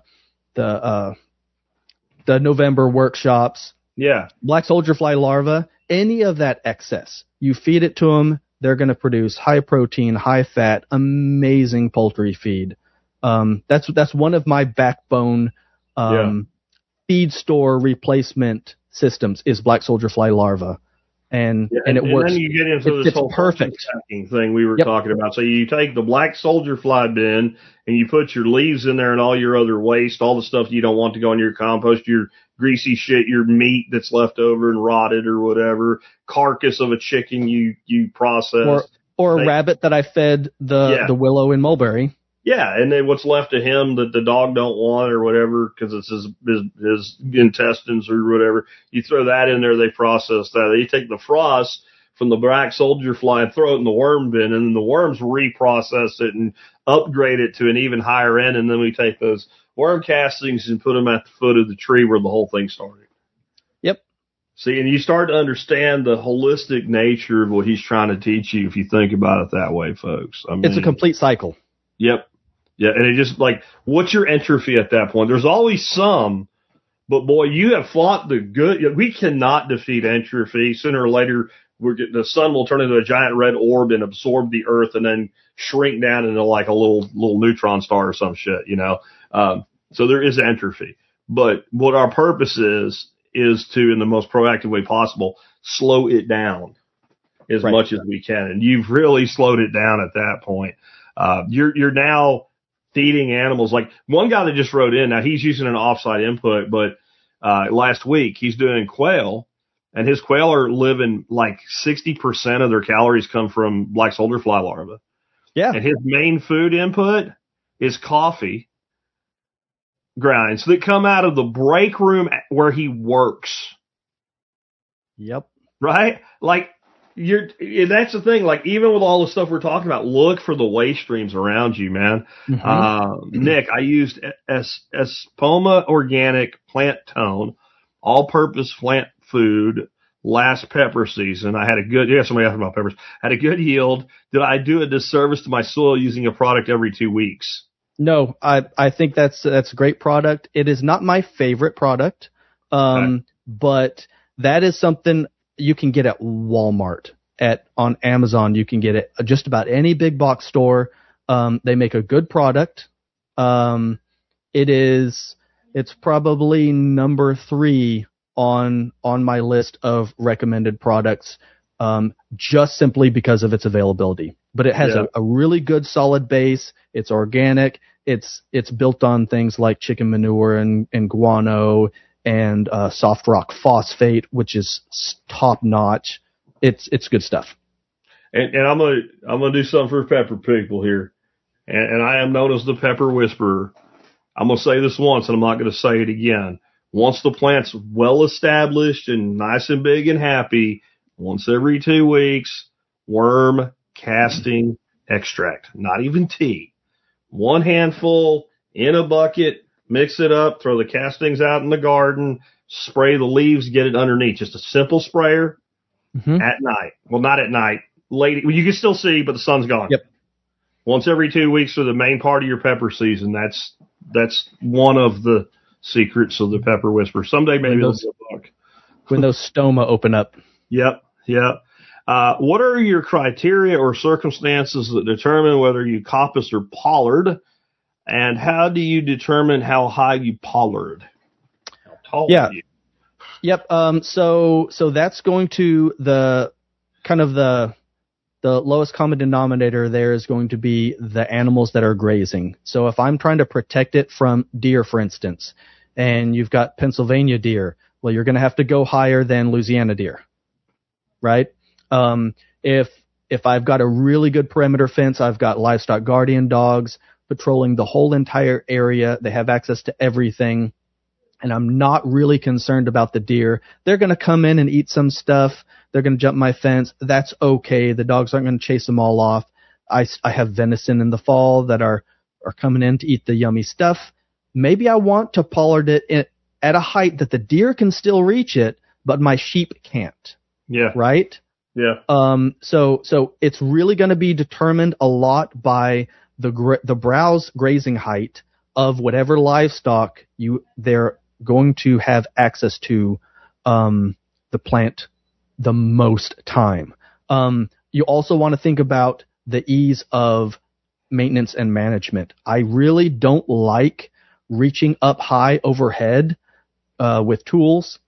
November workshops. Yeah. Black soldier fly larvae, any of that excess, you feed it to them, they're going to produce high protein, high fat, amazing poultry feed. That's one of my backbone feed store replacement systems is black soldier fly larvae. And it works. And then you get into this whole perfect packing thing we were talking about. So you take the black soldier fly bin and you put your leaves in there and all your other waste, all the stuff you don't want to go in your compost, your greasy shit, your meat that's left over and rotted or whatever, carcass of a chicken you process. Or a rabbit that I fed the willow in mulberry. Yeah, and then what's left of him that the dog don't want or whatever because it's his intestines or whatever, you throw that in there, they process that. You take the frost from the black soldier fly and throw it in the worm bin, and then the worms reprocess it and upgrade it to an even higher end, and then we take those worm castings and put them at the foot of the tree where the whole thing started. Yep. See, and you start to understand the holistic nature of what he's trying to teach you if you think about it that way, folks. I mean, it's a complete cycle. Yep. Yeah, and it just like, what's your entropy at that point? There's always some, but boy, you have fought the good. We cannot defeat entropy. Sooner or later, the sun will turn into a giant red orb and absorb the Earth, and then shrink down into like a little neutron star or some shit, you know. So there is entropy, but what our purpose is to, in the most proactive way possible, slow it down as much as we can. And you've really slowed it down at that point. You're now feeding animals. Like one guy that just wrote in, now he's using an offsite input, but last week he's doing quail, and his quail are living like 60% of their calories come from black soldier fly larvae. Yeah. And his main food input is coffee grinds that come out of the break room where he works. Yep. Right? Like, that's the thing. Like, even with all the stuff we're talking about, look for the waste streams around you, man. Mm-hmm. Nick, I used Espoma Organic Plant Tone, all-purpose plant food last pepper season. I had somebody asked about peppers. Had a good yield. Did I do a disservice to my soil using a product every 2 weeks? No, I think that's a great product. It is not my favorite product, but that is something you can get at Walmart, on Amazon. You can get it at just about any big box store. They make a good product. It's probably number 3 on my list of recommended products, just simply because of its availability. But it has a really good solid base. It's organic. It's built on things like chicken manure and guano and soft rock phosphate, which is top notch. It's good stuff. And I'm gonna do something for pepper people here, and I am known as the pepper whisperer. I'm gonna say this once, and I'm not gonna say it again. Once the plant's well established and nice and big and happy, once every 2 weeks, worm casting extract, not even tea. 1 handful in a bucket. Mix it up, throw the castings out in the garden, spray the leaves, get it underneath. Just a simple sprayer at night. Well, not at night. Late. Well, you can still see, but the sun's gone. Yep. Once every 2 weeks for the main part of your pepper season. That's one of the secrets of the pepper whisperer. Someday maybe there'll be a book. When those stoma open up. Yep. What are your criteria or circumstances that determine whether you coppice or pollard? And how do you determine how high you pollard? How tall are you? Yep. So that's going to the lowest common denominator there is going to be the animals that are grazing. So if I'm trying to protect it from deer, for instance, and you've got Pennsylvania deer, well, you're going to have to go higher than Louisiana deer, right? If I've got a really good perimeter fence, I've got livestock guardian dogs patrolling the whole entire area. They have access to everything. and I'm not really concerned about the deer. They're going to come in and eat some stuff. They're going to jump my fence. That's okay. The dogs aren't going to chase them all off. I have venison in the fall that are coming in to eat the yummy stuff. Maybe I want to pollard it at a height that the deer can still reach it, but my sheep can't. Yeah. Right? Yeah. So it's really going to be determined a lot by the browse grazing height of whatever livestock they're going to have access to the plant the most time. You also want to think about the ease of maintenance and management. I really don't like reaching up high overhead with tools.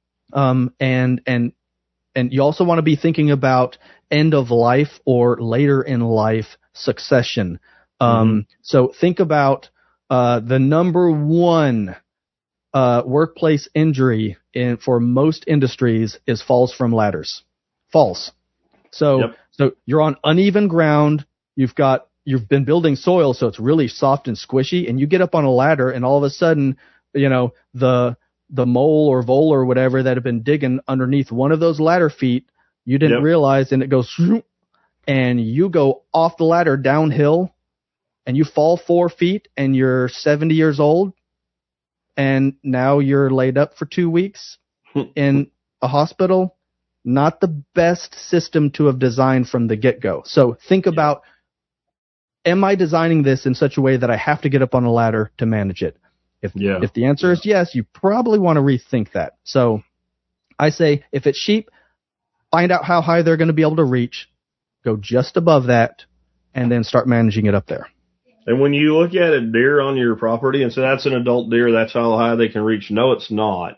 And you also want to be thinking about end of life or later in life succession. So think about the number one workplace injury for most industries is falls from ladders. Falls. So you're on uneven ground. You've been building soil, so it's really soft and squishy, and you get up on a ladder, and all of a sudden, the mole or vole or whatever that had been digging underneath one of those ladder feet, you didn't realize, and it goes, and you go off the ladder downhill, and you fall 4 feet, and you're 70 years old, and now you're laid up for 2 weeks in a hospital. Not the best system to have designed from the get-go. So think about, am I designing this in such a way that I have to get up on a ladder to manage it? If the answer is yes, you probably want to rethink that. So I say, if it's sheep, find out how high they're going to be able to reach, go just above that, and then start managing it up there. And when you look at a deer on your property and say, that's an adult deer, that's how high they can reach. No, it's not.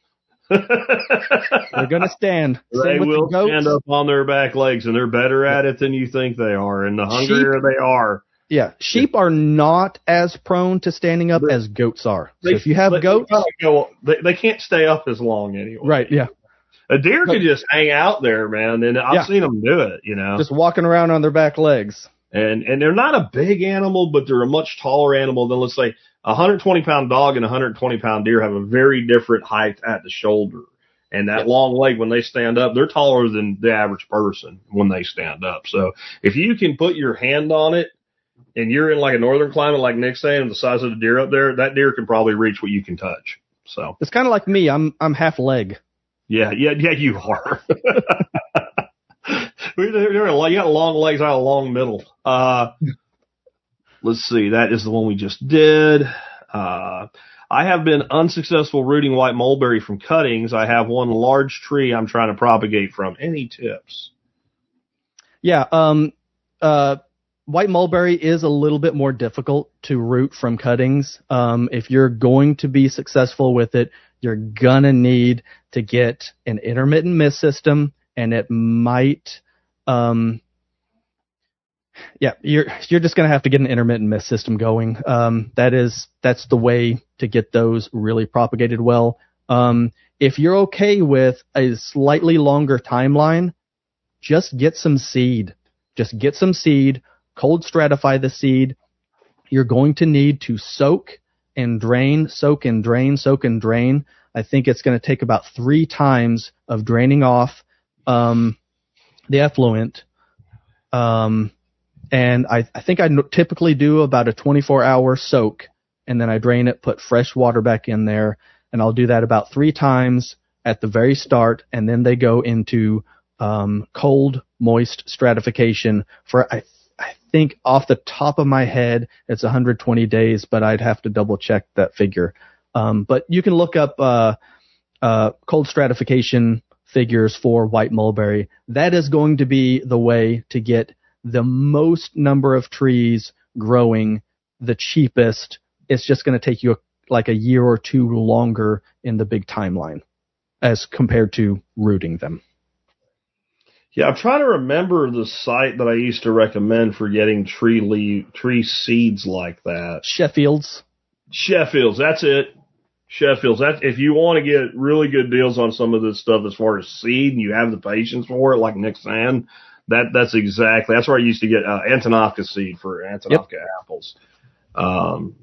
They're going to stand. They will stand up on their back legs, and they're better at it than you think they are. And the hungrier they are. Yeah. Sheep are not as prone to standing up as goats are. So if you have goats. They can't stay up as long anyway. Right, yeah. A deer can just hang out there, man. And I've seen them do it, Just walking around on their back legs. And they're not a big animal, but they're a much taller animal than, let's say, a 120-pound dog and a 120-pound deer have a very different height at the shoulder. And that long leg, when they stand up, they're taller than the average person when they stand up. So if you can put your hand on it and you're in like a northern climate, like Nick's saying, the size of the deer up there, that deer can probably reach what you can touch. So it's kind of like me. I'm half leg. Yeah, you are. You got long legs, I got a long middle. Let's see. That is the one we just did. I have been unsuccessful rooting white mulberry from cuttings. I have one large tree I'm trying to propagate from. Any tips? Yeah. White mulberry is a little bit more difficult to root from cuttings. If you're going to be successful with it, you're gonna need to get an intermittent mist system, and it might, you're just gonna have to get an intermittent mist system going. That's the way to get those really propagated well. If you're okay with a slightly longer timeline, just get some seed. Cold stratify the seed. You're going to need to soak and drain. I think it's going to take about 3 times of draining off the effluent. And I think I typically do about a 24-hour soak, and then I drain it, put fresh water back in there, and I'll do that about 3 times at the very start, and then they go into cold, moist stratification for, I think off the top of my head, it's 120 days, but I'd have to double check that figure. But you can look up cold stratification figures for white mulberry. That is going to be the way to get the most number of trees growing, the cheapest. It's just going to take you like a year or 2 longer in the big timeline as compared to rooting them. Yeah, I'm trying to remember the site that I used to recommend for getting tree seeds like that. Sheffield's, that's it. Sheffield's. If you want to get really good deals on some of this stuff as far as seed and you have the patience for it, like Nick's saying, that's where I used to get Antonovka seed for Antonovka apples.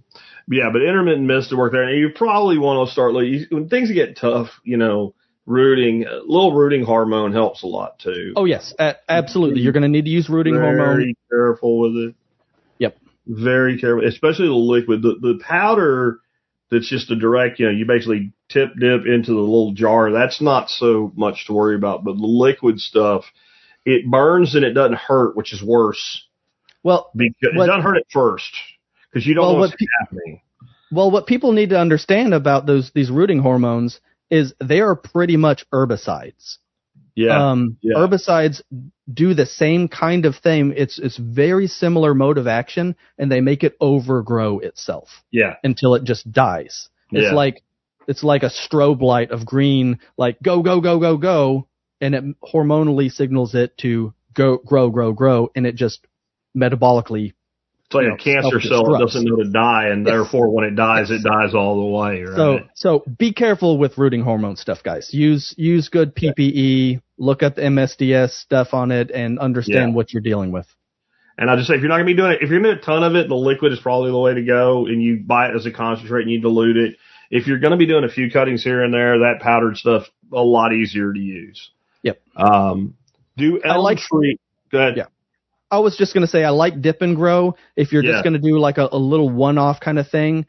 Yeah, but intermittent mist to work there, and you probably want to start when things get tough. Rooting, a little rooting hormone helps a lot too. Oh yes, absolutely. You're going to need to use rooting hormone. Very careful with it. Yep. Very careful, especially the liquid. The powder that's just a direct, you basically dip into the little jar. That's not so much to worry about, but the liquid stuff, it burns and it doesn't hurt, which is worse. Well, because it doesn't hurt at first because you don't know what's happening. Well, what people need to understand about these rooting hormones is they are pretty much herbicides. Yeah. Herbicides do the same kind of thing. It's very similar mode of action, and they make it overgrow itself. Yeah. Until it just dies. It's like a strobe light of green, like go, go, go, go, go, and it hormonally signals it to grow, and it just metabolically. It's like a cancer cell that doesn't know to die, and therefore when it dies all the way. Right? So be careful with rooting hormone stuff, guys. Use good PPE. Look at the MSDS stuff on it, and understand what you're dealing with. And I'll just say, if you're not going to be doing it, if you're going to do a ton of it, the liquid is probably the way to go, and you buy it as a concentrate and you dilute it. If you're going to be doing a few cuttings here and there, that powdered stuff a lot easier to use. Yep. Do elm tree? Go ahead. Yeah. I was just going to say, I like dip and grow. If you're just going to do like a little one-off kind of thing,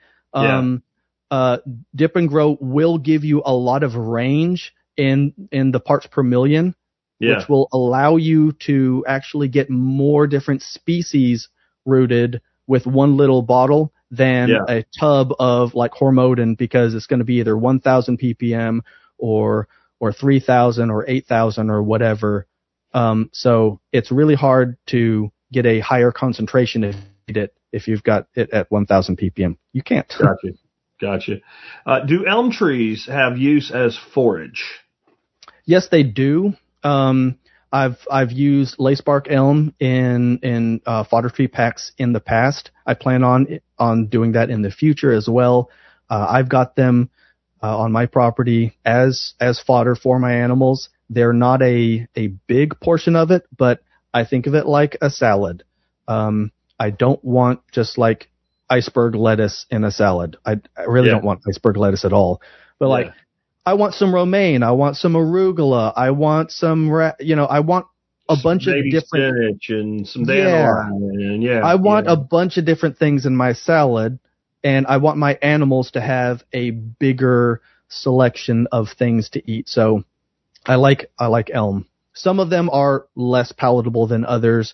dip and grow will give you a lot of range in the parts per million, which will allow you to actually get more different species rooted with one little bottle than a tub of like Hormodin, because it's going to be either 1,000 ppm or 3,000 or 8,000 or whatever. So it's really hard to get a higher concentration if you've got it at 1,000 ppm. You can't. Gotcha. Do elm trees have use as forage? Yes, they do. I've used lace bark elm in fodder tree packs in the past. I plan on doing that in the future as well. I've got them on my property as fodder for my animals. They're not a big portion of it, but I think of it like a salad. I don't want just like iceberg lettuce in a salad. I really don't want iceberg lettuce at all. But like, I want some romaine. I want some arugula. I want some, I want a bunch of different spinach and some dandelion. I want a bunch of different things in my salad, and I want my animals to have a bigger selection of things to eat. So I like elm. Some of them are less palatable than others,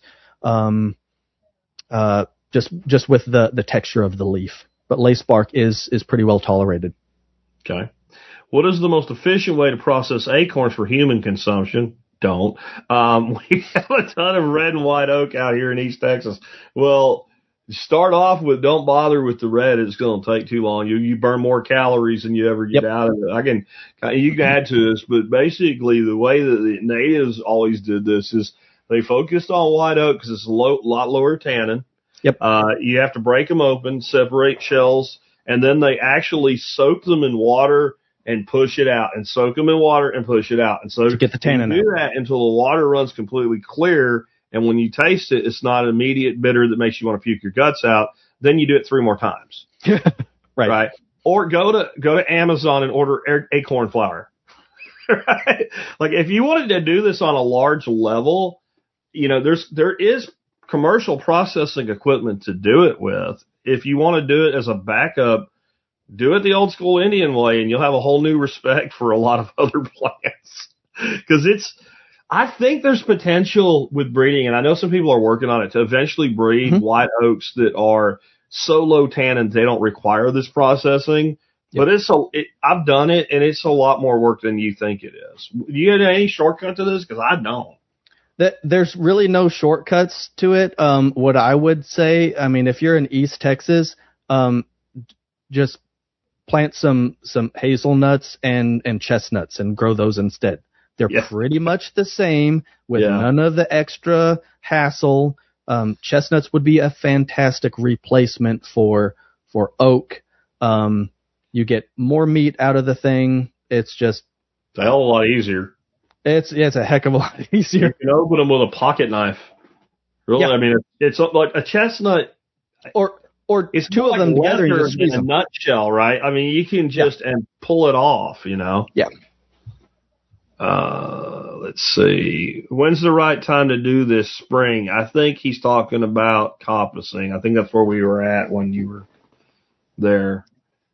just with the texture of the leaf. But lace bark is pretty well tolerated. Okay. What is the most efficient way to process acorns for human consumption? Don't. We have a ton of red and white oak out here in East Texas. Well, start off with don't bother with the red. It's going to take too long. You burn more calories than you ever get out of it. You can add to this, but basically the way that the natives always did this is they focused on white oak because it's a lot lower tannin. Yep. You have to break them open, separate shells, and then they actually soak them in water and push it out, and soak them in water and push it out. And so to get the tannin out. You do that until the water runs completely clear. And when you taste it, it's not an immediate bitter that makes you want to puke your guts out. Then you do it 3 more times. Right. Or go to Amazon and order acorn flour. Right. Like if you wanted to do this on a large level, there is commercial processing equipment to do it with. If you want to do it as a backup, do it the old school Indian way, and you'll have a whole new respect for a lot of other plants. Because I think there's potential with breeding, and I know some people are working on it, to eventually breed white oaks that are so low tannin they don't require this processing. But I've done it, and it's a lot more work than you think it is. Do you have any shortcut to this? Because I don't. There's really no shortcuts to it. What I would say, if you're in East Texas, just plant some hazelnuts and chestnuts and grow those instead. They're pretty much the same with none of the extra hassle. Chestnuts would be a fantastic replacement for oak. You get more meat out of the thing. It's just a hell of a lot easier. It's a heck of a lot easier. You can open them with a pocket knife. Really, it's like a chestnut. Or Or It's two more of them like together and leather just squeeze in a them. nutshell, right? I mean, you can just and pull it off, you know. Yeah. Let's see. When's the right time to do this spring? I think he's talking about coppicing. I think that's where we were at when you were there.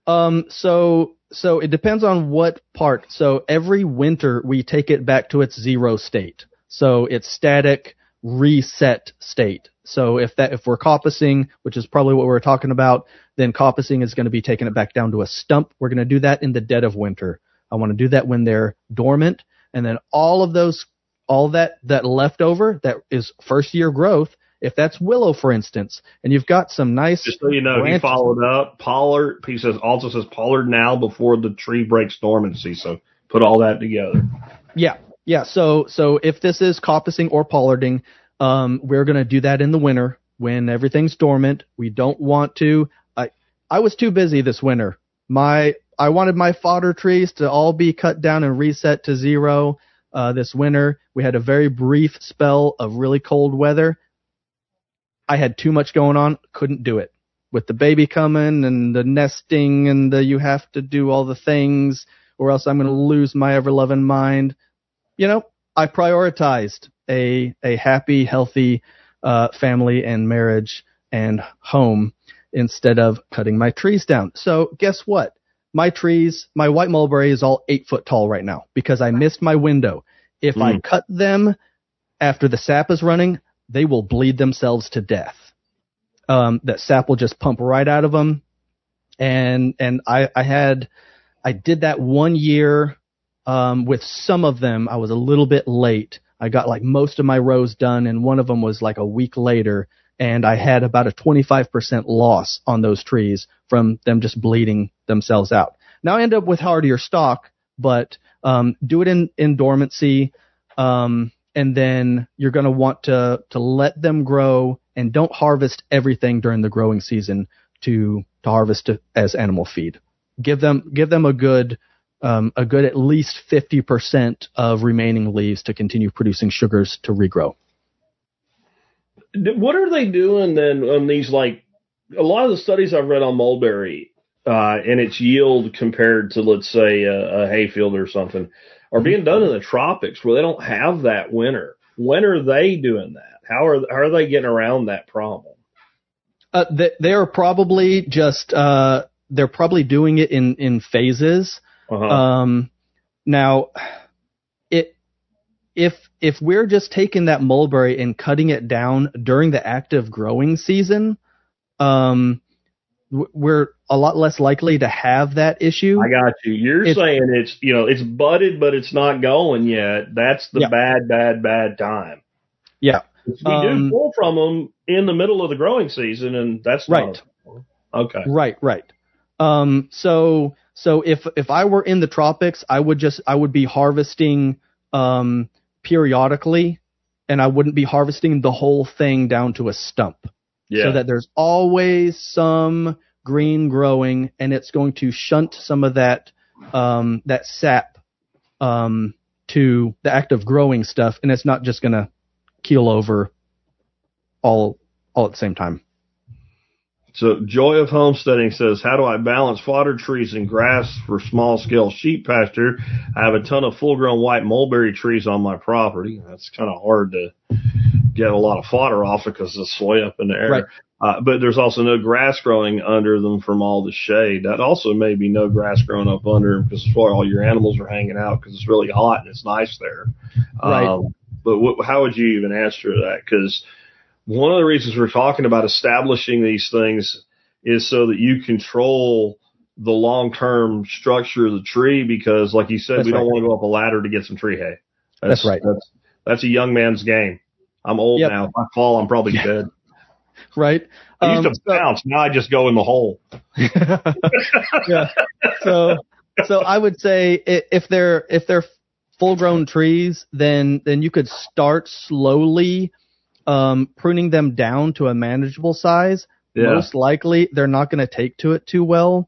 So it depends on what part. So every winter we take it back to its zero state. So it's static reset state. So if we're coppicing, which is probably what we're talking about, then coppicing is going to be taking it back down to a stump. We're going to do that in the dead of winter. I want to do that when they're dormant, and then all that leftover that is first year growth. If that's willow, for instance, and you've got some nice, Just so you know, branches. he followed up. Pollard, he also says pollard now before the tree breaks dormancy. So put all that together. Yeah. So if this is coppicing or pollarding, we're going to do that in the winter when everything's dormant. We don't want to. I was too busy this winter. I wanted my fodder trees to all be cut down and reset to zero. This winter, we had a very brief spell of really cold weather. I had too much going on, couldn't do it. With the baby coming and the nesting and you have to do all the things or else I'm going to lose my ever-loving mind. You know, I prioritized a happy, healthy family and marriage and home instead of cutting my trees down. So guess what? My white mulberry is all 8 foot tall right now because I missed my window. If I cut them after the sap is running, they will bleed themselves to death. That sap will just pump right out of them. And I did that 1 year, with some of them. I was a little bit late. I got like most of my rows done and one of them was like a week later. And I had about a 25% loss on those trees from them just bleeding themselves out. Now I end up with hardier stock, but do it in dormancy, and then you're going to want to let them grow and don't harvest everything during the growing season to harvest it as animal feed. Give them a good at least 50% of remaining leaves to continue producing sugars to regrow. What are they doing then on these, like, a lot of the studies I've read on mulberry and its yield compared to, let's say, a hayfield or something are being done in the tropics where they don't have that winter. When are they doing that? How are they getting around that problem? They are probably just they're probably doing it in phases. Now, if we're just taking that mulberry and cutting it down during the active growing season, we're a lot less likely to have that issue. I got you. You're saying it's budded, but it's not going yet. That's the bad time. Yeah. We do pull from them in the middle of the growing season, and that's right. Okay. Right. So if I were in the tropics, I would be harvesting periodically, and I wouldn't be harvesting the whole thing down to a stump. Yeah. So that there's always some green growing, and it's going to shunt some of that sap to the active growing stuff, and it's not just going to keel over all at the same time. So Joy of Homesteading says, how do I balance fodder trees and grass for small-scale sheep pasture? I have a ton of full-grown white mulberry trees on my property. That's kind of hard to get a lot of fodder off because of the soil up in the air. Right. But there's also no grass growing under them from all the shade. That also may be no grass growing up under them because all your animals are hanging out because it's really hot and it's nice there. Right. But how would you even answer that? Because one of the reasons we're talking about establishing these things is so that you control the long-term structure of the tree because, like you said, we don't want to go up a ladder to get some tree hay. That's right. That's a young man's game. I'm old now. If I fall, I'm probably dead. Right. I used to bounce. Now I just go in the hole. Yeah. So I would say if they're full-grown trees, then you could start slowly pruning them down to a manageable size. Yeah. Most likely they're not going to take to it too well.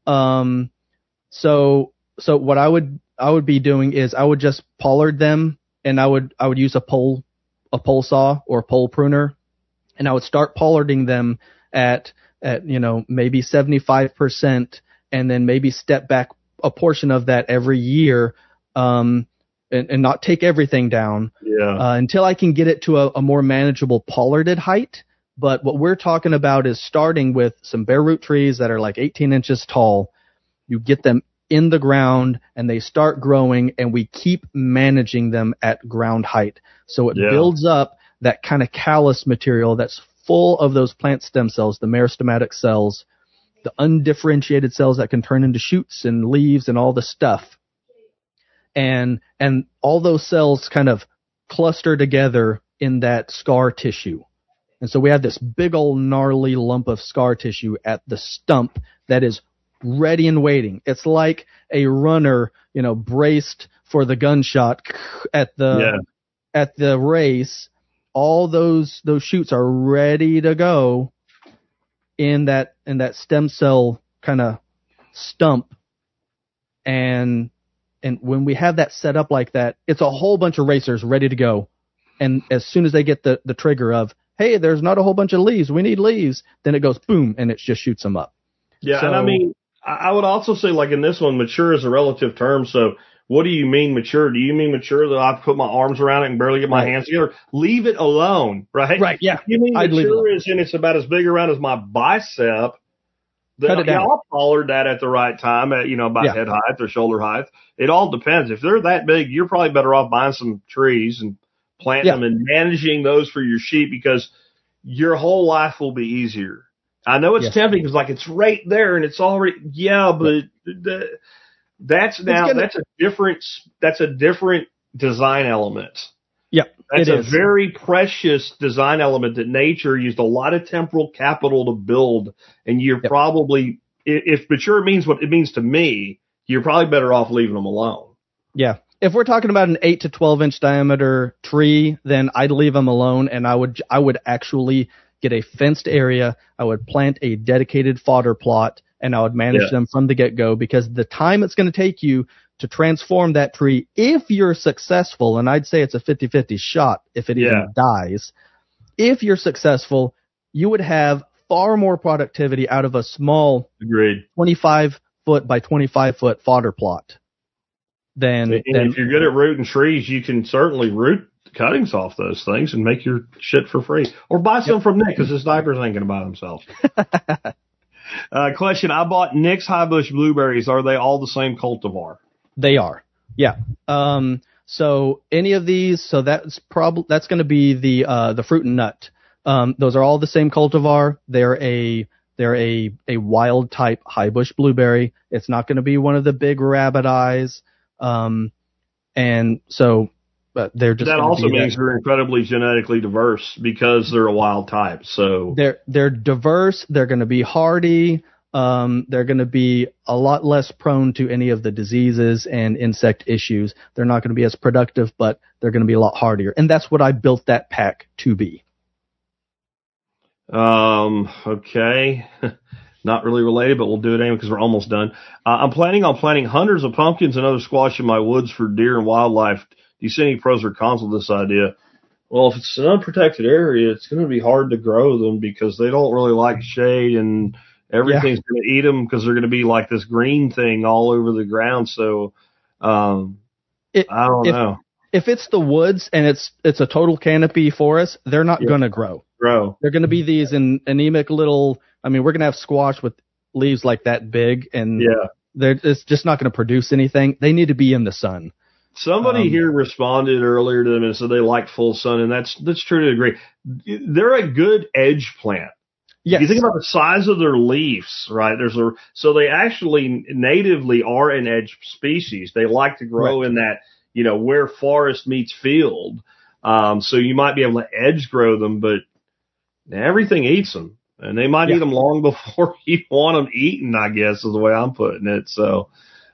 So what I would be doing is I would just pollard them, and I would use a pole saw or pole pruner, and I would start pollarding them at at maybe 75%, and then maybe step back a portion of that every year, and not take everything down until I can get it to a more manageable pollarded height. But what we're talking about is starting with some bare root trees that are like 18 inches tall. You get them in the ground and they start growing, and we keep managing them at ground height. So it builds up that kind of callus material that's full of those plant stem cells, the meristematic cells, the undifferentiated cells that can turn into shoots and leaves and all the stuff. And all those cells kind of cluster together in that scar tissue. And so we have this big old gnarly lump of scar tissue at the stump that is ready and waiting. It's like a runner, braced for the gunshot at the race. All those shoots are ready to go in that stem cell kind of stump. And when we have that set up like that, it's a whole bunch of racers ready to go. And as soon as they get the trigger of, hey, there's not a whole bunch of leaves, we need leaves, then it goes boom, and it just shoots them up. Yeah, so, and I mean, I would also say, like in this one, mature is a relative term. So what do you mean mature? Do you mean mature that I put my arms around it and barely get my hands together? Leave it alone, right? Right, yeah. You mean mature is in it's about as big around as my bicep. Cut it down. I'll pollard that at the right time, at about head height or shoulder height. It all depends. If they're that big, you're probably better off buying some trees and planting them and managing those for your sheep, because your whole life will be easier. I know it's tempting because it's right there and it's already, but that's a different design element. Yeah, that's a very precious design element that nature used a lot of temporal capital to build. And you're probably, if mature means what it means to me, you're probably better off leaving them alone. Yeah. If we're talking about an 8 to 12 inch diameter tree, then I'd leave them alone, and I would actually get a fenced area. I would plant a dedicated fodder plot, and I would manage them from the get-go, because the time it's going to take you to transform that tree, if you're successful, and I'd say it's a 50-50 shot if it even dies, if you're successful, you would have far more productivity out of a small 25-foot by 25-foot fodder plot. Then if you're good at rooting trees, you can certainly root cuttings off those things and make your shit for free. Or buy some from Nick, because his diapers ain't going to buy themselves. Question, I bought Nick's high bush blueberries. Are they all the same cultivar? They are. Yeah. So any of these, so that's going to be the fruit and nut. Those are all the same cultivar. They're a wild type high bush blueberry. It's not going to be one of the big rabbit eyes. And so, but they're just, that also means they're incredibly genetically diverse because they're a wild type. So they're diverse. They're going to be hardy. They're going to be a lot less prone to any of the diseases and insect issues. They're not going to be as productive, but they're going to be a lot hardier. And that's what I built that pack to be. Okay. Not really related, but we'll do it anyway because we're almost done. I'm planning on planting hundreds of pumpkins and other squash in my woods for deer and wildlife. Do you see any pros or cons with this idea? Well, if it's an unprotected area, it's going to be hard to grow them because they don't really like shade, and everything's going to eat them because they're going to be like this green thing all over the ground. So, I don't know. If it's the woods and it's a total canopy forest, they're not going to grow. They're going to be these anemic little. I mean, we're going to have squash with leaves like that big, and it's just not going to produce anything. They need to be in the sun. Somebody here responded earlier to them and said they like full sun, and that's true to a degree. They're a good edge plant. Yes. If you think about the size of their leaves, right? So they actually natively are an edge species. They like to grow in that, where forest meets field. So you might be able to edge grow them, but everything eats them. And they might eat them long before you want them eaten, I guess, is the way I'm putting it. So,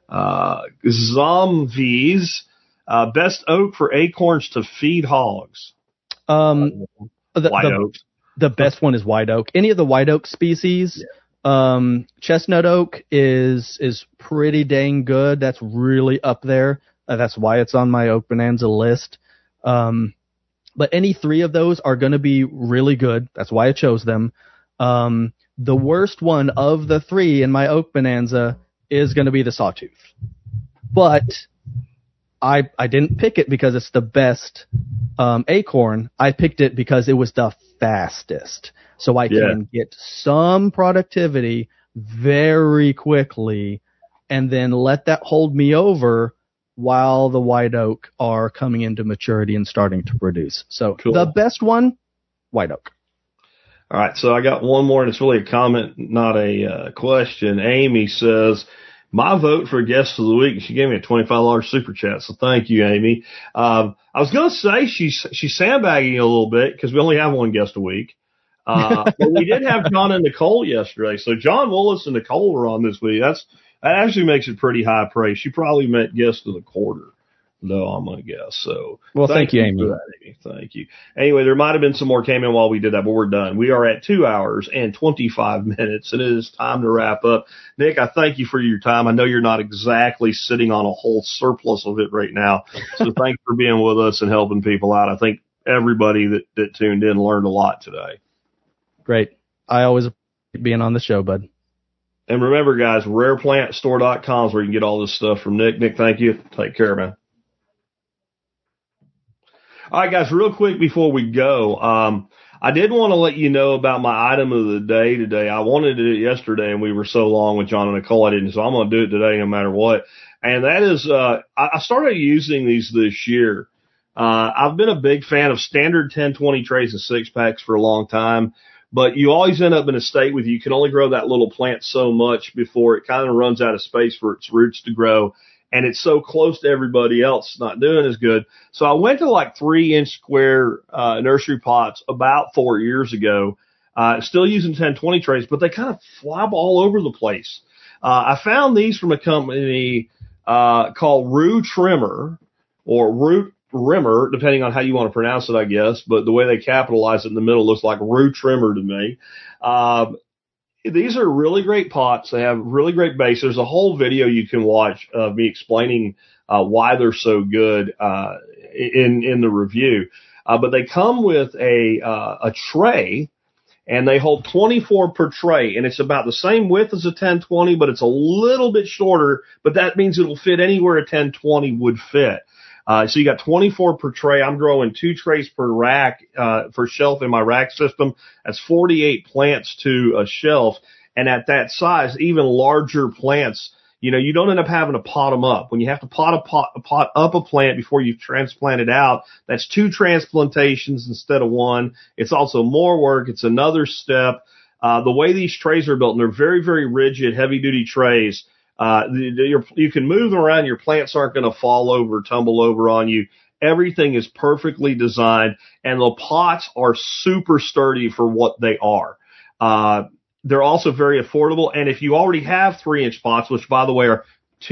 zombies, best oak for acorns to feed hogs. White oak. The best one is white oak. Any of the white oak species, chestnut oak is pretty dang good. That's really up there. That's why it's on my Oak Bonanza list. But any three of those are going to be really good. That's why I chose them. the worst one of the three in my oak bonanza is going to be the sawtooth. But I didn't pick it because it's the best acorn. I picked it because it was the fastest. So I can get some productivity very quickly and then let that hold me over while the white oak are coming into maturity and starting to produce. So the best one, white oak. All right, so I got one more, and it's really a comment, not a question. Amy says, my vote for guest of the week. She gave me a $25 super chat, so thank you, Amy. I was going to say she's sandbagging a little bit because we only have one guest a week. But we did have John and Nicole yesterday. So John Willis and Nicole were on this week. That actually makes it pretty high praise. She probably met guest of the quarter, though, I'm going to guess. So, well, thank you, Amy. For that, Amy. Thank you. Anyway, there might have been some more came in while we did that, but we're done. We are at 2 hours and 25 minutes, and it is time to wrap up. Nick, I thank you for your time. I know you're not exactly sitting on a whole surplus of it right now, so thanks for being with us and helping people out. I think everybody that tuned in learned a lot today. Great. I always appreciate being on the show, bud. And remember, guys, rareplantstore.com is where you can get all this stuff from Nick. Nick, thank you. Take care, man. All right, guys, real quick before we go, I did want to let you know about my item of the day today. I wanted to do it yesterday, and we were so long with John and Nicole, I didn't, so I'm going to do it today no matter what. And that is, I started using these this year. I've been a big fan of standard 10-20 trays and 6-packs for a long time. But you always end up in a state where you can only grow that little plant so much before it kind of runs out of space for its roots to grow. And it's so close to everybody else, it's not doing as good. So I went to like 3-inch square nursery pots about 4 years ago, still using 10-20 trays, but they kind of flop all over the place. I found these from a company called Root Trimmer or Root Rimmer, depending on how you want to pronounce it, I guess, but the way they capitalize it in the middle looks like Root Trimmer to me. These are really great pots. They have really great base. There's a whole video you can watch of me explaining why they're so good in the review. But they come with a tray, and they hold 24 per tray, and it's about the same width as a 10-20, but it's a little bit shorter, but that means it'll fit anywhere a 10-20 would fit. So you got 24 per tray. I'm growing 2 trays per rack, for shelf in my rack system. That's 48 plants to a shelf. And at that size, even larger plants, you know, you don't end up having to pot them up. When you have to pot up a plant before you transplant it out, that's 2 transplantations instead of 1. It's also more work. It's another step. The way these trays are built, and they're very, very rigid, heavy duty trays. You can move them around. Your plants aren't going to fall over, tumble over on you. Everything is perfectly designed, and the pots are super sturdy for what they are. They're also very affordable. And if you already have 3-inch pots, which by the way are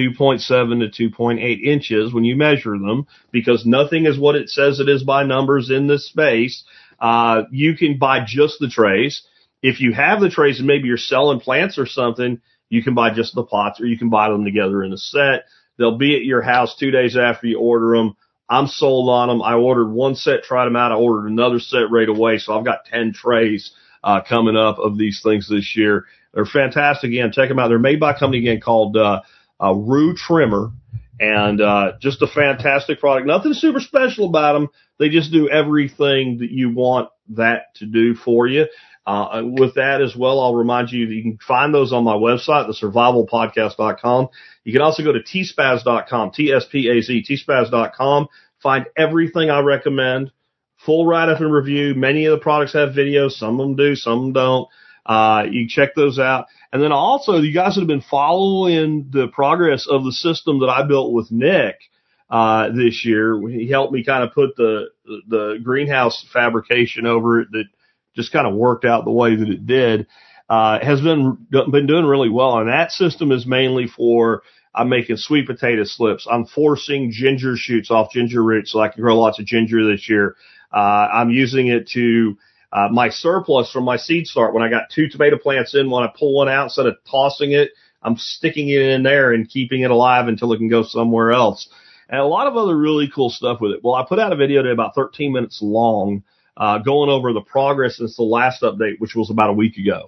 2.7 to 2.8 inches when you measure them, because nothing is what it says it is by numbers in this space, you can buy just the trays. If you have the trays and maybe you're selling plants or something, you can buy just the pots, or you can buy them together in a set. They'll be at your house 2 days after you order them. I'm sold on them. I ordered 1 set, tried them out. I ordered another set right away. So I've got 10 trays coming up of these things this year. They're fantastic. Again, check them out. They're made by a company again called Root Trimmer, and just a fantastic product. Nothing super special about them. They just do everything that you want that to do for you. With that as well, I'll remind you that you can find those on my website, thesurvivalpodcast.com. You can also go to tspaz.com, T-S-P-A-Z, tspaz.com. Find everything I recommend. Full write-up and review. Many of the products have videos. Some of them do, some of them don't. You can check those out. And then also, you guys that have been following the progress of the system that I built with Nick this year. He helped me kind of put the greenhouse fabrication over it that just kind of worked out the way that it did, has been doing really well. And that system is mainly for, I'm making sweet potato slips. I'm forcing ginger shoots off ginger roots so I can grow lots of ginger this year. I'm using it to, my surplus from my seed start. When I got 2 tomato plants in, when I pull one out, instead of tossing it, I'm sticking it in there and keeping it alive until it can go somewhere else. And a lot of other really cool stuff with it. Well, I put out a video today about 13 minutes long, going over the progress since the last update, which was about a week ago.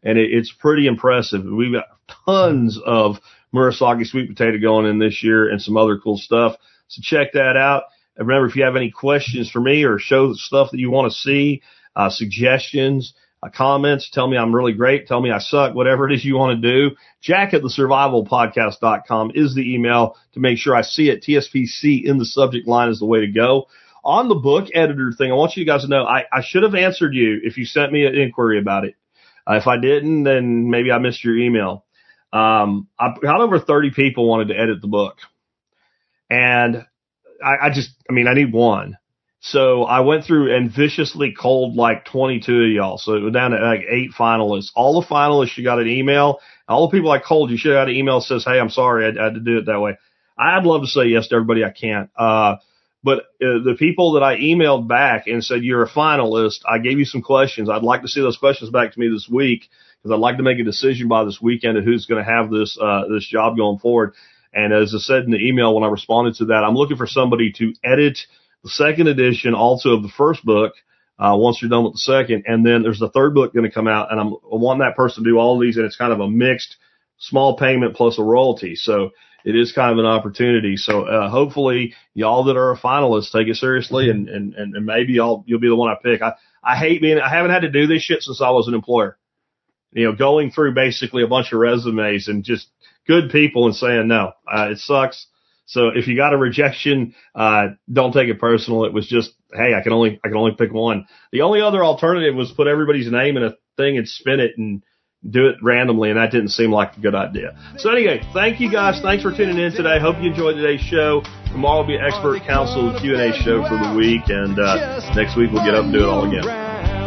and it's pretty impressive. We've got tons of Murasaki sweet potato going in this year and some other cool stuff. So check that out. And remember, if you have any questions for me or show stuff that you want to see, suggestions, comments, tell me I'm really great, tell me I suck, whatever it is you want to do, jack@thesurvivalpodcast.com is the email to make sure I see it. TSPC in the subject line is the way to go. On the book editor thing, I want you guys to know I should have answered you if you sent me an inquiry about it. If I didn't, then maybe I missed your email. I got over 30 people wanted to edit the book. And I need one. So I went through and viciously culled like 22 of y'all. So it was down to like 8 finalists. All the finalists, you got an email. All the people I culled, you should have had an email that says, hey, I'm sorry, I had to do it that way. I'd love to say yes to everybody. I can't. But the people that I emailed back and said, you're a finalist, I gave you some questions. I'd like to see those questions back to me this week because I'd like to make a decision by this weekend of who's going to have this job going forward. And as I said in the email when I responded to that, I'm looking for somebody to edit the second edition also of the first book once you're done with the second. And then there's the third book going to come out, and I want that person to do all of these, and it's kind of a mixed small payment plus a royalty. So it is kind of an opportunity. So hopefully y'all that are a finalist take it seriously, and maybe you'll be the one I pick. I haven't had to do this shit since I was an employer. You know, going through basically a bunch of resumes and just good people and saying no. It sucks. So if you got a rejection, don't take it personal. It was just, hey, I can only pick one. The only other alternative was put everybody's name in a thing and spin it and do it randomly, and that didn't seem like a good idea. So anyway, thank you guys. Thanks for tuning in today. Hope you enjoyed today's show. Tomorrow will be Expert Council Q&A show for the week, and next week we'll get up and do it all again.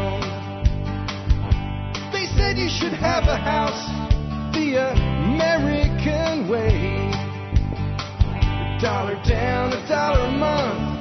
They said you should have a house the American way. $1 down, $1 a month.